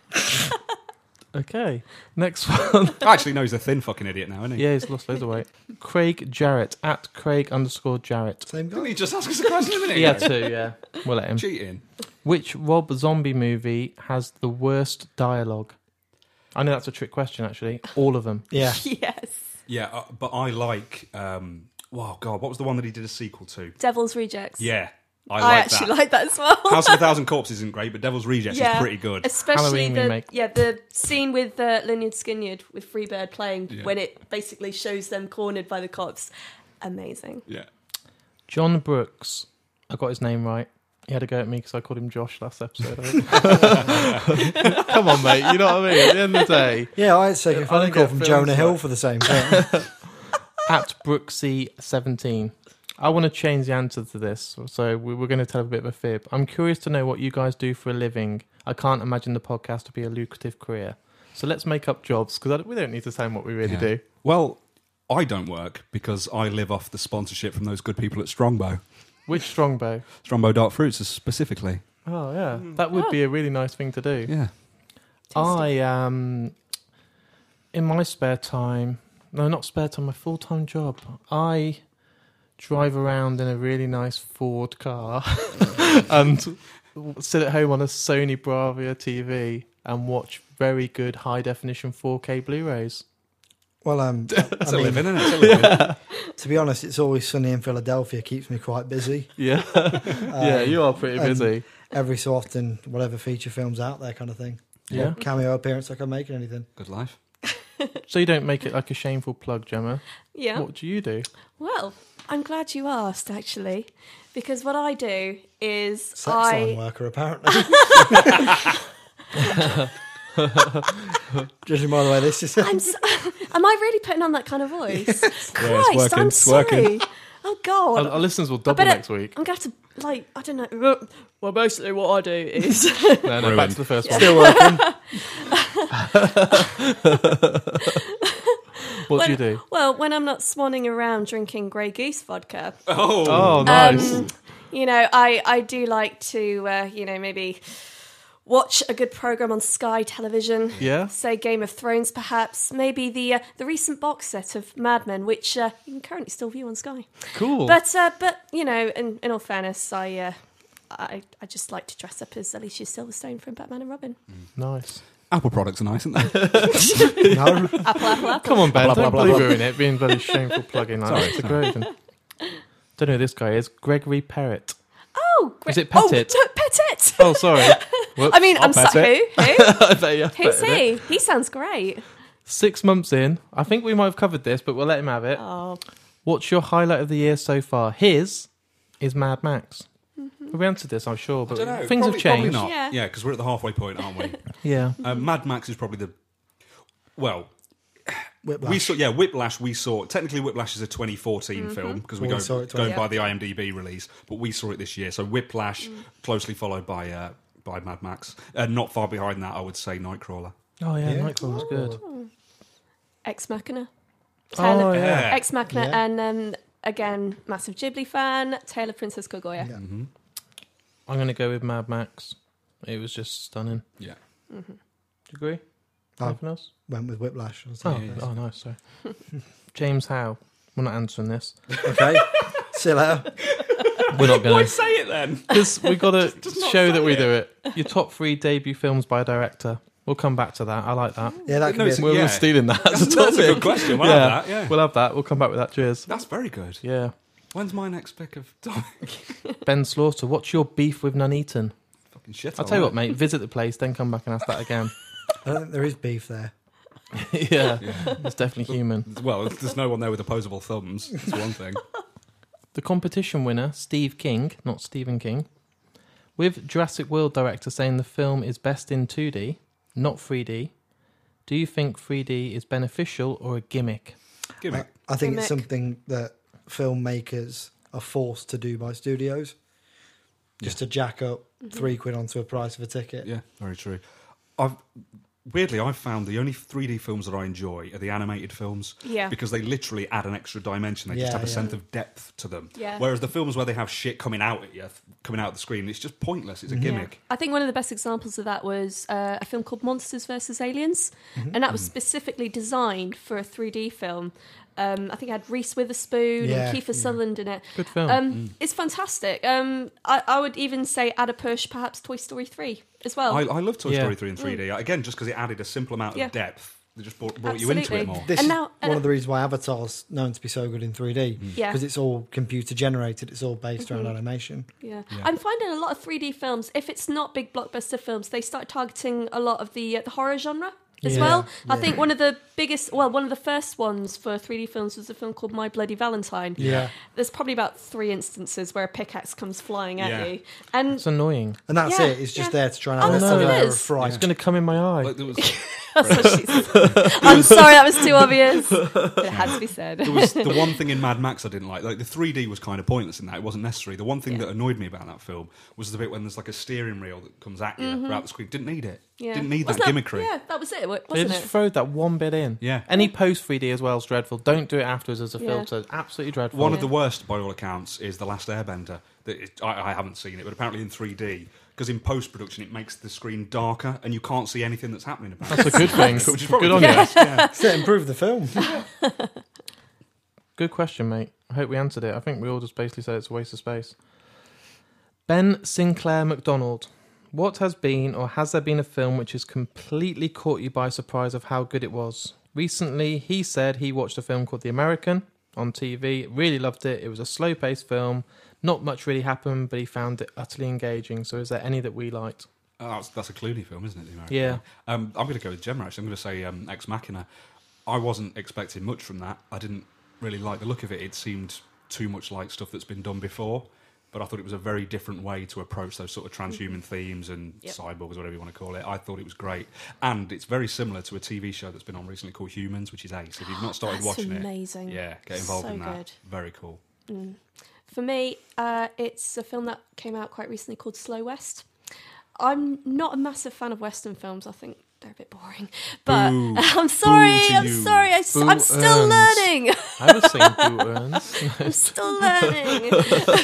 Okay. Next one. Actually, no, he's a thin fucking idiot now, isn't he? Yeah, he's lost loads of weight. Craig Jarrett. At Craig underscore Jarrett. Same Didn't guy. he just ask us a question a minute He had ago? two, yeah. We'll let him. Cheating. Which Rob Zombie movie has the worst dialogue? I know that's a trick question, actually. All of them. Yeah. Yes. Yeah, uh, but I like. Um, wow, God, what was the one that he did a sequel to? Devil's Rejects. Yeah, I, I, like actually that. like that as well. House of a Thousand Corpses isn't great, but Devil's Rejects Yeah. is pretty good. Especially Halloween the remake. yeah the scene with uh, Lynyrd Skynyrd with Freebird playing Yeah. when it basically shows them cornered by the cops. Amazing. Yeah. John Brooks. I got his name right. He had a go at me because I called him Josh last episode. I think. Come on, mate. You know what I mean? At the end of the day. Yeah, I had to take a I phone think call it from feels Jonah Hill like- for the same thing. At Brooksy seventeen. I want to change the answer to this, so we we're going to tell a bit of a fib. I'm curious to know what you guys do for a living. I can't imagine the podcast to be a lucrative career. So let's make up jobs, because we don't need to say what we really Yeah. do. Well, I don't work because I live off the sponsorship from those good people at Strongbow. Which Strongbow? Strongbow Dark Fruits specifically. Oh, yeah. That would be a really nice thing to do. Yeah. I, um, in my spare time, no, not spare time, my full-time job, I drive around in a really nice Ford car and sit at home on a Sony Bravia T V and watch very good high-definition four K Blu-rays. Well, um, It's I a mean, living, isn't it? It's a living. to be honest, It's Always Sunny in Philadelphia keeps me quite busy. Yeah. yeah, you are pretty and- busy. Every so often, whatever feature film's out there kind of thing. Yeah. What cameo appearance I can make and anything. Good life. So you don't make it like a shameful plug, Gemma. Yeah. What do you do? Well, I'm glad you asked actually, because what I do is Sex I line worker, apparently. Judging by the way this is... I'm so, Am I really putting on that kind of voice? Christ, working, I'm it's sorry. working. Oh God. Our, our listeners will I double better- next week. I'm going to have to, like, I don't know. Well, basically what I do is... No, no, back to the first one. Still working. What when, do you do? Well, when I'm not swanning around drinking Grey Goose vodka, Oh, Oh, nice. um, you know, I, I do like to, uh, you know, maybe watch a good programme on Sky Television. Yeah? Say Game of Thrones, perhaps. Maybe the uh, the recent box set of Mad Men, which uh, you can currently still view on Sky. Cool. But, uh, but you know, in, in all fairness, I, uh, I I just like to dress up as Alicia Silverstone from Batman and Robin. Nice. Apple products are nice, aren't they? No. Apple, apple, apple. Come on, Ben. Blah, don't blah, believe blah, her in it, being very shameful plugging like Sorry, that. It's a great one. Don't know who this guy is. Gregory Perrott. Oh, great. Is it Pettit? Oh, Pettit. Oh, sorry. Whoops. I mean, I'll I'm bet sorry. it. Who? Who? I bet you have Who's betted it. he? He sounds great. Six months in. I think we might have covered this, but we'll let him have it. Oh, What's your highlight of the year so far? His is Mad Max. Mm-hmm. We answered this, I'm sure, but I don't know. things probably, have changed. Probably not. Yeah. Yeah, because we're at the halfway point, aren't we? Yeah. um, Mad Max is probably the well. Whiplash. We saw, yeah, Whiplash. We saw technically Whiplash is a twenty fourteen film because we Well, go we saw it going twenty- by the IMDb release, but we saw it this year. So Whiplash, closely followed by uh, by Mad Max. Uh, not far behind that, I would say Nightcrawler. Oh, yeah, Yeah. Nightcrawler's good. Ex Machina. Oh, yeah. Ex Machina, Yeah. and um, again, massive Ghibli fan. Tale of Princess Kaguya. Yeah. Mm-hmm. I'm going to go with Mad Max. It was just stunning. Yeah. Do you agree? Oh. Anything else? Went with Whiplash. Oh, Oh. yeah. oh, nice. Sorry. James Howe. We're not answering this. Okay. See you later. We're not going to. say it then? Because we've got to Just not show say that we it. do it. Your top three debut films by a director. We'll come back to that. I like that. Yeah, that No, could it's- be. We're, Yeah. we're stealing that as a That's, that's a topic. good question. We'll Yeah. have that. Yeah, We'll have that. We'll come back with that. Cheers. that's very good. Yeah. When's my next pick of fucking Ben Slaughter, what's your beef with Nuneaton? shit? I'll tell you what, mate. Visit the place, then come back and ask that again. I don't think there is beef there. yeah, it's definitely human. Well, there's no one there with opposable thumbs. That's one thing. The competition winner, Steve King, not Stephen King, with Jurassic World director saying the film is best in two D, not three D. Do you think three D is beneficial or a gimmick? Give me. I, I think it's Gimmick. something that filmmakers are forced to do by studios, just to jack up three quid onto a price of a ticket. Yeah, very true. I've weirdly I've found the only three D films that I enjoy are the animated films. Yeah. Because they literally add an extra dimension. They just Yeah, have a yeah. sense of depth to them. Yeah. Whereas the films where they have shit coming out at you, coming out of the screen, it's just pointless. It's a Mm-hmm. gimmick. I think one of the best examples of that was uh, a film called Monsters versus Aliens, and that was specifically designed for a three D film. Um, I think it had Reese Witherspoon Yeah, and Kiefer yeah. Sutherland in it. Good film. Um, It's fantastic. Um, I, I would even say add a push, perhaps Toy Story three as well. I, I love Toy Yeah. Story three in three D. Again, just because it added a simple amount of Yeah. depth. They just brought, brought you into it Absolutely. more. This And is now- and- one of the reasons why Avatar's known to be so good in three D. Yeah. Because it's all computer generated. It's all based around animation. Yeah. Yeah. I'm finding a lot of three D films, if it's not big blockbuster films, they start targeting a lot of the uh, the horror genre as Yeah. well. I Yeah. think one of the biggest, well, one of the first ones for three D films was a film called My Bloody Valentine. Yeah. There's probably about three instances where a pickaxe comes flying at Yeah. you. And It's annoing. And that's Yeah, it. It's just yeah. there to try and Oh, add that's a what it layer of is. fright. It's going to come in my eye. Like there was, that's what she said. I'm sorry, that was too obvious. But it had to be said. there was the one thing in Mad Max I didn't like. Like the three D was kind of pointless in that; it wasn't necessary. The one thing Yeah. that annoyed me about that film was the bit when there's like a steering wheel that comes at you throughout the screen. Didn't need it. Yeah. Didn't need Wasn't that gimmickry. Yeah, that was it, wa- They wasn't just it? throw that one bit in. Yeah. Any post three D as well is dreadful. Don't do it afterwards as a Yeah. filter. It's absolutely dreadful. One of Yeah. the worst, by all accounts, is The Last Airbender. That it, I, I haven't seen it, but apparently in three D, because in post production it makes the screen darker and you can't see anything that's happening about That's a good thing. Which is probably Good on good. you. Yeah. So it improved the film. Good question, mate. I hope we answered it. I think we all just basically said it's a waste of space. Ben Sinclair McDonald. What has been or has there been a film which has completely caught you by surprise of how good it was? Recently, he said he watched a film called The American on T V, really loved it. It was a slow-paced film. Not much really happened, but he found it utterly engaging. So is there any that we liked? Oh, that's, that's a Clooney film, isn't it? The American Yeah. one? Um, I'm going to go with Gemma, actually. I'm going to say um, Ex Machina. I wasn't expecting much from that. I didn't really like the look of it. It seemed too much like stuff that's been done before. but I thought it was a very different way to approach those sort of transhuman themes and Yep. cyborgs, whatever you want to call it. I thought it was great. And it's very similar to a T V show that's been on recently called Humans, which is Ace. If you've not started That's watching amazing. it, yeah, get involved So in that. good. Very cool. For me, uh, it's a film that came out quite recently called Slow West. I'm not a massive fan of Western films. I think they're a bit boring. But Boo. I'm sorry. Boo to I'm you. sorry. I, Boo am still earns. learning. I haven't seen Boo Earns. I'm still learning.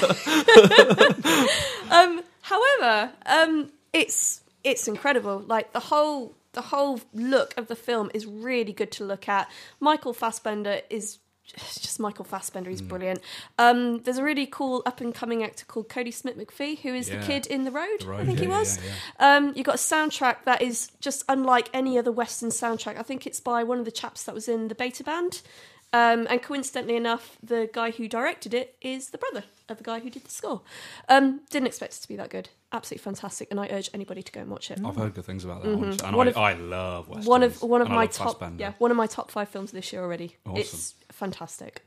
um, however, um, it's it's incredible. Like the whole the whole look of the film is really good to look at. Michael Fassbender is it's just Michael Fassbender. He's brilliant. Um, there's a really cool up and coming actor called Cody Smith McPhee, who is Yeah. the kid in The Road. The Road, I think he yeah, was. yeah, yeah. Um, you've got a soundtrack that is just unlike any other Western soundtrack. I think it's by one of the chaps that was in the Beta Band. Um, and coincidentally enough, the guy who directed it is the brother of the guy who did the score. Um, didn't expect it to be that good. Absolutely fantastic, and I urge anybody to go and watch it. I've heard good things about that one. And Mm-hmm. One I, of- I love Westerns. One of one of and I my love top, Fassbender. yeah, one of my top five films this year already. Awesome. It's fantastic.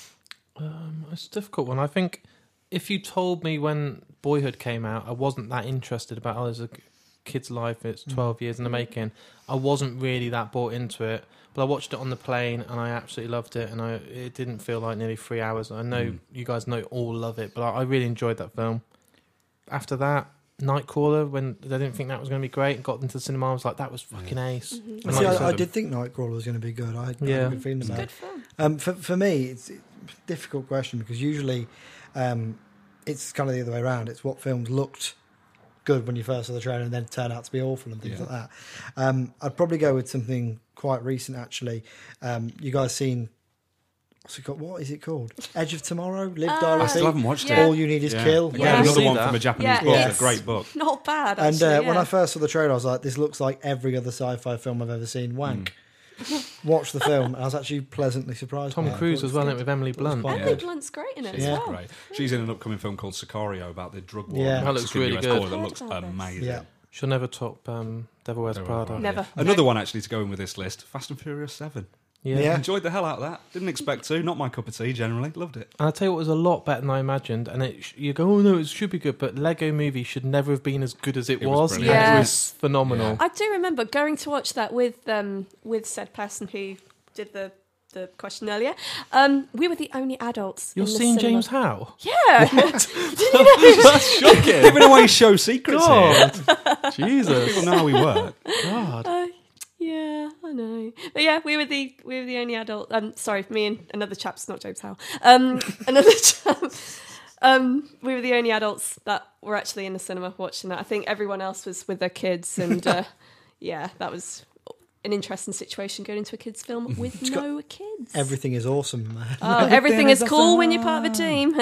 Um, it's a difficult one. I think if you told me when Boyhood came out, I wasn't that interested about, oh, there's a kid's life, it's twelve years in the making. I wasn't really that bought into it. But I watched it on the plane and I absolutely loved it. And I it didn't feel like nearly three hours. I know Mm. you guys know all love it, but I, I really enjoyed that film. After that, Nightcrawler, when they didn't think that was going to be great, got into the cinema, I was like, that was fucking ace. Mm-hmm. And See, like you I, I said, did think Nightcrawler was going to be good. I, I Yeah. had a good feeling It's a about good it. film. Um, for, for me, it's a difficult question because usually um, it's kind of the other way around. It's what films looked good when you first saw the trailer and then turn out to be awful and things Yeah. like that. Um, I'd probably go with something quite recent, actually. Um, you guys seen... What's it called? What is it called? Edge of Tomorrow? Live, Uh, Die, I Repeat? still haven't watched Yeah. All You Need Is it. Kill. Again, Yeah. another See one that? from a Japanese Yeah. book. Yes. A great book. Not bad, And actually. uh, yeah. when I first saw the trailer, I was like, this looks like every other sci-fi film I've ever seen. Wank. Watched the film, and I was actually pleasantly surprised. Tom by it. I Cruise thought as it well, was in it, with Emily It was Blunt. quite Emily Yeah. Blunt's great in it She's as Yeah. well. great. She's in an upcoming film called Sicario about the drug war. Yeah. in That looks Mexican really U S good. border That Heard looks about this. amazing. Yeah. She'll never top um, Devil Wears Devil Prada. Wears Never. Another one actually to go in with this list: Fast and Furious Seven. Yeah. Yeah. Enjoyed the hell out of that. Didn't expect to. Not my cup of tea. Generally, loved it. And I'll tell you what, it was a lot better than I imagined. And it, sh- you go, oh no, it should be good. But Lego Movie should never have been as good as it, It was was. brilliant. And Yeah. It was phenomenal. I do remember going to watch that with um, with said person who did the, the question earlier. Um, we were the only adults. You're in the seeing cinema. James Howe? Yeah. That's shocking. Giving away show secrets here. God. Jesus. People know how we work. God. Uh, yeah, I know. But yeah, we were the we were the only adult. Um, sorry, me and another chap's not James Howe. Um, another chap. Um, we were the only adults that were actually in the cinema watching that. I think everyone else was with their kids, and uh, yeah, that was an interesting situation going into a kids' film with no kids. Everything is awesome, man. Oh, everything is cool when you're part of a team.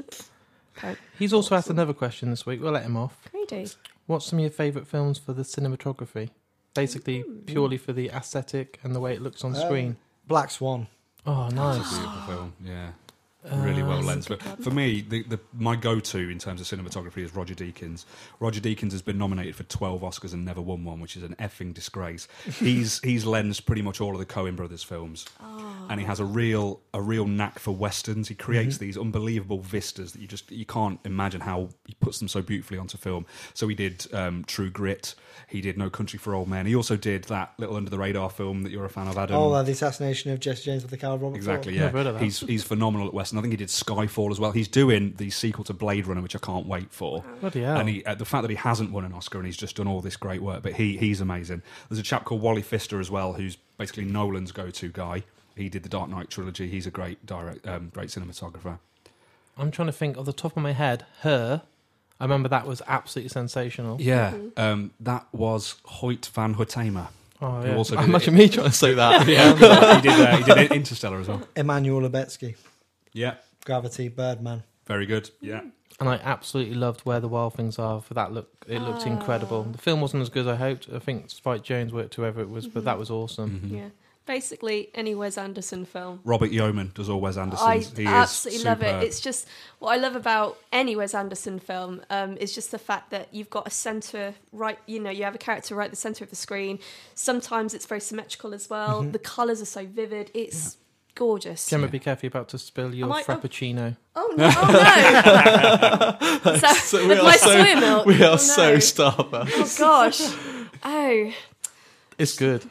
He's also asked another question this week. We'll let him off. Greedy. What's some of your favourite films for the cinematography? Basically, purely for the aesthetic and the way it looks on Um, screen. Black Swan. Oh, nice. Beautiful film. Yeah. Really well Um, lensed. But for me, the, the my go-to in terms of cinematography is Roger Deakins. Roger Deakins has been nominated for twelve Oscars and never won one, which is an effing disgrace. He's he's lensed pretty much all of the Coen Brothers films, and he has a real a real knack for westerns. He creates these unbelievable vistas that you just you can't imagine how he puts them so beautifully onto film. So he did um, True Grit. He did No Country for Old Men. He also did that little under the radar film that you're a fan of, Adam. Oh, uh, the assassination of Jesse James with the Cal Robert Exactly, Ford. yeah. Never heard of that. He's he's phenomenal at Western. I think he did Skyfall as well. He's doing the sequel to Blade Runner, which I can't wait for. Bloody hell. And he, uh, the fact that he hasn't won an Oscar and he's just done all this great work, but he he's amazing. There's a chap called Wally Pfister as well, who's basically Nolan's go-to guy. He did the Dark Knight trilogy. He's a great direct, um, great cinematographer. I'm trying to think off the top of my head. Her, I remember that was absolutely sensational. Yeah, um, that was Hoyt van Hoytema. Oh, Who yeah. also I did imagine me trying to say that. Yeah, he did. Uh, he did Interstellar as well. Emmanuel Lubetsky. Yeah, Gravity, Birdman. very good. Yeah, And I absolutely loved Where the Wild Things Are for that look. It looked Ah. incredible. The film wasn't as good as I hoped. I think Spike Jones worked whoever it was, but that was awesome. Mhm. Yeah. Basically, any Wes Anderson film. Robert Yeoman does all Wes I Anderson's. He absolutely is love superb. it. It's just what I love about any Wes Anderson film um, is just the fact that you've got a center right. You know, you have a character right at the center of the screen. Sometimes it's very symmetrical as well. The colors are so vivid. It's gorgeous. Gemma, be careful, you're about to spill your Am I- oh. frappuccino. Oh no! Oh no! so, So we with are my so- soy milk. We are oh, no. so Starbucks. Oh gosh! Oh, It's good.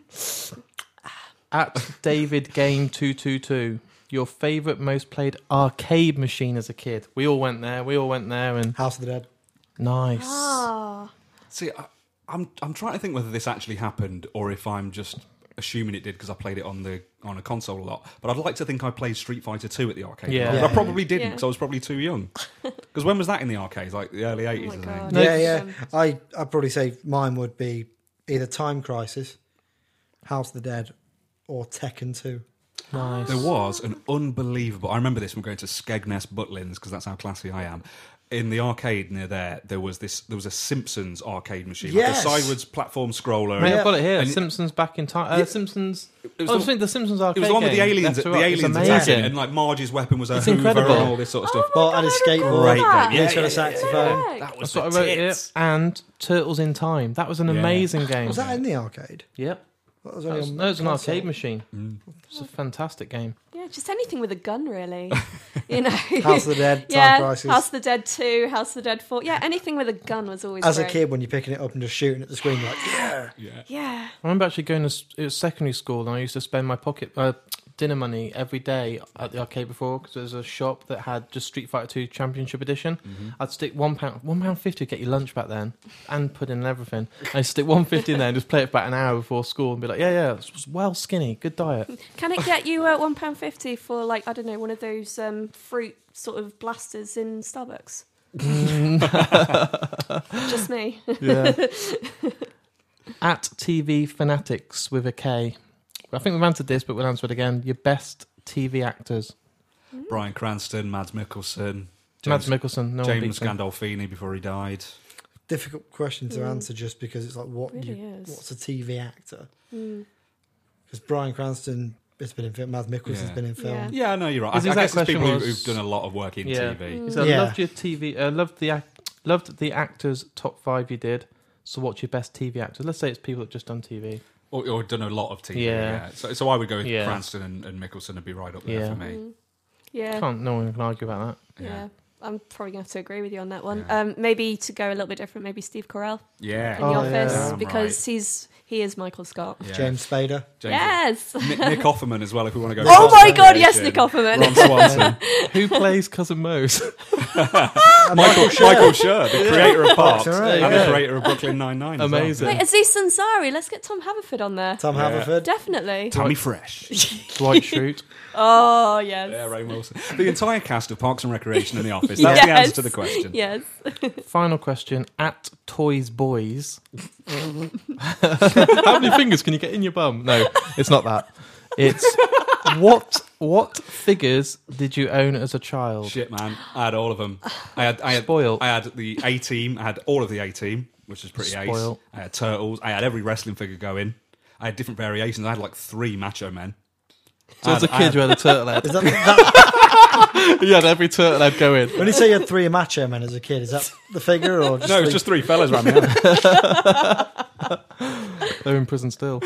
At David Game two two two, your favourite most played arcade machine as a kid. We all went there. We all went there, and House of the Dead. nice. ah, See, I, I'm I'm trying to think whether this actually happened or if I'm just assuming it did because I played it on the on a console a lot. But I'd like to think I played Street Fighter two at the arcade. Yeah. a lot, but Yeah. I probably didn't Yeah. because I was probably too young. Because when was that in the arcades? Like the early eighties, my I God. think. No, yeah, it's- yeah. I I'd probably say mine would be either Time Crisis, House of the Dead, or Tekken two. Nice. There was an unbelievable. I remember this from going to Skegness Butlins because that's how classy I am. In the arcade near there, there was this. There was a Simpsons arcade machine, Yes. like a sideways platform scroller. Mate, Yeah. I've got it here. And- Simpsons back in time. Uh, Yeah. Simpsons. It was oh, I the- think the Simpsons arcade It was the one with the game. aliens. Left The to right. It's aliens amazing. attacking, and like Marge's weapon was a It's Hoover incredible. and all this sort of stuff. But and a skateboard, Great that. game. Leads Yeah, on a yeah, saxophone. Right. That was That's what the I wrote here. tits. And Turtles in Time. That was an Yeah. amazing game. Was that in the arcade? Yep. That was That only was, on no, it was an console. arcade machine. Mm. It's a fantastic game. yeah, just anything with a gun, really. You know. House of the Dead, Time yeah, Crisis. House of the Dead two, House of the Dead four. Yeah, anything with a gun was always As a great. kid, when you're picking it up and just shooting at the screen, you're like, yeah. Yeah. Yeah. I remember actually going to s- it was secondary school, and I used to spend my pocket uh, dinner money every day at the arcade before because there was a shop that had just Street Fighter two Championship Edition. Mm-hmm. I'd stick one pound, one pound fifty to get your lunch back then, and pudding and everything. I'd stick one fifty in there and just play it for about an hour before school, and be like, yeah, yeah, it was well skinny, good diet. Can it get you uh, one pound fifty for like I don't know one of those um, fruit sort of blasters in Starbucks? Just me. Yeah. At T V Fanatics with a K. I think we've answered this, but we'll answer it again. Your best T V actors. Bryan Cranston, Mads Mikkelsen, Mads James, Mikkelsen, no one James beats him. Gandolfini before he died. Difficult question to Mm. answer just because it's like, what It you, really is. what's a T V actor? Mm. Because Bryan Cranston has been in film, Mads Mikkelsen's Yeah. been in film. Yeah. Yeah, no, you're right. I, His I exact guess there's people question who, was- who've done a lot of work in Yeah. T V. Mm. He said, I Yeah. loved your T V, uh, loved the act, loved the actors top five you did. So what's your best T V actors? Let's say it's people that just done T V. Or, or done a lot of T V. Yeah. Yeah. So, so I would go with Yeah. Cranston and, and Mikkelsen would be right up there Yeah. for me. Mm. Yeah. Can't, no one can argue about that. yeah. Yeah. I'm probably going to have to agree with you on that one. Yeah. Um, maybe to go a little bit different, maybe Steve Carell Yeah. in Oh, The yeah. Office Damn because he's he is Michael Scott. Yeah. James Spader. James- Yes. Nick, Nick Offerman as well, if we want to go. Oh Parks my and God! Yes, Recreation. Nick Offerman. Ron Swanson. Who plays Cousin Mose? Michael, Michael Schur, the creator of Parks and and Rec, the yeah. creator of Brooklyn Nine-Nine. as well. Amazing. Wait, Aziz Ansari. Let's get Tom Haverford on there. Tom Yeah. Haverford. Definitely. Tammy Fresh. Dwight Schrute. Oh yes. Yeah, Ray Wilson. The entire cast of Parks and Recreation in the office. That's the Yes. answer to the question. Yes. Final question. At Toys Boys. How many fingers can you get in your bum? No, it's not that. It's what what figures did you own as a child? Shit, man. I had all of them. I had, I had, Spoiled. I had the A-Team. I had all of the A-Team, which was pretty Spoiled. ace. I had Turtles. I had every wrestling figure going. I had different variations. I had like three Macho Men. So as a I kid, had- you had a turtle head. Is that, that, You had every turtle head go in. when you say you had three macho men as a kid, is that the figure or just No, it was three? just three fellas around me. They're in prison still.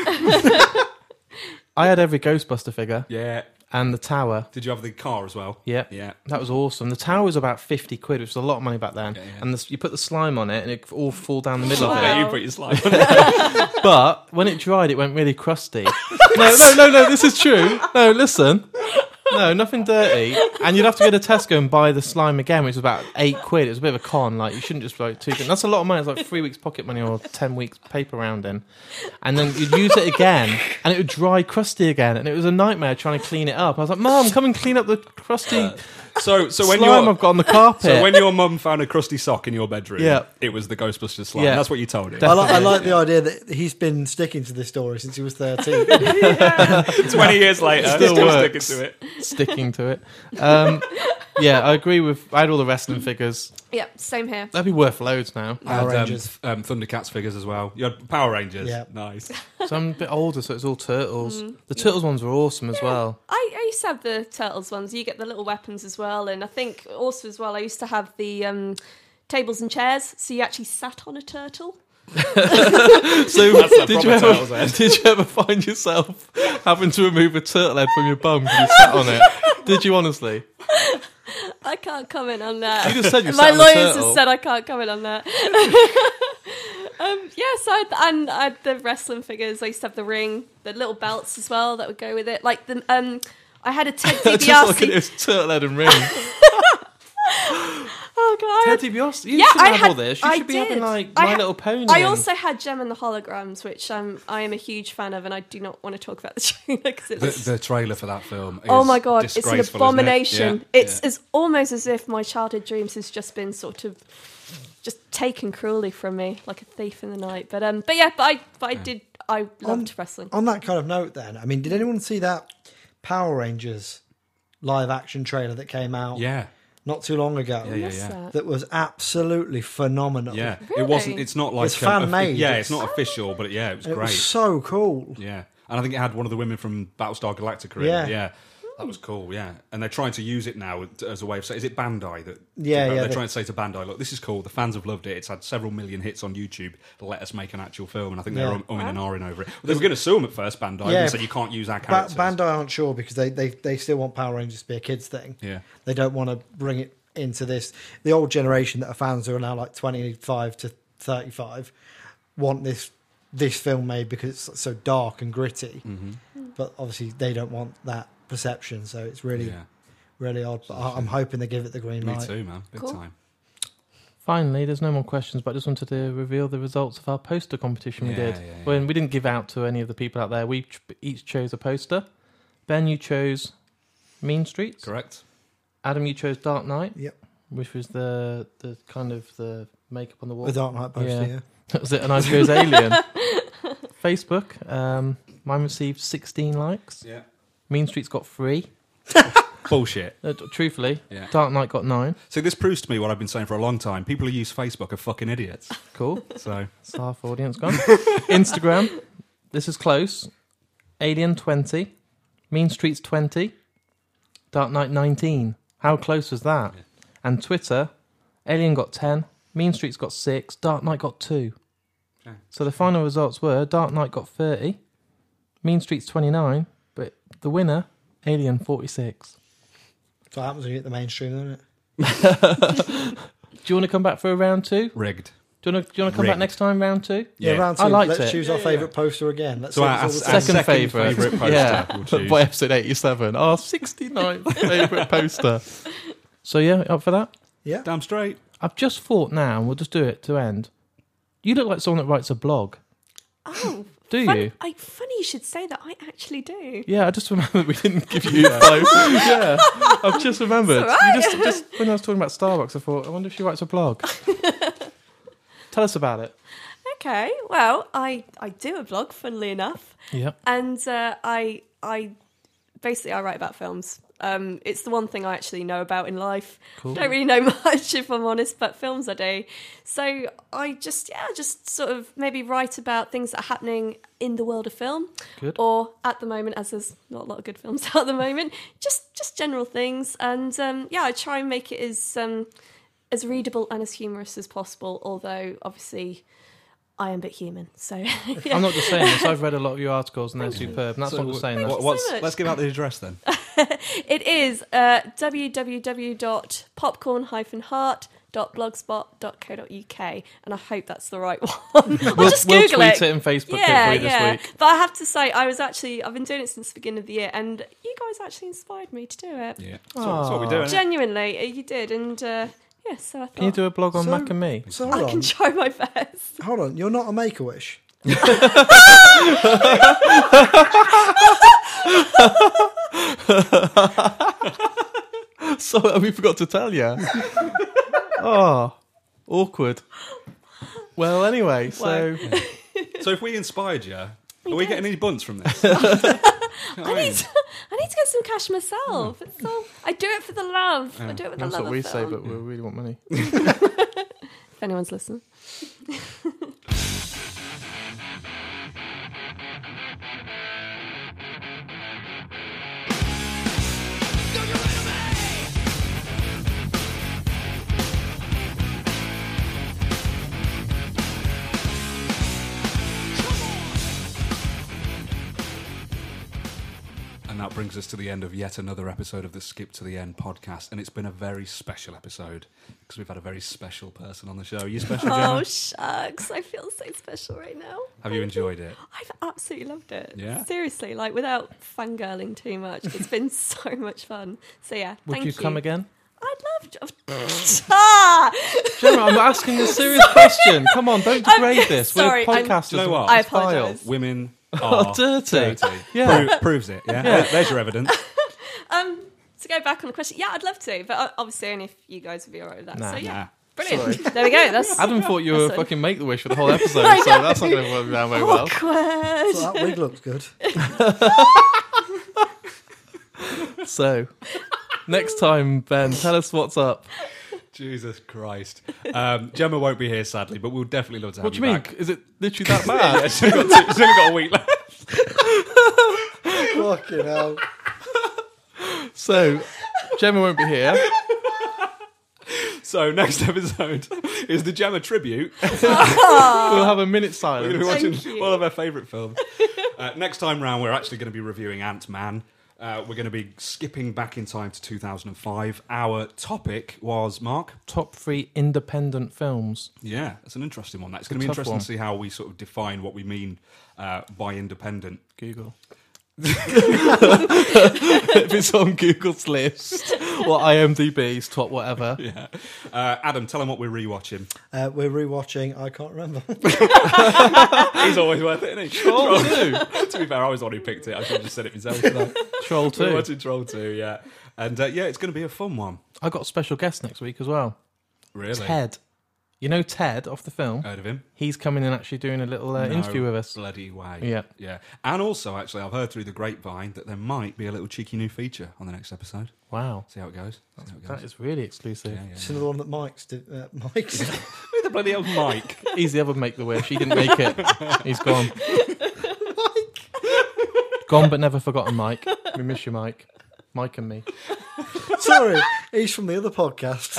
I had every Ghostbuster figure Yeah. and the tower. Did you have the car as well? Yeah. Yeah. That was awesome. The tower was about fifty quid, which was a lot of money back then. Yeah, yeah. And the, you put the slime on it and it all fall down the middle Wow. of Yeah, it. you put your slide on it. But when it dried, it went really crusty. No, no, no, no, this is true. No, listen. No, nothing dirty. And you'd have to go to Tesco and buy the slime again, which was about eight quid. It was a bit of a con. Like, you shouldn't just like two. That's a lot of money. It's like three weeks pocket money or ten weeks paper rounding. And then you'd use it again, and it would dry crusty again. And it was a nightmare trying to clean it up. I was like, Mum, come and clean up the crusty So, so when slime your I've got on the carpet. so when your mum found a crusty sock in your bedroom, Yeah. it was the Ghostbusters slime. Yeah. That's what you told him. I, li- I like the idea that he's been sticking to this story since he was thirteen. Twenty years later, Still still, works. sticking to it. Sticking to it. Um, yeah, I agree with. I had all the wrestling figures. Yeah. Same here. That'd be worth loads now. I had, Power Rangers. Um, um, Thundercats figures as well. You had Power Rangers. Yeah. Nice. So I'm a bit older, so it's all turtles. The turtles ones were awesome as well. I, I used to have the Turtles ones. You get the little weapons as well, and I think also as well. I used to have the um, tables and chairs, so you actually sat on a turtle. So That's did a you, proper ever, turtle's head. did you ever find yourself having to remove a turtle head from your bum because you sat on it? Did you honestly? I can't comment on that. You just said you My sat on the lawyers turtle. have said I can't comment on that. um, yes, I and I had the wrestling figures. I used to have the ring, the little belts as well that would go with it. Like the um, I had a Ted Just DiBiase. looking at his turtle head and ring. Oh god! Ted DiBiase, you Yeah, shouldn't I have had- all this. You I should be having did. like I My ha- Little Pony. I and- also had Gem and the Holograms, which um, I am a huge fan of, and I do not want to talk about the trailer because The, it's. the trailer for that film. Is Oh my god, it's an disgraceful, isn't it? abomination. Yeah, It's yeah. it's almost as if my childhood dreams has just been sort of just taken cruelly from me, like a thief in the night. But um, but yeah, but I but I did I loved wrestling. On that kind of note, then, I mean, did anyone see that Power Rangers live action trailer that came out yeah, not too long ago? yeah, yeah, What's yeah. that? That was absolutely phenomenal. Yeah, Really? it wasn't. It's not like It's um, fan-made. Yeah, it's not official, but yeah, it was And it great. was so cool. Yeah, and I think it had one of the women from Battlestar Galactica in Yeah. it. Yeah, that was cool. Yeah, and they're trying to use it now as a way of saying, is it Bandai that? Yeah, they're yeah, they- trying to say to Bandai, look, this is cool. The fans have loved it. It's had several million hits on YouTube. Let us make an actual film, and I think they're Yeah. um, umming and ahhing over it. Well, they were going to sue them at first, Bandai. Yeah. They said you can't use our Ba- characters. Bandai aren't sure because they, they, they still want Power Rangers to be a kids thing. Yeah. They don't want to bring it into this. The old generation that are fans who are now like twenty-five to thirty-five want this this film made because it's so dark and gritty. Mm-hmm. But obviously they don't want that perception, so it's really Yeah, really odd. But I- I'm hoping they give it the green me light. too, man. Big Cool. time. Finally, there's no more questions, but I just wanted to reveal the results of our poster competition we Yeah, did. yeah, yeah. When we didn't give out to any of the people out there, we ch- each chose a poster. Ben, you chose Mean Streets. Correct. Adam, you chose Dark Knight, Yep. which was the the kind of the makeup on the wall. The Dark Knight poster, Yeah. yeah. That was it, and I chose Alien. Facebook, um, mine received sixteen likes. Yeah. Mean Streets got three. Bullshit. Uh, t- truthfully, Yeah. Dark Knight got nine. So this proves to me what I've been saying for a long time. People who use Facebook are fucking idiots. Cool. So It's half audience gone. Instagram, this is close. Alien twenty, Mean Streets twenty, Dark Knight nineteen. How close was that? Yeah. And Twitter, Alien got ten, Mean Streets got six, Dark Knight got two. Okay. So the final results were Dark Knight got thirty, Mean Streets twenty-nine, but the winner, Alien forty-six. So what happens when you hit the mainstream, doesn't it? Do you want to come back for a round two? rigged. Do you want to, do you want to come back Rigged. next time, round two? Yeah, Yeah. round two. I liked Let's it. choose Yeah, our yeah. favourite poster again. Let's So see our, what's our, all the our same. Second second favourite. favourite poster Yeah. we'll choose. By episode eighty-seven. Our sixty-ninth favourite poster. So yeah, up for that? Yeah. Damn straight. I've just thought now, and we'll just do it to end. You look like someone that writes a blog. Oh, Do fun- you? I, funny you should say that. I actually do. Yeah, I just remembered we didn't give you five. Yeah, I've just remembered. You just, just when I was talking about Starbucks, I thought, I wonder if she writes a blog. Tell us about it. Okay, well, I, I do a blog, funnily enough, Yep. and uh, I I basically I write about films. Um, it's the one thing I actually know about in life. Cool. Don't really know much, if I'm honest, but films I do. So I just yeah, just sort of maybe write about things that are happening in the world of film, Good. or at the moment, as there's not a lot of good films out at the moment, just just general things. And um, yeah, I try and make it as um, as readable and as humorous as possible. Although obviously, I am a bit human, so yeah. I'm not just saying this. I've read a lot of your articles and they're superb. And that's So not just saying Thank that. What, you what's, so much. let's give out the address then. It is uh, w w w dot popcorn dash heart dot blogspot dot co dot u k, and I hope that's the right one. I'll We'll, just we'll Google tweet it. it and Facebook Yeah, it for you yeah. this week. But I have to say, I was actually I've been doing it since the beginning of the year, and you guys actually inspired me to do it. Yeah. That's what, that's what we do. Aw. innit? Genuinely, uh, you did, and uh, yeah. So I thought Can you do a blog on So- Mac and Me? So I hold can on. try my best. Hold on. You're not a Make-A-Wish. So we forgot to tell you. Oh, awkward. Well, anyway, so So if we inspired you, are we did. getting any bunts from this? I need to, I need to get some cash myself. It's all, I do it for the love. I do it with the that's love what of we say, film. but we really want money. If anyone's listening. that brings us to the end of yet another episode of the Skip to the End podcast, and it's been a very special episode because we've had a very special person on the show. Are you special, Gemma? Oh, shucks. I feel so special right now. Have you enjoyed it? I've absolutely loved it. Yeah? Seriously, like without fangirling too much. It's been so much fun. So yeah, Would thank you come again? I'd love to. ah! Gemma, I'm asking a serious question. Come on, don't degrade this. sorry, We're I'm- podcasters. Do you know what? I It's vile. apologise. Women Oh, are dirty. dirty. Yeah. Pro- proves it. Yeah. Yeah. There- There's your evidence. Um, to go back on the question, yeah, I'd love to, but uh, obviously only if you guys would be alright with that. Nah. so yeah, Nah. brilliant. There we go. That's Adam thought you were That's it. fucking Make the Wish for the whole episode, so that's not going to work down very well. awkward. So that wig looks good. So, next time, Ben, tell us what's up. Jesus Christ. Um, Gemma won't be here, sadly, but we'll definitely love to have What do you mean? back. Is it literally that bad? Yeah, she's only got, two, she's only got a week left. Fucking hell. So, Gemma won't be here. So next episode is the Gemma tribute. We'll have a minute We're going to be silence. watching Thank you. one of our favourite films. Uh, next time round, we're actually going to be reviewing Ant-Man. Uh, we're going to be skipping back in time to two thousand five. Our topic was, Mark? Top three independent films. Yeah, it's an interesting one. That's going It's to be a tough interesting one. to see how we sort of define what we mean uh, by independent. Google. If it's on Google's list or IMDb's top whatever. Yeah. Uh, Adam, tell them what we're rewatching. Uh, we're rewatching. I can't remember. He's always worth it, isn't he? Troll two. To be fair, I was the one who picked it. I should have just said it myself. shouldn't I? Troll We're two. watching Troll two, yeah. And uh, yeah, it's going to be a fun one. I got a special guest next week as well. Really? Ted. You know Ted off the film? Heard of him? He's coming and actually doing a little uh, No interview with us. Bloody way. Yeah. Yeah. And also, actually, I've heard through the grapevine that there might be a little cheeky new feature on the next episode. Wow. See how it goes. See how it goes. That is really exclusive. Yeah, yeah, It's another one that Mike's. Did, uh, Mike's. Who the bloody hell's Mike? He's the other Make the Wish. He didn't make it. He's gone. Gone but never forgotten, Mike. We miss you, Mike. Mike and me. Sorry, he's from the other podcast.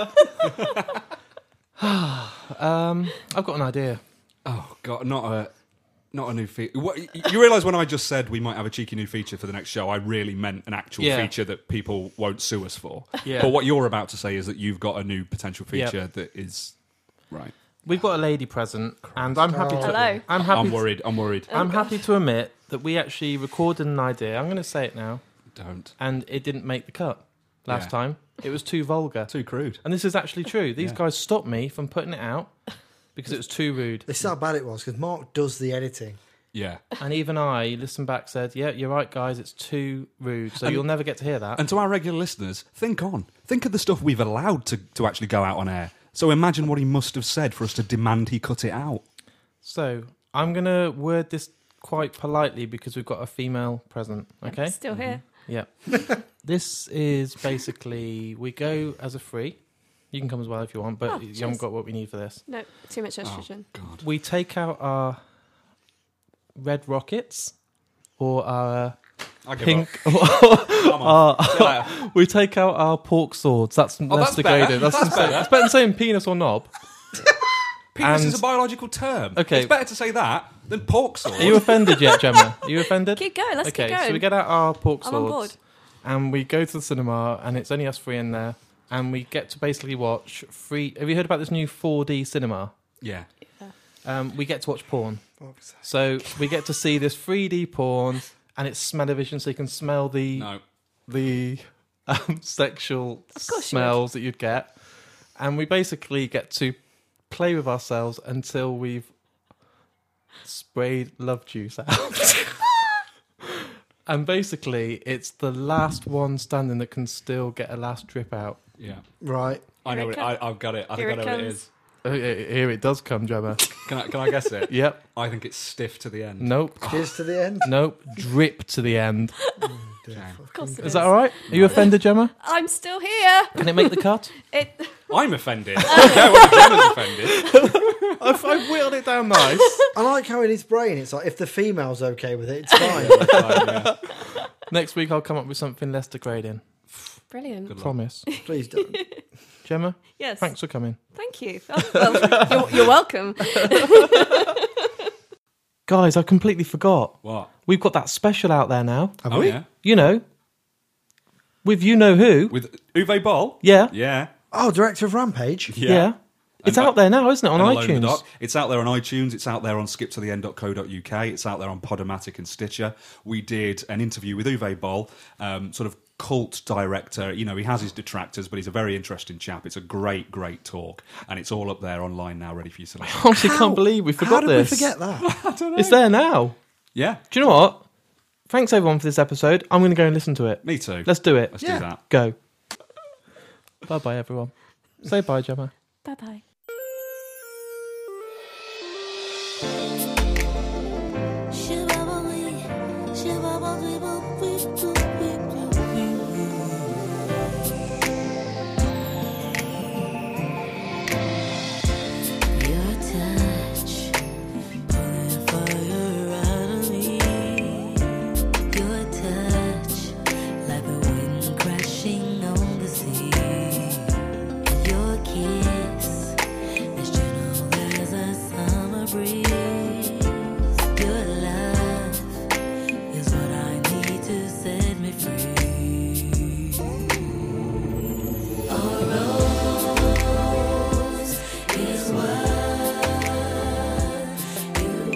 Um, I've got an idea. Oh God, not a not a new feature. What, you realise when I just said we might have a cheeky new feature for the next show, I really meant an actual Yeah. feature that people won't sue us for. Yeah. But what you're about to say is that you've got a new potential Yep. feature that is right. We've got a lady present, and I'm happy to. Hello. I'm happy. I'm to- worried. I'm worried. I'm Oh, happy to admit that we actually recorded an idea. I'm going to say it now, Don't. and it didn't make the cut last Yeah. time. It was too vulgar, Too crude. and this is actually true. These Yeah. guys stopped me from putting it out because it was too rude. This is how bad it was because Mark does the editing. Yeah. And even I, listened back, said, "Yeah, you're right, guys. It's too rude. So And- you'll never get to hear that." And to our regular listeners, think on. Think of the stuff we've allowed to, to actually go out on air. So imagine what he must have said for us to demand he cut it out. So I'm going to word this quite politely because we've got a female present. Okay. Still here. Yeah. This is basically we go as a free. You can come as well if you want, but Oh, you cheers. haven't got what we need for this. No, too much estrogen. God. We take out our red rockets or our I give pink. up. Come on. our- See you later. we take out our pork swords. That's less that's degraded. better. That's, That's insane. better. It's better than saying penis or knob. Penis And- is a biological term. Okay. It's better to say that than pork sword. Are you offended yet, Gemma? Are you offended? Keep going. Let's okay, keep going. so we get out our pork I'm on swords board. and we go to the cinema, and it's only us three in there, and we get to basically watch free. Have you heard about this new four D cinema? Yeah. Um, we get to watch porn. So we get to see this three D porn, and it's smell-o-vision, so you can smell the No. the um, sexual Of course you smells that you'd get, and we basically get to play with ourselves until we've sprayed love juice out. And basically, it's the last one standing that can still get a last drip out. Yeah. Right. I know Here it. it I, I've got it. I Here think I it know what it comes. is. Uh, Here it does come, Gemma. Can I, can I guess it? Yep. I think it's stiff to the end. Nope. Here's to the end. Nope. Drip to the end. Shame. Of course it Is that all right? Are you offended, Gemma? I'm still here. Can it make the cut? It. I'm offended. Yeah, well, Gemma's offended. I've, I've whittled it down nice. I like how in his brain it's like if the female's okay with it, it's fine. Fine, yeah. Next week, I'll come up with something less degrading. Brilliant. Good luck. Promise. Please don't. Gemma, Yes. thanks for coming. Thank you. Oh, well, you're, you're welcome. Guys, I completely forgot. What? we've got that special out there now. Have Oh, we? yeah. You know, with you know who. With Uwe Boll? Yeah. Yeah. Oh, director of Rampage. Yeah. It's And, out there now, isn't it, on and Alone in the iTunes? Dark. It's out there on iTunes. It's out there on skip to the end dot co dot uk. It's out there on Podomatic and Stitcher. We did an interview with Uwe Boll, um, sort of cult director. You know, he has his detractors, but he's a very interesting chap. It's a great, great talk. And it's all up there online now, ready for you to listen. I honestly can't believe we How forgot did this. we forget that? It's there now. Yeah, Do you know what? Thanks, everyone, for this episode. I'm going to go and listen to it. me too. Let's do it. Let's Yeah. do that. Go. Bye-bye, everyone. Say bye, Gemma. Bye bye. Your touch, pulling fire out of me. Your touch, like the wind crashing on the sea. Your kiss, as gentle as a summer breeze. Your love is what I need to set me free. A rose is what you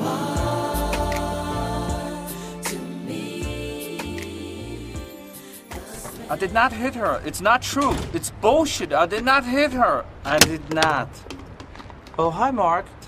are to me. I did not hit her. It's not true. It's bullshit. I did not hit her. I did not. Oh, hi, Mark.